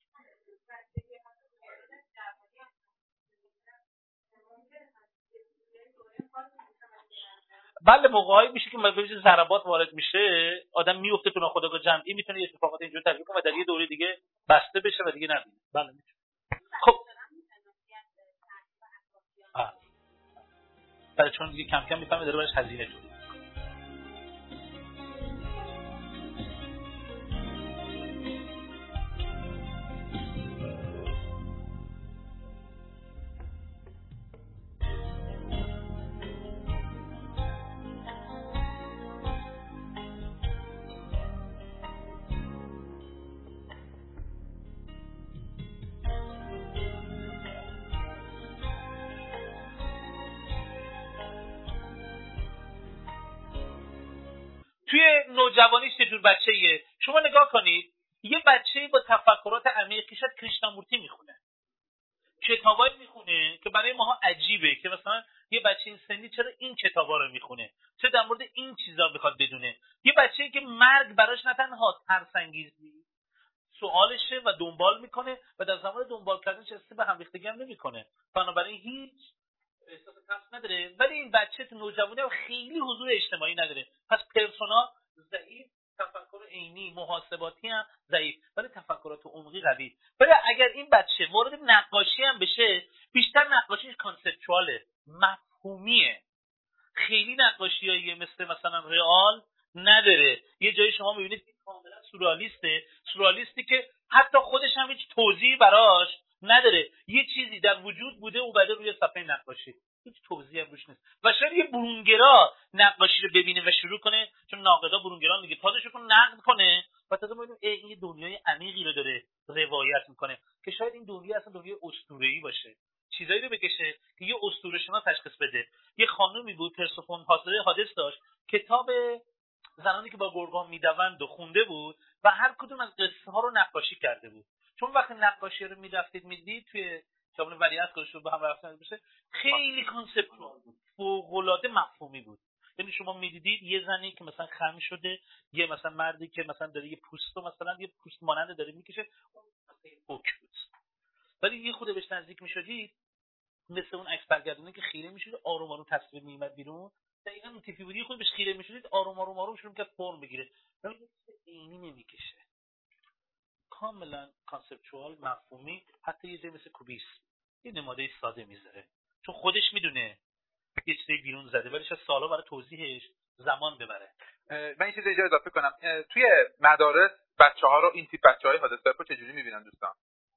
A: بله موقعی میشه که مثلا ضربات وارد میشه، آدم میفته تو ناخودآگاه جمعی، میتونه اتفاقات اینجوری تجربه کنه و در یه دوره دیگه بسته بشه و دیگه نبینه. بله میتونه. خب بله چون دیگه کم کم میفهمه داره براش هزینه شده. توی نوجوانیش چه جور بچه‌ایه؟ شما نگاه کنید یه بچه‌ای با تفکرات عمیقی شاید کریشنامورتی میخونه، کتابایی میخونه که برای ماها عجیبه که مثلا یه بچه این سنی چرا این کتابا رو میخونه، چرا در مورد این چیزا میخواد بدونه. یه بچه‌ای که مرگ براش نه تنها ترس‌انگیز نیست، سوالشه و دنبال میکنه و در زمان دنبال کردنش اسم به هم ریختگی هم نمیکنه، بنابراین هیچ احساس ترس نداره. ولی این بچه تو نوجوانی خیلی حضور اجتماعی نداره، پس پرسونا ضعیف، تفکر عینی محاسباتی هم ضعیف، ولی تفکرات عمقی قوی. ولی اگر این بچه وارد نقاشی هم بشه، بیشتر نقاشیش کانسپچواله، مفهومیه، خیلی نقاشیایی مثلا رئال نداره. یه جایی شما میبینید که کاملا سورئالیستی که حتی خودش هم هیچ توضیحی براش نداره، یه چیزی در وجود بوده اومده روی صفحه نقاشی، هیچ توضیحی روش نیست. و شاید یه برونگرا نقاشی رو ببینه و شروع کنه، چون ناقدا برونگرا میگه پادشو کن نقد کنه و تازه ببینیم این دنیای عمیقی رو داره روایت میکنه که شاید این دنیا اصلا دنیای اسطوره‌ای باشه، چیزایی رو بکشه که یه اسطوره شناس تشخیص بده. یه خانومی بود پرسفون هادس داشت، کتاب زنانی که با گرگان میدوند و خونده بود و هر کدوم از قصه ها رو نقاشی کرده بود. چون وقتی نقاشی رو میرفتید میدید توی کتاب ولیعهد کارش رو به هم رفتن بشه، خیلی کانسپچوال بود، فوق‌العاده مفهومی بود. یعنی شما میدیدید یه زنی که مثلا خم شده، یه مثلا مردی که مثلا داره یه پوستو مثلا یه پوست مانند داره میکشه، اون مثلا فوک بود. ولی یه خود بهش نزدیک میشدید مثل اون عکس برگردونه که خیره میشد آروم آروم تصویر میومد بیرون، دقیقاً اون تیپی بودی خود بهش خیره میشدید آروم آروم شروع می‌کرد فرم بگیره. ولی اینی نمیکشه، کاملا کانسپچوال مفهومی، حتی یه جایی مثل کوبیس یه نماده ساده میذاره چون خودش میدونه یه چیزی بیرون زده، ولی شاید سالا برای توضیحش زمان ببره.
B: من این چیز اینجا اضافه کنم، توی مدارس بچه‌ها رو این تیپ بچه‌های حادثه رو چجوری می‌بینن دوستان؟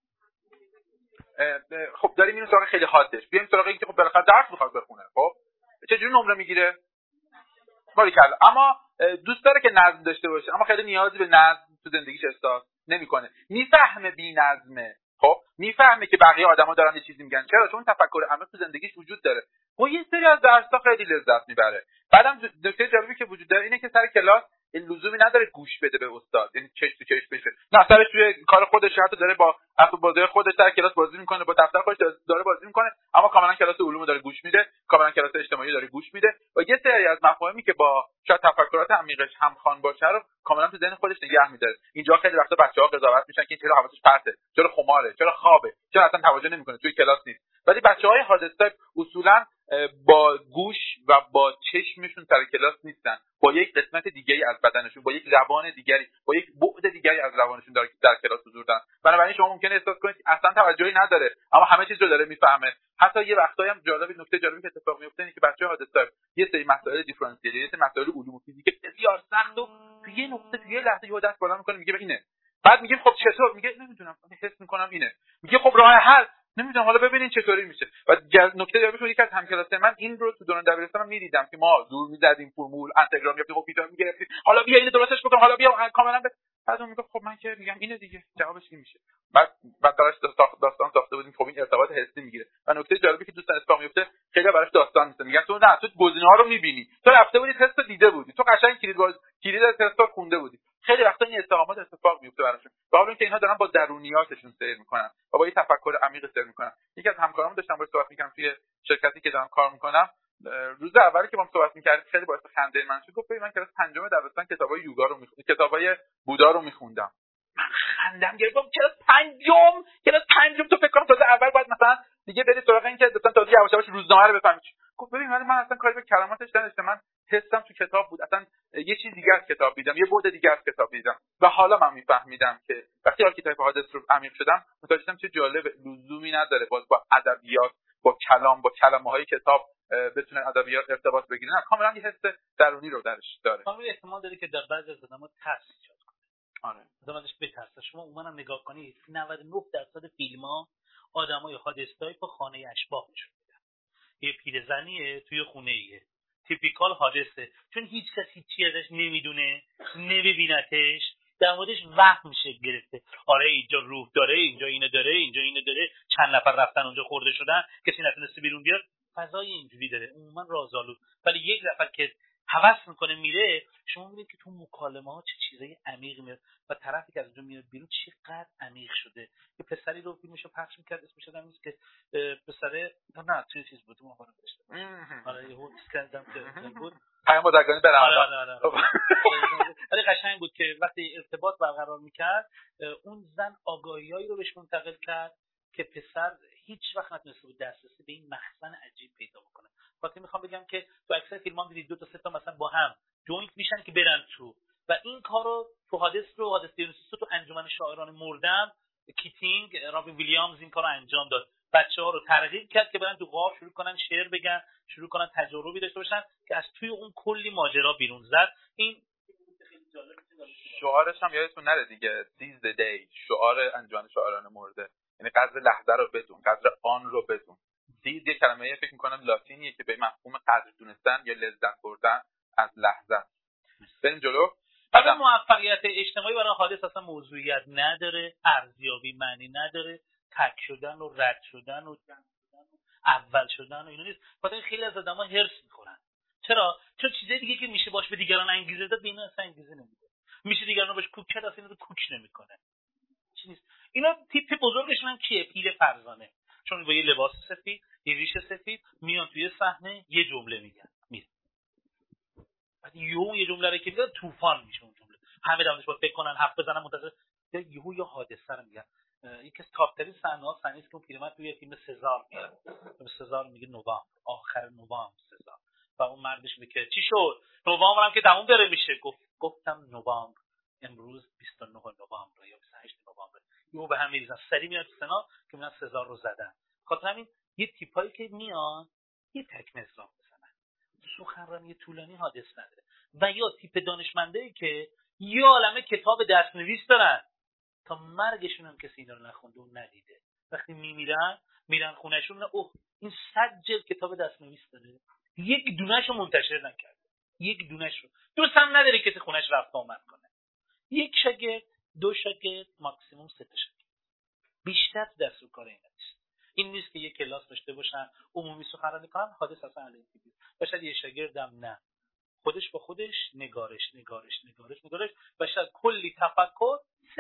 B: خب داریم اینو سراغ خیلی حادش، بیایم سراغ اینکه خب بالاخره درس می‌خواد بخونه، خب چجوری نمره میگیره؟ باریکلا. اما دوست داره که نظم داشته باشه، اما خیلی نیازی به نظم تو زندگیش احساس نمی‌کنه، میفهمه بی‌نظمه، خب میفهمه که بقیه آدما دارن یه چیزی میگن، چرا؟ چون تفکر عمیق تو زندگیش وجود داره. و یه سری از درس‌ها خیلی لذت میبره. بعدم نکته جالبی که وجود داره اینه که سر کلاس لزومی نداره گوش بده به استاد، یعنی چش تو چش بشه، نه سرش توی کار خودش، حتی داره با اسباب بازی خودش در کلاس بازی میکنه، با دفتر خودش داره بازی میکنه، اما کاملا کلاس علومو داره گوش میده، کاملا کلاس اجتماعی داره گوش میده و یه سری از مفاهیمی که با شاید تفکرات عمیقش همخوان باشه رو کاملا تو ذهن خودش نگه میداره. اینجا خیلی وقتا بچه‌ها قضاوت میشن که این چرا حواسش پرته، چرا خماره، چرا خوابه، چرا اصلا توجه نمیکنه، توی کلاس نیست. ولی بچه‌های حادث تایپ اصولا با گوش و با چشمشون سر کلاس نیستن، با یک قسمت دیگری از بدنشون، با یک زبان دیگری، با یک بعد دیگری از زبانشون در کلاس حضور دارن. بنابراین شما ممکنه احساس کنید اصلا توجهی نداره اما همه چیز رو داره میفهمه. حتی یه وقتایی هم نکته جالبی که اتفاق میفته اینه که بچه‌ها حادث تایپ یه سری مسائل دیفرانسیل، یه سری مسائل علوم و فیزیک بسیار سخت و توی یه نقطه توی یه لحظه یهو دست بالا میکنه میگه اینه، بعد میگیم خب چطور، میگه نمیدونم حس میکنم اینه، میگه خب راه حل نمیدونم حالا ببینین چطوری میشه. و نکته جالبش یکی از همکلاسای من این رو تو دوران دبیرستانم میدیدم که ما دور میزدیم فرمول انتگرال میگفتیم خب پیتون میگرفتیم حالا بیا اینو درستش بکن، حالا بیا کاملا بعد اون میگه خب من که میگم اینه دیگه، جوابش این میشه. بعد براش داستان ساخته بودیم خب این ارتباط حسی میگیره. و نکته جالبی که دوستان اتفاق میفته خیلی براش داستان میشه، میگن تو نه تو گزینه‌ها رو میبینی، تو رفته بودی تست دیده بودی، تو قشنگ کلید تست رو خونده بودی. خیلی وقتا این اتهامات اتفاق میفته براشون، با اینکه اینها دارن با درونیاتشون سیر میکنن و با یه تفکر عمیق سیر میکنن. یکی از همکارام داشتم باهاش صحبت میکردم توی شرکتی که دارم کار میکنم، روز اولی که با هم صحبت میکردیم خیلی باعث خنده من شد. گفت من کلاس پنجم دبستان کتابای یوگا رو میخوندم، کتابای بودا رو میخوندم. من خندم گرفت، گفتم کلاس پنجم تو فکر کنم تازه اول باید مثلا دیگه بری سراغ این که مثلا تازه یواش یواش روزنامه رو بفهمی. گفت ببین من اصلا کاری به کلماتش نداشتم، من حسم تو کتاب بود، اصلا یه چیز دیگه از کتاب دیدم، یه بعد دیگه از کتاب دیدم و حالا من میفهمیدم که وقتی آرکیتایپ حادث رو عمیق شدم متوجه شدم چه جالب، لزومی نداره باز با ادبیات، با کلام، با کلمه‌های کتاب بتونه ادبیات ارتباط بگیره، نه کاملا یه حس درونی رو درش داره.
A: کاملا احتمال داره که در بعضی از آدم‌ها ترس ایجاد کنه.
B: آره.
A: آدمش بترسه. شما عموما نگاه کنید 99% فیلم‌ها آدمای حادث تایپ با خانه اشباح نشون میدن. یه پیرزنیه توی خونه‌ایه. تیپیکال حادثه. چون هیچ کس هیچی ازش نمیدونه، نمیبینتش، در موردش وهم میشه گرفته. آره اینجا روح داره، اینجا اینو داره، اینجا اینو داره، چند نفر رفتن اونجا خورده شدن، کسی نتونسته بیرون بیاد. فضای اینجوری داره. عموما رازآلود. ولی یک نفر که هوس میکنه میره، شما میبینید که تو مکالمه ها چه چیزای عمیقی میاد و طرفی که از اونجا میاد بیرون چقدر عمیق شده. یه پسری رو فیلمشو پخش میکرد اسمش یادم نیست که پسره نه چیز بود اون خانم داشت. آره یه هوت کردم که بود
B: پیام بازرگانی برام.
A: آره. ولی قشنگ بود که وقتی ارتباط برقرار میکرد اون زن آگاهیایی رو بهش منتقل کرد که پسر هیچ وقت نتونسته بود دسترسی به این مخزن عجیب پیدا بکنه. وقتی میخوام بگم که تو اکثر فیلم‌ها دیدید 2 تا 3 تا مثلا با هم جوینت میشن که برن تو، و این کارو تو حادث دیونیسوس تو انجمن شاعران مردم کیتینگ رابین ویلیامز این کارو انجام داد. بچه‌ها رو ترغیب کرد که برن تو غار شروع کنن شعر بگن، شروع کنن تجربی داشته باشن که از توی اون کلی ماجرا بیرون زد. این
B: شعارش هم یادتون نره دیگه، seize the day، شعار انجمن شاعران مرده، یعنی قدر لحظه رو بدون، قدر آن رو بدون. seize یه کلمه فکر می‌کنم لاتینیه که به مفهوم قدر دونستن یا لذت بردن از لحظه. بریم جلو.
A: اصلا موفقیت اجتماعی برای حادث اصلا موضوعیت نداره، ارزیابی معنی نداره، تک شدن و رد شدن و اول شدن و اینا نیست. خاطر خیلی از آدم‌ها هرس می‌خورن. چرا؟ چون چیزای دیگه که میشه باش به دیگران انگیزه داد، به اینا اصلا انگیزه نمیده. میشه دیگران باش کوک کرد، اصلا اینا رو کوک نمی‌کنه. چی نیست. اینا تیپ بزرگشون هم کیه؟ پیل فرزانه. چون با یه لباس سفید، یه ریش سفید میان توی صحنه یه جمله میگن. بعد یه جمله رو که میگه طوفان میشه اون جمله. همه دانش با فکر کنن، حرف بزنن، منتظر یه حادثه رو میگن. یکی از تاپ‌ترین صحنه‌ها صحنه‌ای که اون پیرمرد توی فیلم سزار میگه. به سزار میگه نوامبر، آخر نوامبر سزار. و اون مردش میگه که چی شد؟ نوامبر هم که تموم داره میشه. گفتم نوامبر، امروز 29 نوامبر یا 28 نوامبر. یهو به هم میریزن، سری میاد تو سنا که میگن سزار رو زدن. خاطر همین یه تیپایی که میان یه تک مصرع میزنن. سخنرانی طولانی حادث نداره. و یا تیپ دانشمندایی که یه عالمه کتاب دستنویس دارن، تا مرگشون هم کسی اینا رو نخونده و ندیده. وقتی میرن خونهشون، اوه این 100 جلد کتاب دستنویس داره، یک دونهشو منتشر نکرده، یک دونهشو دوست هم نداره کسی خونهش رفت آمد کنه. یک شاگرد، 2 شاگرد، ماکسیموم 3 تا شاگرد، بیشتر دست رو کار اینا نیست. این نیست که یک کلاس داشته باشن عمومی سخنرانی کنن، حادث اصلا علیه نیست. باشد یه شاگردم نه، خودش با خودش نگارش و شاید کلی تفکر،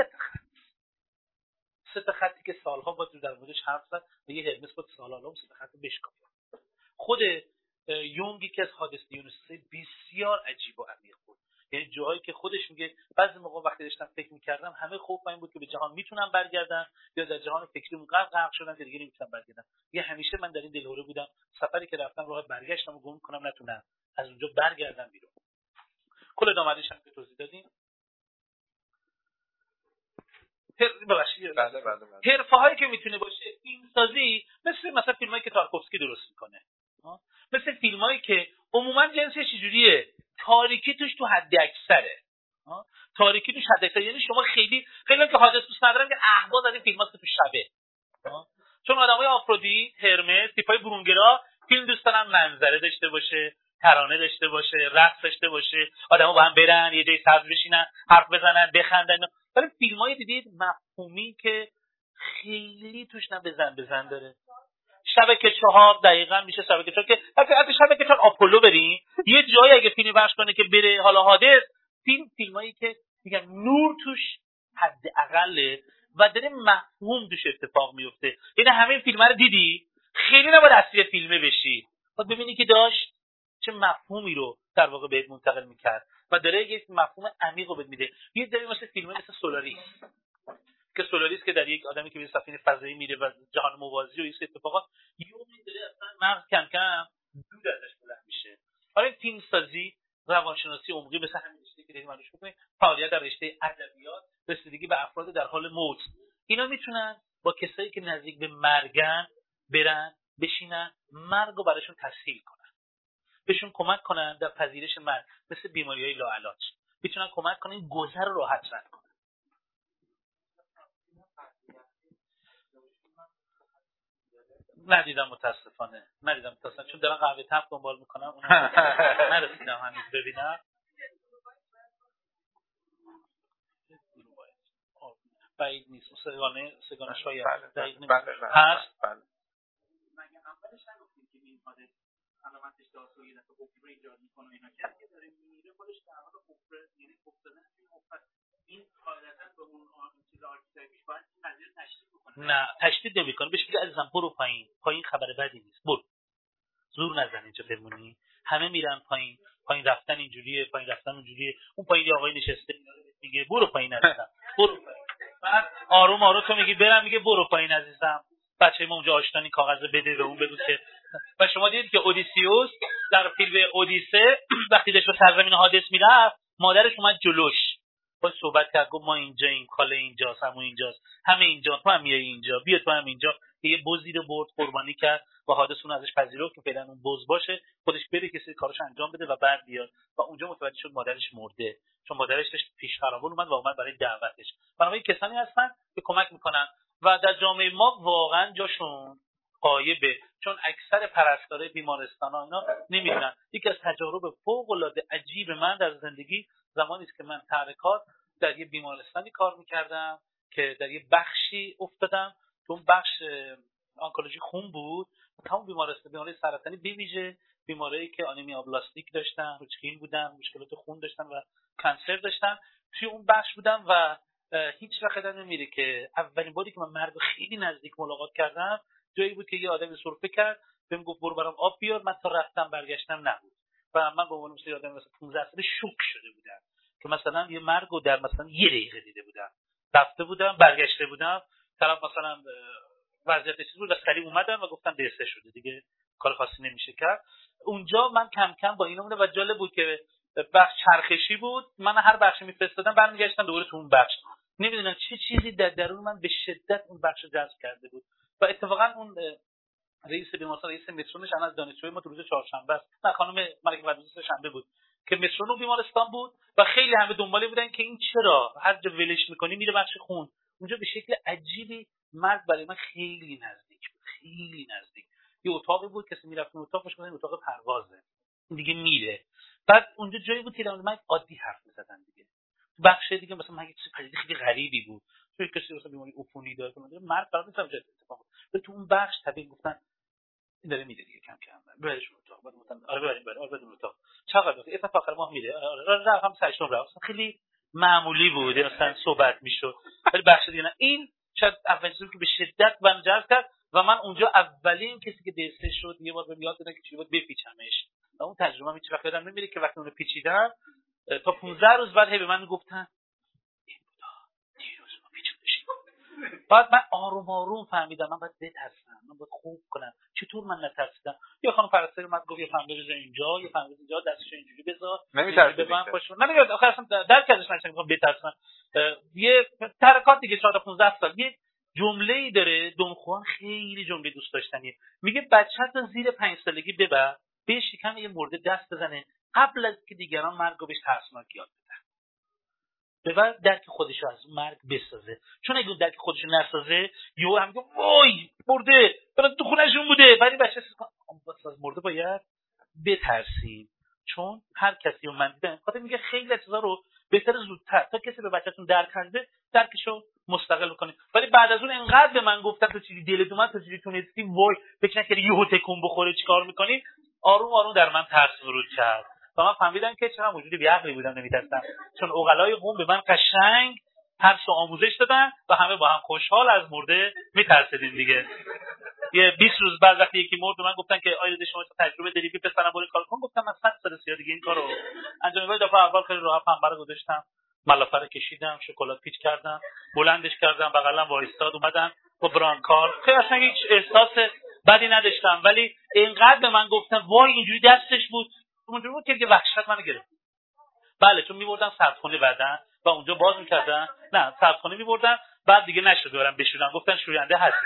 A: 3 تا خطی که سالها با تو در موردش حرف زد و یه هرمس با سال‌ها 3 تا خط بشکافت. خود یونگی که از حادث دیونیسوس بسیار عجیب و عمیق بود. یعنی جایی که خودش میگه بعضی موقع وقتی داشتم فکر می‌کردم همه خوف این بود که به جهان میتونم برگردن یا در جهان فکری اونقدر غرق شدم که دیگه نمیتونم برگردم. یه همیشه من در این دلهوره بودم سفری که رفتم راه برگشتم و گم کنم نتونم از اونجا برگردم بیرون. کل دامادیش هم که توضیح دادیم. حرفه‌هایی که میتونه باشه فیلمسازی، مثلا فیلمایی که تارکوفسکی درست میکنه، مثل فیلمایی که عموما جنسش چجوریه، تاریکی توش تو حد اکثره، تاریکی توش حد اکثر. یعنی شما خیلی که حادث دوست ندارن که اهواز از این فیلماست که تو شبه، چون آدمای آفرودیت، هرمس، تیپای برونگرا فیلم دوست دارن منظره داشته باشه، ترانه داشته باشه، رقص داشته باشه، آدما با هم برن یه جای سبز بشینن، حرف بزنن، بخندن. ولی فیلمای دیدید مفهومی که خیلی توش نه بزن داره. شبکه 4 دقیقاً میشه شبکه 4 که حتی شبکه 4 آپولو بریم یه جایی اگه فیلمی پخش کنه که بره حالا حادث، فیلمایی که میگن نور توش حداقله و داره مفهوم توش اتفاق میفته. یعنی همین فیلم‌ها رو دیدی، خیلی نباید اسیر فیلمه بشی، باید ببینی که داشت چه مفهومی رو در واقع بهت منتقل میکرد و داره یک مفهوم عمیق رو بهت میده. یه جایی مثل فیلم‌های مثل سولاریس که در یک آدمی که به سفینه فضایی میره و جهان موازی و این اتفاقات یومی داره اصلا مغز کم کم دود ازش بلند میشه. حالا فیلم سازی، روانشناسی عمقی مثل همین رشته که داریم روش می‌کنیم، فعالیت در رشته ادبیات، رسیدگی به افراد در حال موت، اینا میتونن با کسایی که نزدیک به مرگن برن بشینن مرگ رو براشون تسهیل کنن، بهشون کمک کنن در پذیرش مرگ. مثل بیماری‌های لاعلاج میتونن کمک کنن این گذر رو راحت رد کنن. ندیدم متاسفانه چون دارم قهوه تب دنبال میکنم، اونم نرسیدم هنوز ببینم. بعید نیست، سگانه شاید دقیق نیست هست.
D: مگه اولش نگفتیم که این حادث علامتش داسو یه دفعه حفره ایجاد میکنه اینا، کسی داره میره خودش در حال حفره، یعنی حفره این قاعدتا به اون چیز آرکیتکتوریش باید این قضیه تشدید بکنه.
A: نه تشدید نمیکنه، بهش میگه عزیزم برو پایین خبر بدی نیست، برو زور نزن اینجا بمونی. همه میرن پایین، پایین رفتن اینجوریه، پایین رفتن اونجوریه. اون پایین یه آقای نشسته میگه برو پایین عزیزم، برو پایین. بعد آروم آروم تو میگی برم، میگه برو پایین عزیزم. بچه ما اونجا آشتانی کاغذ بده به اون بگو که. و شما دیدید که اودیسیوس در فیلم اودیسه وقتی داشت به سرزمین هادس میرفت، مادرش اومد جلوش با صحبت کرد، گفت ما اینجاییم، کاله اینجاست، همون اینجاست، همه اینجا، تو هم میای اینجا، بیا تو هم اینجا. یه بزی رو برد قربانی کرد و هادس اون ازش پذیرفت که فعلا اون بز باشه، خودش بره کسی کارش انجام بده و بعد بیاد. و اونجا متوجه شد مادرش مرده، چون مادرش داشت پیش خرابون اومد و اومد برای دعوتش. بنابراین کسانی هستن که کمک میکنن و در جامعه ما واقعا جاشون غایبه، چون اکثر پرستارای بیمارستانا اینا نمیدونن. یکی از تجارب فوق العاده عجیب من در زندگی زمانی است که من تحریکات در یه بیمارستانی کار میکردم که در یه بخشی افتادم که اون بخش آنکولوژی خون بود. تمام بیماری سرطانی بویژه بیماریایی که آنیمیا بلاستیک داشتن، هوچکین بودن، مشکلات خون داشتن و کانسر داشتن توی اون بخش بودم و هیچ وقت یادم نمیره که اولین باری که من مرد خیلی نزدیک ملاقات کردم جایی بود که یه آدم سرفه کرد بهم گفت برو برام آب بیار. من تا رفتم برگشتم نبود و من به عنوان مثلا آدم مثلا 15 ساله شوک شده بودم که مثلا یه مرگو در مثلا یه دقیقه دیده بودم. رفته بودم برگشته بودم، طرف مثلا وضعیت چیز بود، سریع اومدم و گفتم دسته شده دیگه، کار خاصی نمیشه کرد. اونجا من کم کم با اینا مونده و جالب بود که بخش چرخشی بود، من هر بخشی میفرستادم برمیگشتم دوباره تو اون بخش. نمیدونم چه چیزی در درون من به شدت اون بخش جذب کرده بود و اتفاقا اون رئیس بیمارستان، رئیس مترونش از دانشجوی ما تو روز چهارشنبه است، نه خانم ملک وزیری شنبه بود که مترون بیمارستان بود و خیلی همه دنباله بودن که این چرا هر جا ولش میکنی میره بخش خون. اونجا به شکل عجیبی مرگ برای من خیلی نزدیک بود، خیلی نزدیک. یه اتاقی بود کسی میرفت اون اتاق، میگفتن اتاق پروازه، این دیگه میره. بعد اونجا جایی بود که در من عادی حرف می‌زدن دیگه. بخش دیگه مثلا من یه چیز خیلی غریبی بود، توی کسی مثلا بیماری عفونی داره، مرگ برای من چه اتفاقی افتاد. تو اون بخش طبیعی گفتن این داره میره دیگه کم کم، برش اتاق. بعد گفتن آره بریم آره بدون اتاق. چقدر اتفاق آخر ماه میره، آره رفتم سرشون رفتم، خیلی معمولی بود مثلا صحبت میشد. ولی بخش دیگه نه. این شاید اولین چیزی که به شدت من جذب کرد و من اونجا اولین کسی که دسته شد یه بار بهم یاد دادن که چی بود بپیچمش. و اون تجربه من هیچ وقت یادم نمیره که وقتی اون رو پیچیدم تا 15 روز بعد به من میگفتن این بودا دیروز ما پیچوندش. بعد من آروم آروم فهمیدم من باید بترسم، من باید خوب کنم. چطور من نترسیدم؟ یه خانم پرستاری اومد گفت یه فهمیده بذار اینجا، یه فهمیده اینجا، دستش اینجوری بذار.
B: نمی‌ترسید.
A: من خوش من آخر اصلا درک ازش نمی‌کنم بترسم. یه ترکات دیگه 14 15 سال یه جمله‌ای داره دون خوان، خیلی جمله دوست داشتنیه. میگه بچه‌ت رو زیر 5 سالگی ببر، به شکم یه مرده دست بزنه قبل از که دیگران مرگ رو بهش ترسناک یاد بدن. ببر درک خودش رو از مرگ بسازه، چون اگه درک خودش رو نسازه یهو هم میگه وای مرده برای تو خونه‌شون بوده. ولی بچه از مرده باید بترسید، چون هر کسی رو من دیدم خاطر میگه خیلی چیزا رو بهتر زودتر تا کسی به بچه‌تون درک کرده درکشو مستقل بکنید. ولی بعد از اون انقدر به من گفتن تو چیزی دلت اومد، تو چیزی تونستی، وای فکر نکردی یهو تکون بخوره چیکار می‌کنی. آروم آروم در من ترس ورود کرد و من فهمیدم که چرا موجود بی‌عقلی بودم نمی‌ترسم، چون عقلای قوم به من قشنگ ترس و آموزش دادن و همه با هم خوشحال از مرده می‌ترسیدیم دیگه. یه 20 روز بعد وقتی یکی مرد من گفتن که آید شما تجربه داری بپسرم برو کار کن. گفتم من 100 سال سیاه دیگه این کارو انجام میدم. دفعه اول خیلی راحت پنبه رو گذاشتم، ملافه رو کشیدم، شکلات پیچ کردم، بلندش کردم، بغلم وایستاد، اومدن با برانکار. خیلی اصلا هیچ احساس بدی نداشتم. ولی اینقدر به من گفتن وای اینجوری دستش بود، اونجوری بود که وحشت منو گرفت. بله چون می‌بردن سردخونه بعدن و اونجا باز می‌کردن، نه سردخونه می‌بردن بعد دیگه نشد برام بشورن، گفتن شوینده هست.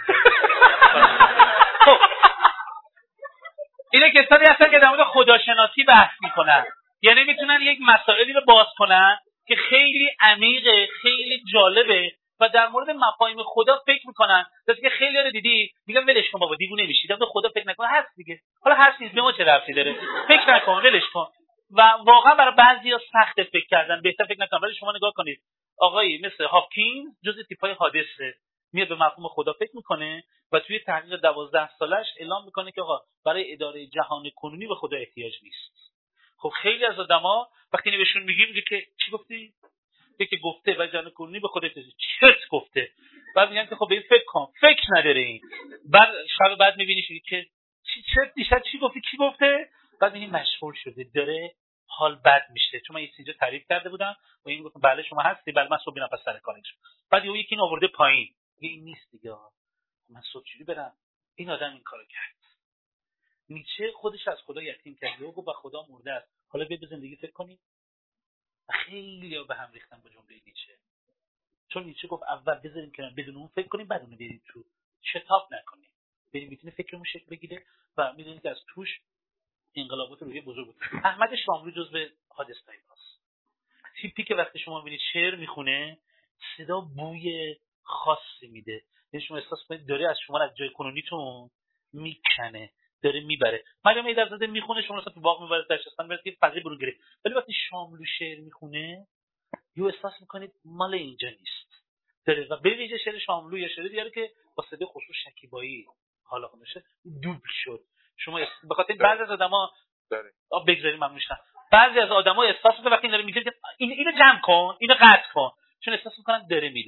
A: خب اینا کسانی هستن که در مورد خداشناسی بحث میکنن، یعنی میتونن یک مسائلی رو باز کنن که خیلی عمیقه، خیلی جالبه و در مورد مفاهیم خدا فکر میکنن. درسته که خیلی رو دیدی میگن ولش کن بابا دیوونه میشی، در مورد خدا فکر نکن، هست دیگه، حالا هست نیست به ما چه ربطی داره، فکر نکن ولش کن. و واقعا برای بعضیا سخت فکر کردن، بهتر فکر نکن. ولی شما نگاه کنید آقایی مثل هاپکینز جزء تیپ‌های حادثه، میاد به مفهوم خدا فکر میکنه و توی تحقیق 12 سالش اعلام میکنه که آقا برای اداره جهان کنونی به خدا احتیاج نیست. خب خیلی از آدما وقتی بهشون میگیم میگه که چی گفتی؟ که گفته و جهان کنونی به خدا احتیاج چرت گفته. بعد میگن که خب به این فکر کن، فکر نداره این. بعد شب بعد میبینی که چه دیشب چی گفتی کی گفته؟ بعد این مشغول شده داره حال بد میشه. چون من اینجا تعریف کرده بودم و این گفتم بله شما هستی، بله من صبح میرم پس سر کارش. بعد یکی این آورده پایین، این نیست دیگه، من صبح چجوری برم؟ این آدم این کارو کرد. نیچه خودش از خدا یتیم کرد و گفت خدا مرده است. حالا بیا به زندگی فکر کنید. خیلی به هم ریختن با جمله نیچه. چون نیچه گفت اول بذاریم کنار بدون اون فکر کنیم، بعد اون بریم تو. شتاب نکنیم. بریم میتونه فکرمون شکل بگیره و میدونید که از توش انقلابات روحی بزرگ بود. احمد شاملو جزو حادث طیفاست. تیپی که وقتی شما میبینید شعر میخونه صدا بوی خاصی میده. یعنی شما احساس کنید داره از شما از جای کنونیتون میکنه، داره میبره. مریم ایدرزاده میخونه شما اصلا تو باغ میبره درشستان میبره که فضای برون گرفت. ولی وقتی شاملو شعر میخونه یو احساس میکنید مال اینجا نیست. داره و به ویژه شعر شاملو یا شعر دیگه که با صدای خسرو شکیبایی حالا خودشه دوبل شد. شما به خاطر بعضی از آدما
B: داره
A: بگذاریم ممنون میشن. بعضی از آدما احساس میکنن وقتی داره میگه اینو جمع کن، اینو قطع کن، چون احساس میکنن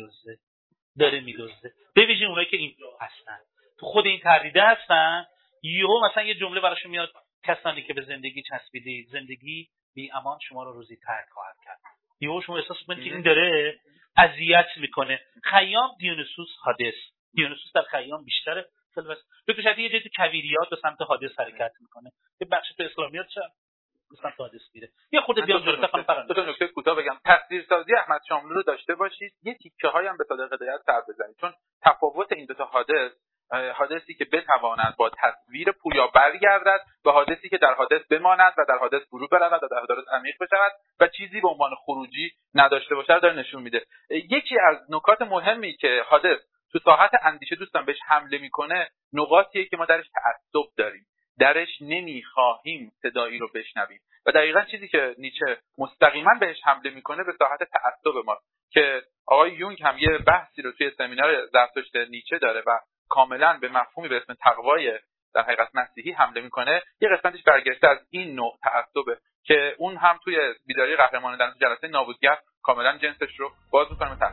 A: داره میدزده. به ویژه اونایی که این هستن تو خود این تردیده هستن، یهو مثلا یه جمله براشون میاد کسانی که به زندگی چسبیدید، زندگی بی امان شما رو روزی ترک خواهد کرد. یهو شما احساس میکنید که این داره اذیت میکنه. خیام دیونیسوس حادث. دیونیسوس در خیام بیشتره سلوست. تو شاید یه جایی تو کویریات به سمت حادث حرکت میکنه. یه بخش تو اسلامیات چه به سمت حادث میره. یه خورده بیان جلوتر خانم فرانسه.
B: دو تا نکته کوتاه بگم. تصویرسازی احمد شاملو رو داشته باشید. یه تیکه‌هایی هم به صادق هدایت سر بزنید. چون تفاوت این دو تا حادثی که بتواند با تصویر پویا برگردد و حادثی که در حادث بماند و در حادث فرو برود و در حادث عمیق بشود و چیزی به عنوان خروجی نداشته باشه رو داره نشون میده. یکی از نکات مهمی که حادث تو ساحت اندیشه دوستان بهش حمله میکنه نقاطیه که ما درش تعصب داریم، درش نمیخواهیم صدایی رو بشنویم و دقیقاً چیزی که نیچه مستقیما بهش حمله میکنه به ساحت تعصب ماست که آقای یونگ هم یه بحثی رو توی سمینار زرتشت نیچه داره و کاملا به مفهومی به اسم تقوای در حقیقت مسیحی حمله میکنه. یه قسمتش برگشته از این نوع تعصبه که اون هم توی بیداری قهرمان در جلسه نابودگر کاملا جنسش رو باز میکنه. مثلا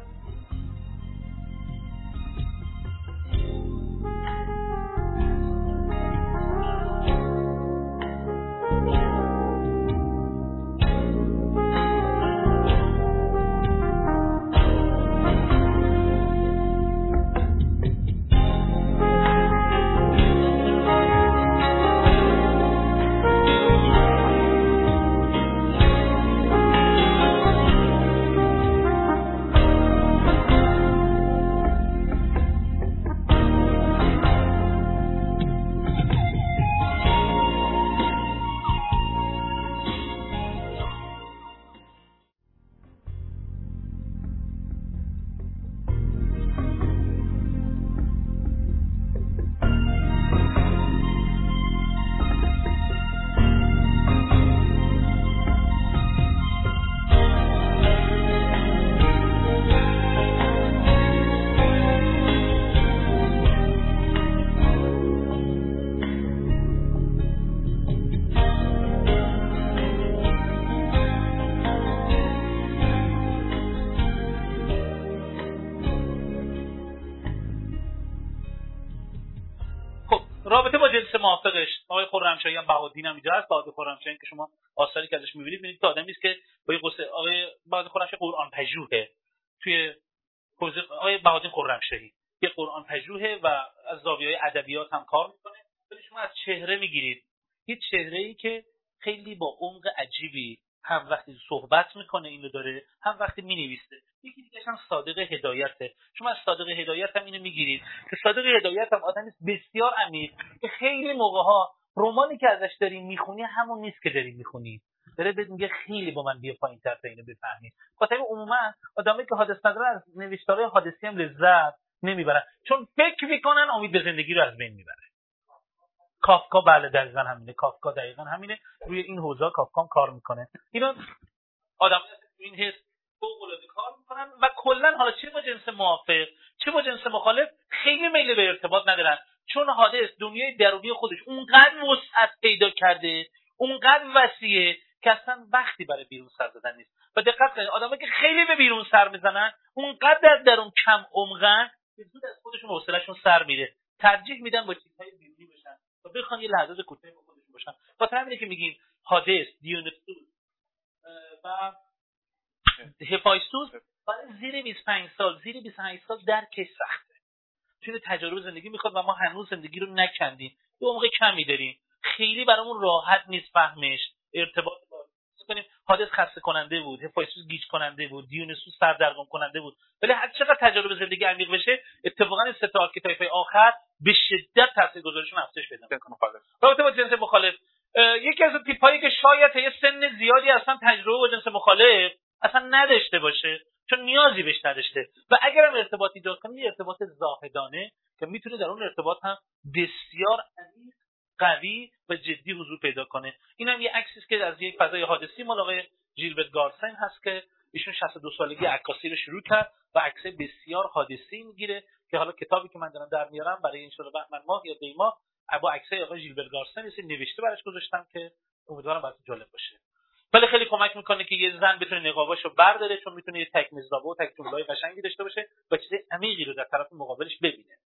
A: رابطه با جنس موافقش آقای خرمشاهی هم بهادین هم اینجا هست. بهادین خرمشاهی که شما آثاری که ازش می‌بینید که آدمی است که با قصه آقای بهادین خرمشاهی قرآن پژوهه. توی حوزه آقای بهادین خرمشاهی یه قرآن پژوهه و از زاویه‌های ادبیات هم کار می‌کنه. ولی شما از چهره می‌گیرید یه چهره‌ای که خیلی با عمق عجیبی هم وقتی صحبت میکنه اینو داره، هم وقتی مینویسه. یکی دیگه هم صادق هدایته. شما از صادق هدایت هم اینو میگیرید که صادق هدایت هم آدمی بسیار عمیق که خیلی موقع‌ها رمانی که ازش دارین میخونی همون نیست که دارین میخونی. داره بهت میگه خیلی با من بیا پایین‌تر تا اینو بفهمید. خاطر عموما آدمایی که حادث ندارن از نوشتارهای حادثی هم لذت نمیبرن، چون فکر میکنن امید به زندگی رو از بین میبره. کافکا بله دقیقاً همینه. کافکا دقیقاً همینه. روی این حوزه کافکا کار میکنه. اینا آدم‌ها این حس فوق‌العاده کار میکنن و کلا حالا چه با جنس موافق چه با جنس مخالف خیلی میل به ارتباط ندارن، چون حادث دنیای درونی خودش اونقدر وسعت پیدا کرده، اونقدر وسیعه که اصلا وقتی برای بیرون سر زدن نیست. و دقت کنید آدمایی که خیلی به بیرون سر میزنن اونقدر در اون کم عمقن که زود از خودشون حوصله‌شون سر میره، ترجیح میدن با چیزهای بیرونی بشن و بخوان یه لحظات کوتاهی با خودشون باشن. خاطر همینه که میگیم حادث، دیونیسوس و هفایستوس برای زیر 25 سال، زیر 28 سال درکش سخته. توی تجارب زندگی میخواد و ما هنوز زندگی رو نکندیم. یه موقع کمی داریم. خیلی برامون راحت نیست فهمش، ارتباط کنیم. حادث خسته کننده بود، هفایستوس گیج کننده بود، دیونیسوس سردرگم کننده بود. ولی هر چقدر تجارب زندگی عمیق بشه، اتفاقا این سه تا آرکیتایپ آخر به شدت تاثیرگذاریشون افزایش پیدا می‌کنه. رابطه با جنس مخالف یکی از تیپ‌هایی که شاید یه سن زیادی اصلا تجربه با جنس مخالف اصلا نداشته باشه، چون نیازی بهش نداشته و اگرم ارتباط ایجاد کنه یه ارتباط زاهدانه که میتونه در اون ارتباط هم بسیار عمیق، قوی و جدی حضور پیدا کنه. اینم یه عکسی است که از یک فضای حادثی مال آقای ژیلبرت گارسن هست که ایشون 62 سالگی عکاسی رو شروع کرد و عکسای بسیار حادثی میگیره که حالا کتابی که من دارم در میارم برای ان شاءالله بهمن ماه یا دی ماه با عکسای آقای ژیلبرت گارسن یه نوشته براش گذاشتم که امیدوارم براتون جالب باشه. ولی خیلی کمک میکنه که یه زن بتونه نقاباشو برداره، چون میتونه یه تک مزرابه و تک جمله‌ای قشنگی داشته باشه و چیز عمیقی رو در طرف مقابلش ببینه.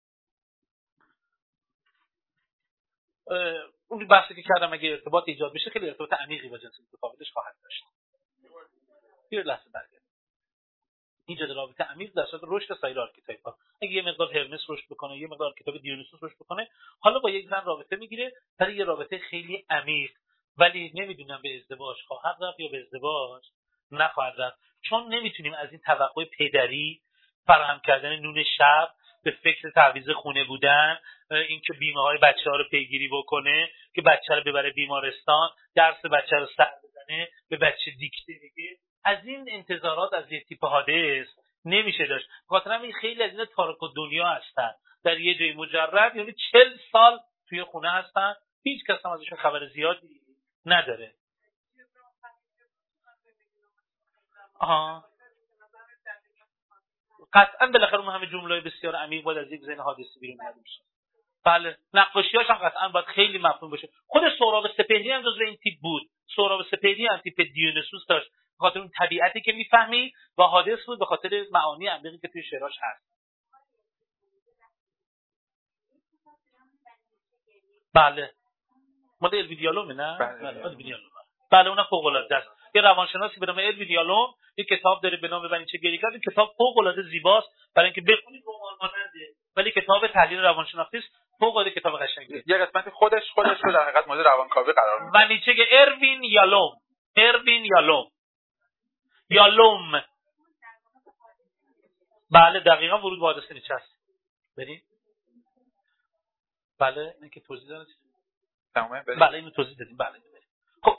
A: اون بحثی که کردم اگه ارتباط ایجاد بشه خیلی ارتباط عمیقی با جنس متفاوتش خواهد داشت. یه لحظه برگرد. ایجاد رابطه عمیق در صورت رشد سایر آرکیتایپ‌ها. اگه یه مقدار هرمس رشد بکنه، یه مقدار آرکیتاپ دیونیسوس رشد بکنه، حالا با یک زن رابطه میگیره، برای یه رابطه خیلی عمیق، ولی نمیدونم به ازدواج خواهد رفت یا به ازدواج نخواهد رفت، چون نمیتونیم از این توقع پدری فراهم کردن نون شب، به فکر تعویض خونه بودن، اینکه بیمه‌های بچه‌ها رو پیگیری بکنه، که بچه رو ببره بیمارستان، درس بچه رو سر بزنه، به بچه دیکته بگه، از این انتظارات از یه تیپ حادث نمیشه داشت. بخاطر همین خیلی از اینا تارک الدنیا هستن، در یه جای مجرد، یعنی 40 سال توی خونه هستن، هیچ کس هم ازشون خبر زیادی نداره. قطعا بالاخره اون همه جمله‌های بسیار عمیق باید از یک ذهن حادثی بیرون اومده بشه. بله، نقاشی‌هاش هم قطعا باید خیلی مفهوم باشه. خود سهراب سپهری هم جزو این تیپ بود. سهراب سپهری هم تیپ دیونیسوس داشت، به خاطر اون طبیعتی که میفهمی و حادث بود، به خاطر معانی عمیقی که توی شعراش هست. بله، مال الوی دیالومه نه؟ بله، الوی دیالوم. بله، اونم فوق‌العاده است. یه روانشناسی به نام الوی دیالوم یه کتاب داره به نام ببینید چه گریه کرد. این کتاب فوق‌العاده زیباست برای اینکه بخونید، رمان ماننده، ولی کتاب تحلیل روانشناسی است، فوق‌العاده کتاب قشنگیه.
B: یه قسمت خودش رو در حقیقت مورد روانکاوی قرار میده.
A: ونیچه اروین یالوم. بله دقیقاً ورود به حادثه نیچه است. بریم. بله این که توضیح دادم.
B: تمامه بریم.
A: بله اینو توضیح دادیم. بله. خب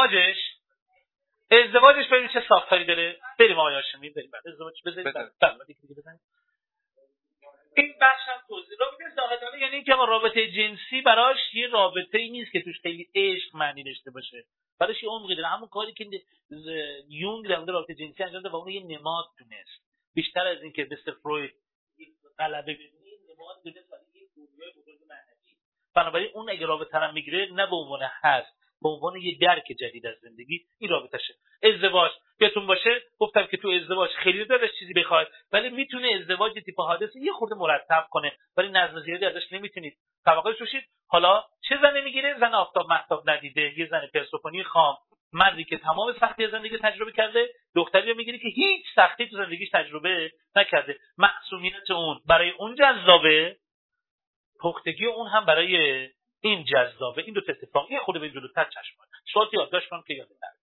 A: ازدواجش ببین چه ساختاری داره. بریم آقای هاشمی بریم. ازدواج بذارید. بله دیگه بزنید. این بخش هم توضیح رابطه زاهدانه یعنی اینکه ما رابطه جنسی براش یه رابطه‌ای نیست که توش خیلی عشق معنی داشته باشه. براش یه عمقی داره. همون کاری که یونگ در مورد رابطه جنسی انجام داد و اون یه نماد دونست. بیشتر از این که مثل فروید غلبه بدونی نماد دونست ولی یه دنیای بزرگ معنوی. بنابراین اون اگه رابطه رو میگیره نه به عنوان هست، به عنوان یه درک جدید از زندگی این رابطه‌شه. ازدواج یادتون باشه گفتم که تو ازدواج خیلی داره چیزی بخواد، ولی میتونه ازدواج تیپ حادث یه خورده مرتب کنه، ولی نظم زیادی ازش نمیتونید توقعش باشید. حالا چه زنی میگیره؟ زن آفتاب مهتاب ندیده، یه زن پرسوفونی خام، مردی که تمام سختی زندگی تجربه کرده، دختری رو میگیره که هیچ سختی تو زندگیش تجربه نکرده. معصومیت اون برای اون جذابه، پختگی اون هم برای این جذابه. این دو تا اتفاق یه خورده به جلوتر چشم کنید. شاید یادداشت کنم که یادتون نره.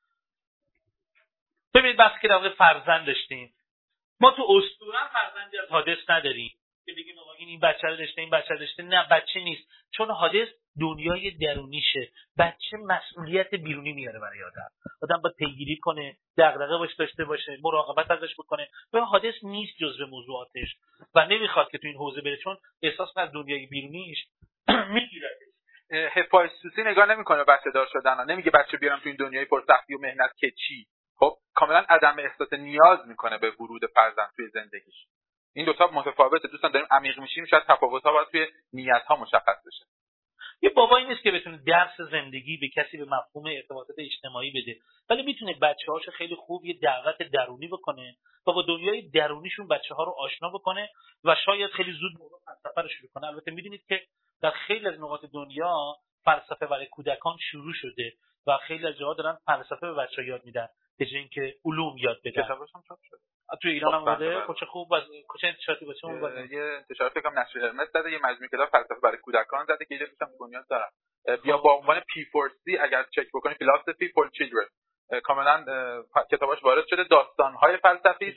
A: ببینید بحثی که در مورد فرزند داشتیم، ما تو اسطوره فرزندی از حادث نداریم که بگیم آقا این بچه رو داشته، این بچه رو داشته. نه، بچه نیست، چون حادث دنیای درونیشه. بچه مسئولیت بیرونی میاره برای آدم باید پیگیری کنه، دغدغه باش داشته باشه، مراقبت ازش بکنه. و حادث نیست جزو موضوعاتش و نمیخواد که تو این حوزه بره، چون احساس از دنیای بیرونیش میگیره.
B: هفایستوسی نگاه نمیکنه بچه دار شدن، نمیگه بچه بیارم تو این دنیای پرسختی و مهنت که چی. خب کاملا عدم احساس نیاز میکنه به ورود فرزند توی زندگیش. این دو تا متفاوته. دوستان داریم عمیق میشیم، شاید تفاوت‌ها باید توی نیت‌ها مشخص بشه.
A: یه بابایی نیست که بتونه درس زندگی به کسی به مفهوم ارتباطات اجتماعی بده، ولی میتونه بچه‌هاشو خیلی خوب یه دعوت درونی بکنه و با دنیای درونیشون بچه‌ها رو آشنا بکنه و شاید خیلی زود موضوع فلسفه رو شروع کنه. البته میدونید که در خیلی از نقاط دنیا فلسفه برای کودکان شروع شده و خیلی از جاها دارن فلسفه به بچه‌ها یاد میدن به جای اینکه علوم یاد بدن.
B: کتابش هم چاپ شده
A: تو ایران هم اومده. چه خوب. از چه انتشاراتی باشه اون
B: یه انتشار فکر کنم نشر هرمس زده، یه مجموعه کتاب فلسفه برای کودکان زده که اینجا هم بنیاد دارن. بیا با عنوان P4C اگر چک بکنی Philosophy for Children کاملا کتاباش وارد شده، داستان‌های فلسفی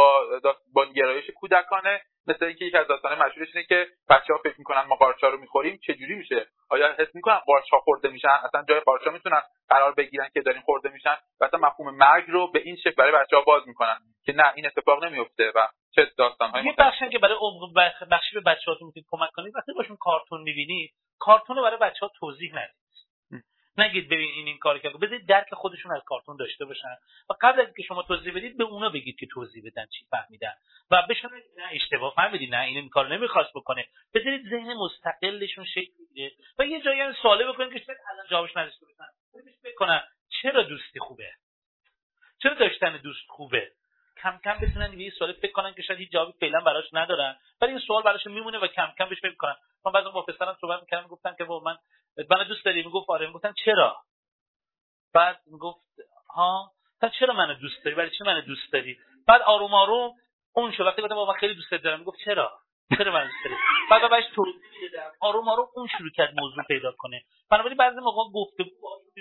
B: با گرایش کودکانه، مثل اینکه یک از داستان‌های مشهورش اینه که بچه‌ها فکر می‌کنن ما قارچا رو می‌خوریم چه جوری میشه، آیا حس می‌کنن قارچ‌ها خورده میشن، اصلا جای قارچا میتونن قرار بگیرن که دارین خورده میشن، و اصلا مفهوم مرگ رو به این شکل برای بچه‌ها باز می‌کنن که نه این اتفاق نمیفته و چه داستان‌هایی
A: یه بخشی که برای بخشی به بچه‌هاتون میتونید کمک کنید وقتی باشون کارتون می‌بینید، کارتون رو برای بچه‌ها توضیح ندید. نگید ببین این کارو کرد، بذارید درک خودشون از کارتون داشته باشن و قبل از اینکه شما توضیح بدید به اونا بگید که توضیح بدن چی فهمیدن و بهشون نه اشتباه فهمیدید، نه این کارو نمیخواست بکنه، بذارید ذهن مستقلشون شکل بگیره و یه جایی هم سواله بکنید که شاید الان جوابش نداشته باشن، فکر کنن چرا دوستی خوبه، چرا داشتن دوست خوبه، کم کم بتونن یه سوال فکر کنن که شاید هیچ جوابی فعلا براش ندارن ولی این سوال براشون میمونه و کم کم بهش فکر کنن. من بعضی با پسرم صحبت می‌کردم گفتن که من دوست داری؟ میگفت آره. میگفتن چرا؟ بعد میگفت ها تا چرا منو دوست داری؟ برای چی منو دوست داری؟ بعد آروم آروم اون شو وقتی گفتم بابا من خیلی دوست دارم، میگفت چرا منو دوست داری؟ بعد باباش توضیح میدادم، آروم آروم اون شروع کرد موضوع پیدا کنه. بنابراین بعضی موقع گفتگو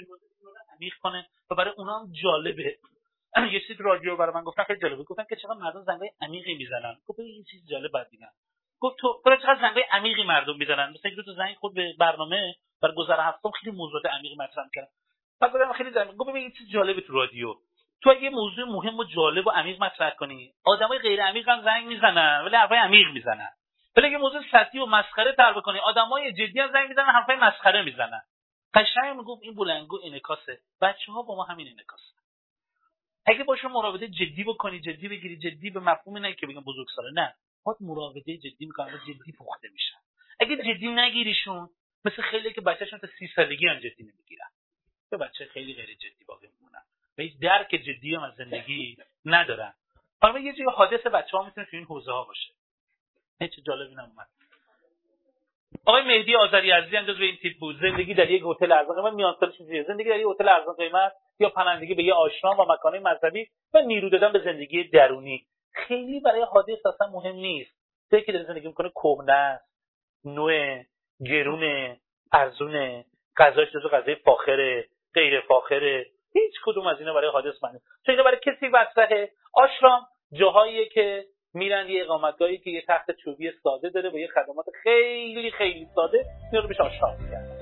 A: عمیق کنه و برای اونها هم جالبه. یه چیز رادیو برای من گفتن خیلی جالبه، گفتن که چقدر مردم زنگای عمیقی میزنن. گفت این چیز جالب بعد دیدم. گفت تو چقدر زنگای عمیقی مردم میزنن، مثلا دو تا زنگ خود به برنامه برای گذر هفتم خیلی موضوعات عمیقی مطرح کردن. بعد گفتم خیلی زنگ. گفت ببین این چیز جالبه تو رادیو، تو اگه موضوع مهم و جالب و عمیق مطرح کنی آدمای غیر عمیق هم زنگ میزنن ولی حرفای عمیق میزنن، ولی اگه موضوع سطحی و مسخره تر بکنی آدمای جدی هم زنگ میزنن حرفای مسخره میزنن. قشنگ میگفت این بلندگو انعکاسه، بچه‌ها با ما همین انعکاسه. اگه باشون مراوده جدی بکنی، جدی بگیری، جدی به مفهوم نه که بگم بزرگساله، نه خود مراوده جدی میکنن و جدی پخته میشن. اگه جدی نگیریشون مثل خیلی که بچه‌شون تا 30 سالگی هم جدی نمیگیرن، به بچه خیلی غیر جدی باقی میمونن و هیچ درک جدی هم از زندگی ندارن. حالا یه جای حادث بچه‌ها میتونه تو این حوزه ها باشه. هیچ جالبی نمومد. آقای مهدی آذری عزیزی هم جزو این تیپ بود. زندگی در یک هتل ارزان قیمت میان سال چیزیه، زندگی در یک هتل ارزان قیمت یا پناهندگی به یه آشرام و مکان‌های مذهبی و نیرو دادن به زندگی درونی خیلی برای حادث اصلا مهم نیست. جایی که داره زندگی میکنه کهنه است، نوع، گرونه، ارزونه، غذاش جزو غذای فاخره، غیر فاخره، هیچ کدوم از اینا برای حادث معنی. چون اینا برای کسی مطرحه. آشرام جاهاییه که میرن یه اقامتگاهی که یه تخت چوبی ساده داره با یه خدمات خیلی خیلی ساده، اینا رو بهش آشرام میگن.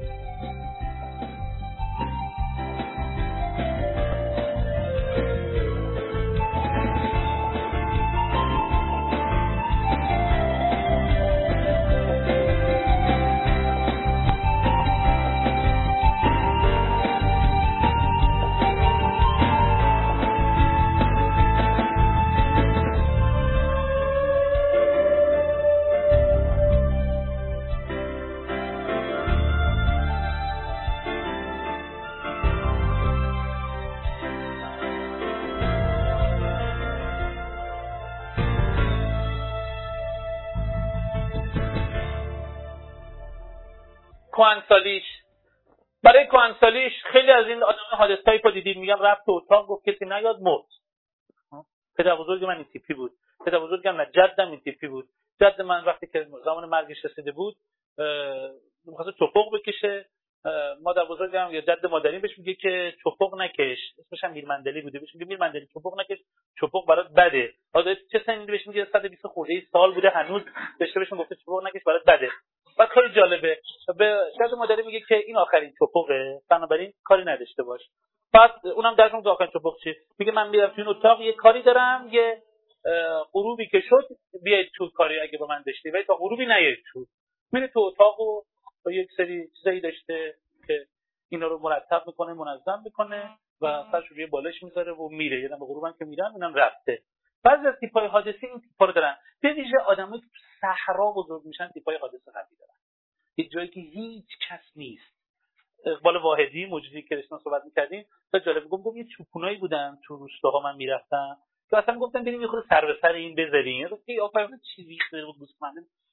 A: برای کهنسالیش خیلی از این آدم حادث تایپ رو دیدید، میگم رفت تو اتاق گفت کسی نیاد مرد. پدر بزرگ من این تیپی بود، پدر بزرگم نه جدم این تیپی بود. جد من وقتی که زمان مرگش رسیده بود می‌خواست چپق بکشه، مادر بزرگم یا جد مادریم بهش میگه که چپق نکش، اسمش هم میرمندلی بوده، بهش میگه میرمندلی چپق نکش، چپق برات بده. حالا چه سنی بهش میگه 120 خورده سال بوده هنوز بهش گفته چپق نکش برات بده. بعد خیلی جالبه به جد مادری میگه که این آخرین چپقه بنابراین کاری نداشته باش. بعد اونم درش اون آخرین چپق چی میگه من میرم تو این اتاق یه کاری دارم، یه غروبی که شد بیاید تو کاری اگه با من داشتی ولی تا غروبی نیاید تو. میره تو اتاق و با یک سری چیزایی داشته که اینا رو مرتب میکنه منظم میکنه و سرش روی بالش میذاره و میره. یعنی به غروبم که میرن اونم رفته. بعضی از تیپ‌های حادثه این تیپ‌ها رو دارن. به ویژه آدمایی که تو صحرا بزرگ میشن تیپ‌های حادثه قوی دارن. یه جایی که هیچ کس نیست. اقبال واحدی موجودی که رسما صحبت می‌کردیم تا جالب گفتم یه چوپونایی بودن تو روستاها من میرفتم که اصلا گفتن بریم یه خورده سر به سر این بذارین. گفتم آفرین چیزی خیلی بود گوسفند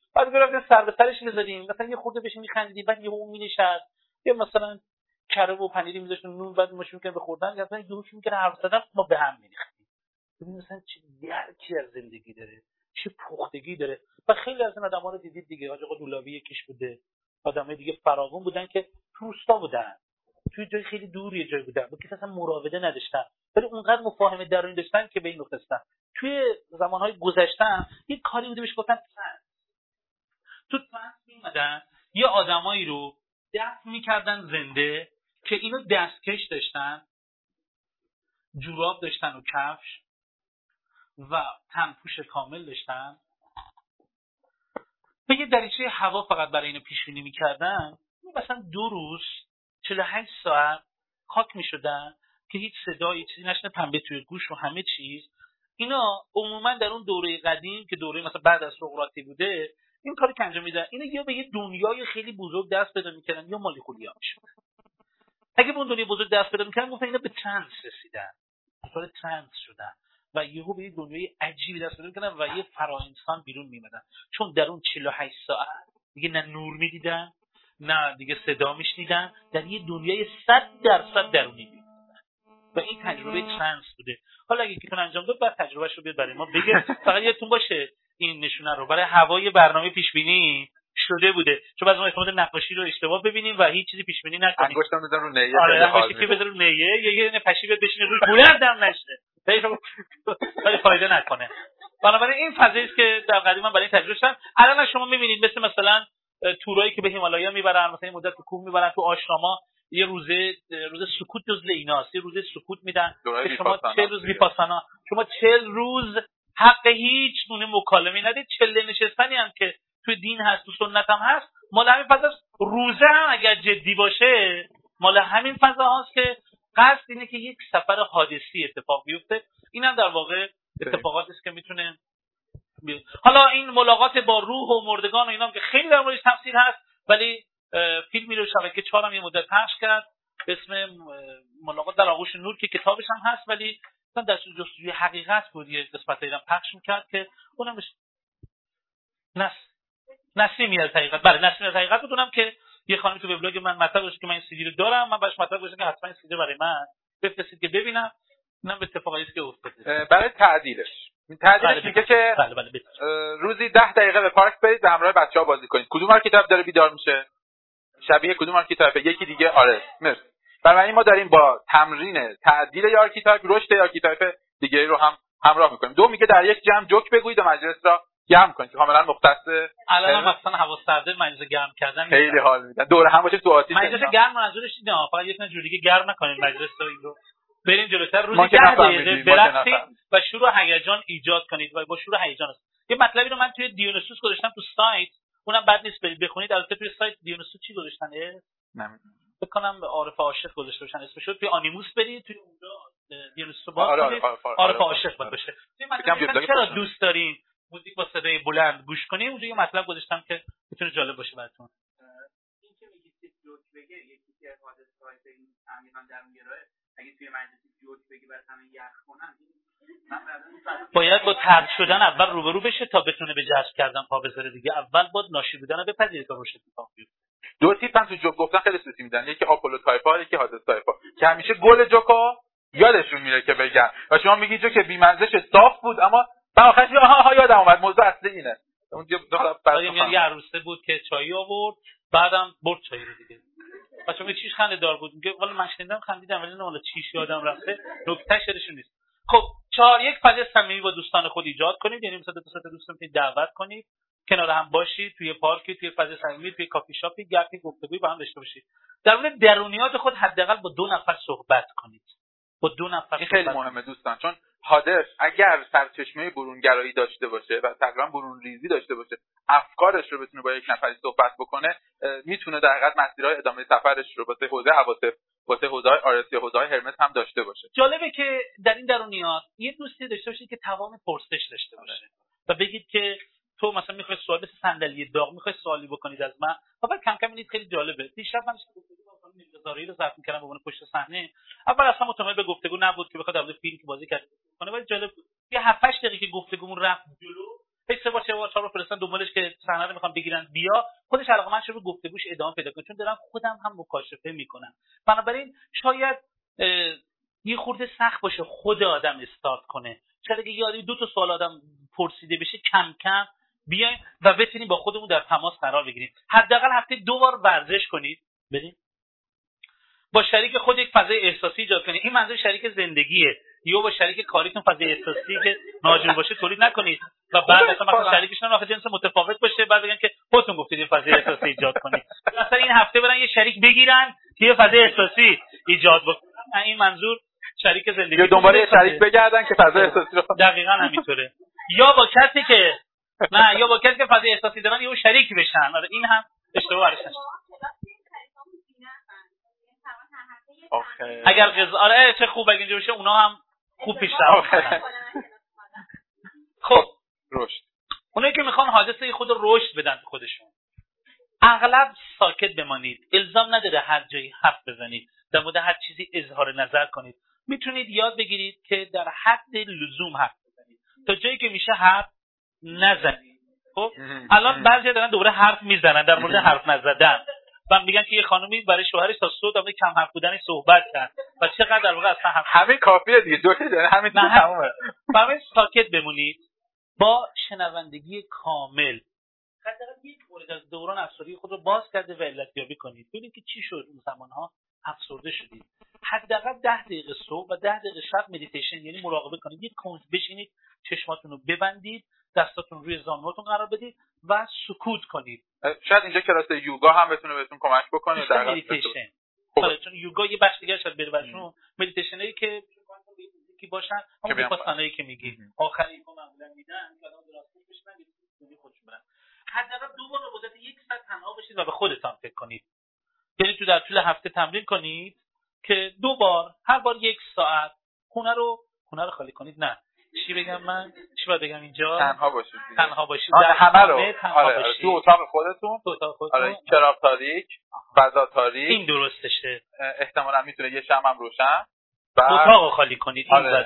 A: بعد گفتم سر به سرش می‌ذاریم، مثلا یه خورده بهش می‌خندیدیم، بعد یهو اون می‌نشست، یا مثلا کره و پنیری می‌ذاشت نون، بعد مش می‌کنه به خوردن، مثلا یهو شروع می‌کنه حرف زدن، ما به هم می‌ریختیم. ببین مثلا چه درکی از زندگی داره، چه پختگی داره. و خیلی از این آدم‌ها رو دیدید دیگه. حاج آقا دولاوی یکیش بوده، آدمای دیگه فراوون بودن که تو روستا بودن، توی جای خیلی دور یه جای بودن، با کسی اصلا مراوده نداشتن، ولی اونقدر مفاهمه درونی داشتن که به این نقطه رسیدن. توی زمانهای گذشته یه کاری بوده بهش گفتن ترنس. تو ترنس می‌اومدن یه آدمایی رو دفن می‌کردن زنده که اینو دستکش داشتن، جوراب داشتن و کفش و تنپوش کامل داشتن، به یه دریچه هوا فقط برای اینو پیش بینی می‌کردن. مثلا 2 روز 48 ساعت خاک می‌شدن که هیچ صدایی چیزی نشنه، پنبه توی گوش و همه چیز. اینا عموما در اون دوره قدیم که دوره مثلا بعد از سقراطی بوده، این کاری که انجام میدن اینا یا به یه دنیای خیلی بزرگ دست پیدا می‌کردن یا مالیخولیا می‌شدن. اگه به اون دنیای بزرگ دست پیدا می‌کردن گفتن اینا به ترنس رسیدن، دچار ترنس شدن و یهو به یه دنیای عجیبی دست پیدا می‌کردن و یه فراانسان بیرون می‌اومدن، چون در اون 48 ساعت دیگه نه نور می‌دیدن نه دیگه صدا میشنیدن، در یه دنیای 100% درونی بودن و این تجربه ترنس بوده. حالا اگه کیتون انجام داد بعد تجربهش رو بیاد برای ما بگه. فقط یادتون باشه این نشونه رو برای هوای برنامه پیش بینی شده بوده، چون بعضی وقتا احتمال نقاشی رو اشتباه ببینیم و هیچ چیزی پیش بینی نکنیم.
B: انگشتم بزن رو نیه.
A: آره انگشتی که بزن رو نیه یا یه پشی بشینه روی بلند هم نشه، خیلی فایده نکنه. بنابراین این فضایی است که در قدیم من برای این تجربه شدم. الان شما می‌بینید مثلا تورایی که به هیمالایا میبرن، مثلا این مدت به کوه میبرن، تو آشراما یه روزه سکوت جزء ایناست، یه روزه سکوت میدن که شما 40 روز ویپاسانا، شما 40 روز حق هیچ گونه مکالمه ندید. چله نشستنی هم که توی دین هست، تو سنت هم هست، مال همین فضاست. روزه هم اگر جدی باشه مال همین فضا هاست که قصد اینه که یک سفر حادثی اتفاق بیفته. اینم در واقع اتفاقاتی است که میتونه. حالا این ملاقات با روح و مردگان و اینا که خیلی در موردش تفسیر هست، ولی فیلمی رو شبکه 4 هم یه مدت پخش کرد به اسم ملاقات در آغوش نور که کتابش هم هست، ولی مثلا در جستجوی حقیقت بود یه قسمتایی هم پخش می‌کرد که اونم نسیم از حقیقت. بله نسیم از حقیقت بود. اونم که یه خانمی تو وبلاگ من مطلب گذاشت که من این سی دی رو دارم، من باش مطلب گذاشتم که حتما این سی دی برای من بفرستید که ببینم. اینم اتفاقی است که افتاده.
B: برای تعدیلش میگه که
A: بله
B: روزی 10 دقیقه به پارک برید و همراه بچه‌ها بازی کنید. کدوم آرکیتاپ داره بیدار میشه؟ شبیه کدوم آرکیتاپ؟ یکی دیگه. آره مرسی. برای ما داریم با تمرین تعدیل یا آرکیتاپ رشد یا آرکیتاپ دیگه رو هم همراه می‌کنیم. 2 میگه در یک جمع جوک بگویید و مجلس را گرم کنید. کاملا مختص.
A: الان مثلا هوا سرده مجلس گرم کردن
B: خیلی حال میدن. دور هم باشه تو آتیش.
A: مجلس گرم منظورش اینه، فقط یه جور دیگه گرم نکنید مجلس رو. بریم جلوتر. روزی 10 دقیقه برقصید و شور هیجان ایجاد کنید و با شور هیجان است. یه مطلبی رو من توی دیونوسوس گذاشتم تو سایت، اونم بد نیست برید بخونید. البته توی سایت دیونوسوس چی گذاشتن؟ نمیدونم. فکر کنم عارف عاشق گذاشته باشن اسمش رو. توی آنیموس برید توی اونجا دیونوسوس رو باز کنید. عارف عاشق باشه. چرا دوست دارین موزیک با صدای بلند گوش کنید؟ اونجا یه مطلب گذاشتم که میتونه جالب باشه براتون.
D: این که میگید جوک بگه یکی که حادثه‌های این عمیقاً درونگراه، اگه توی مجلس جوک بگی بعد همه یخ کنن،
A: باید با طرد شدن اول روبرو بشه تا بتونه به جذب کردن پا بذاره دیگه. اول باید ناشی بودن رو بپذیره تا رشد اتفاق بیفته.
B: 2 تیپ هم تو جوک گفتن خیلی سوتی میدن، یکی آپولو تایپا، یکی حادث تایپا، که همیشه گل جوکا یادشون میره که بگن و شما میگی جو که بی‌مزه‌ش صاف بود اما آخرش آها یادم اومد موضوع اصلی اینه. اون
A: یه عروسه بود که چای آورد بعدم برد چای رو دیگه. بچه‌ها چیش خنده دار بود. میگه والا من شنیدم خندیدم ولی نه والا چیش یادم رفته. نکته شرشون نیست. خب 4 یک فضای صمیمی با دوستان خود ایجاد کنید. یعنی مثلا 2 تا دوستان رو دعوت کنید کنار هم باشید، توی پارکی، توی فضای صمیمی، توی کافی شاپی، گپی گفتگویی با هم داشته باشید. در مورد درونیات خود حداقل با 2 نفر صحبت کنید. با 2 نفر
B: این خیلی مهمه دوستان، چون حادث اگر سرچشمه برونگرایی داشته باشه و تقریبا برون ریزی داشته باشه، افکارش رو بتونه با یک نفری صحبت بکنه، میتونه در حقیقت مسیرهای ادامه سفرش رو واسه حوزه عواطف، واسه حوزه‌های آرسی، حوزه‌های هرمس هم داشته باشه.
A: جالبه که در این درونیات یه دوستی داشته باشید که توان پرسش داشته باشه و بگید که تو مثلا میخوای سوال مثل صندلی داغ میخوای سوالی بکنید از من، بعد کم کم ببینید خیلی جالبه. دیشب من گفتگو رو ضبط می‌کردم به عنوان پشت صحنه. اول اصلا مطمئن به گفتگو نبود که بخواد در مورد فیلم که بازی کرد کنه، ولی جالب بود. یه 7 8 دقیقه که گفتگومون رفت جلو، سه بار 4 بار فرستادن دنبالش که صحنه رو میخوان بگیرن بیا، خودش علاقه‌مند شده گفتگوش ادامه پیدا کنه، چون دارم خودم هم مکاشفه میکنم. بنابراین شاید یه خورده سخت باشه خود آدم استارت کنه. شاید اگه یاری 2 تا سوال آدم پرسیده بشه کم کم بیاین و بتونیم با خودمون در تماس قرار بگیریم. حداقل هفته 2 بار ورزش کنید، برید با شریک خود یک فضای احساسی ایجاد کنید. این منظور شریک زندگیه، یا با شریک کاریتون فضای احساسی که ناجور باشه تولید نکنید و بعد مثلا شریکش هم جنس متفاوت باشه بعد بگن که خودتون گفتید یه فضای احساسی ایجاد کنید. مثلا این هفته برن یه شریک بگیرن که یه فضای احساسی ایجاد بکنه. این منظور شریک زندگی.
B: یا دنبال یه شریک بگردن که فضای احساسی رو
A: دقیقاً همینطوره. یا با کسی که نه، یا با کسی که فضای احساسی دارن یهو شریک بشن. این هم اشتباه هست. اگر آره چه خوب اگه اینجا بشه اونا هم خوب پیشرفت. خب
B: رشد.
A: اونایی که میخوان حادثه خود رو رشد بدن تو خودشون، اغلب ساکت بمانید. الزام نداره هر جایی حرف بزنید، در مورد هر چیزی اظهار نظر کنید. میتونید یاد بگیرید که در حد لزوم حرف بزنید، تا جایی که میشه حرف نزنید. خب الان بعضیا دارن دوباره حرف میزنن در مورد حرف نزدن و میگن که یه خانومی برای شوهرش تا صبح در مورد کم حرف بودن صحبت کرد و چقدر در واقع اصلا
B: همین کافیه دیگه، جوکی داره همین تمومه.
A: برای ساکت بمونید با شنوندگی کامل. حداقل یک مورد از دوران افسردگی خود رو باز کرده و علتیابی کنید. ببینید که چی شد اون زمانها افسرده شدید. حداقل 10 دقیقه صبح و 10 دقیقه شب مدیتیشن یعنی مراقبه کنید. یک کنج بشینید، چشماتون رو ببندید، دستاتون روی زانوتون قرار بدید و سکوت کنید.
B: شاید اینجا کلاس یوگا هم بتونه بهتون کمک بکنه در
A: مدیتیشن. چون یوگا یه بخش دیگه شاید بره براشون. مدیتیشنایی که کی باشن همون ویپاسانایی که میگی آخری که معمولا میدن که آدم درست بشن میگه خودشون برن. حداقل 2 بار به مدت 1 ساعت تنها باشید و به خودتون فکر کنید. یعنی تو در طول هفته تمرین کنید که 2 بار هر بار 1 ساعت خونه رو خالی کنید. نه چی بگم من؟ چی باید بگم اینجا؟ تنها باشید.
B: در همه رو
A: آره
B: تو اتاق خودتون. آره چراغ تاریک، فضا تاریک.
A: این درستشه.
B: احتمالاً میتونه یه شمع هم روشن.
A: اتاقو خالی کنید. این
B: آره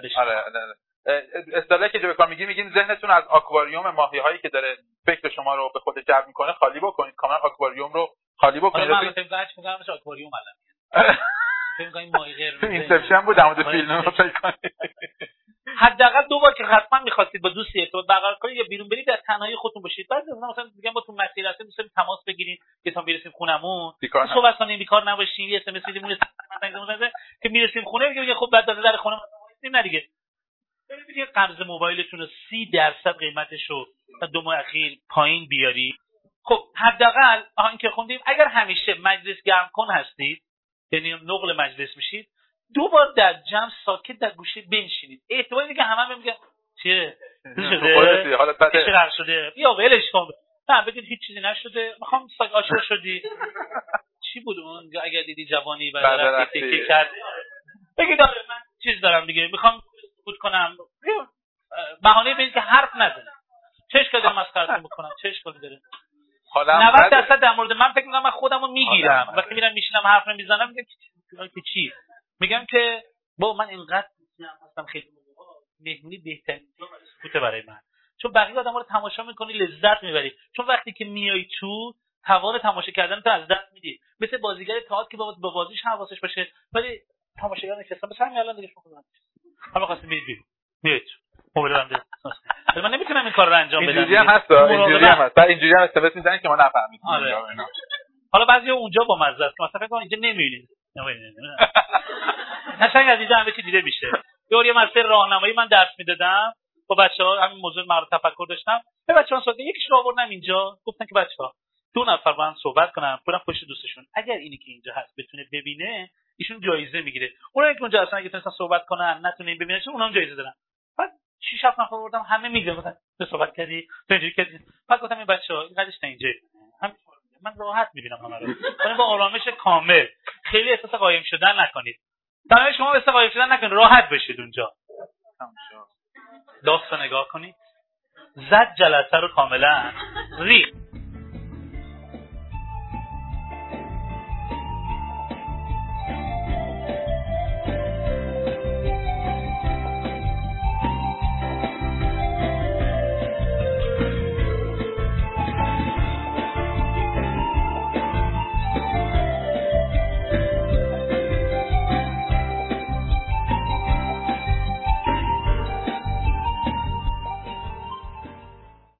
B: اصطلاحی که به کار میگیم ذهنتون از آکواریوم ماهی‌هایی که داره فکر شما رو به خودش جلب میکنه خالی بکنید. کاملا آکواریوم رو خالی بکنید.
A: من فکر می‌کنم مثل آکواریوم الان. فکر می‌کنم ماهی قرمز.
B: اینسپشن بود در مورد فیلم رو فکر کنید.
A: حداقل 2 بار که حتما می‌خواستید با دوستی ارتباط برقرار کنید یا بیرون برید در تنهایی خودتون باشید. بعد مثلا میگم با تو مسیر هستید دوست دارید تماس بگیرید که تا میرسیم خونمون صحبت کنیم، بیکار نباشین، یه اس ام اس میدیم که میرسیم خونه میگه خب بعد در خونه نه دیگه. ببینید قرض موبایلتون رو 30% قیمتش رو تا 2 ماه اخیر پایین بیاری. خب حداقل این که خوندیم اگر همیشه مجلس گرم کن هستید یعنی نقل مجلس میشید 2 بار در جمع ساکت در گوشه بنشینید. احتمال اینه که همه میگن چیه شده
B: حالت بده
A: چقدر شده یا ولش کن. نه بگید هیچ چیزی نشده، میخوام عاشق شدی چی بود اون اگر دیدی جوانی و رفتی تیکه کرد بگید آره من چیز دارم دیگه میخوام سکوت کنم. بهانه بدید که حرف نزنم. چه اشکالی داره مسخره‌تون بکنم؟ چه اشکالی داره؟ 90% در مورد من فکر می‌کنم من خودمو میگیرم. وقتی میرم میشینم حرف نمیزنم میگم که چی؟ میگم که با من اینقدر هستم خیلی مهمونی بهترین سکوت برای من. چون بقیه آدم‌ها رو تماشا می‌کنی لذت می‌بری. چون وقتی که میای تو توان تماشا کردن تو از دست میدی. مثل بازیگر تئاتر که با بازیش حواسش باشه ولی تماشاگر نشستم. مثلا همین الان دیگه شما حالا خواستم میرید موبایل بنده. من نمیتونم این کار رو انجام بدم.
B: اینجوری هم هست. اینجوری هم استفاده می‌زنن که ما نفهمیم.
A: حالا بعضیا اونجا با مزه است. مثلا فکر کن اینجا نمی‌بینید. قشنگ از اینجا همه چی دیده میشه. یه مسیر راهنمایی من درس میدادم با بچه‌ها همین موضوع مهارت تفکر داشتم. به بچه‌ها صحبت یکیش رو آوردم اینجا گفتن که بچه‌ها 2 نفر با هم صحبت کنن برن پشت دوستشون. اگر اینی که اینجا هست بتونه ببینه ایشون جایزه میگیره. اونایی که اونجا هستن اگه تونستن صحبت کنن نتونن ببینن اونها هم جایزه دارن. بعد 6 7 نفر آوردم همه میگن مثلا تو صحبت کردی تو اینجوری کردی. بعد گفتم این بچه‌ها اینقدرش تا اینجا من راحت میبینم همه رو. ولی با آرامش کامل خیلی احساس قایم شدن نکنید. برای شما احساس قایم شدن نکنید، راحت بشید اونجا. داستان نگاه کنید. زد جلسه رو کاملا ریخت.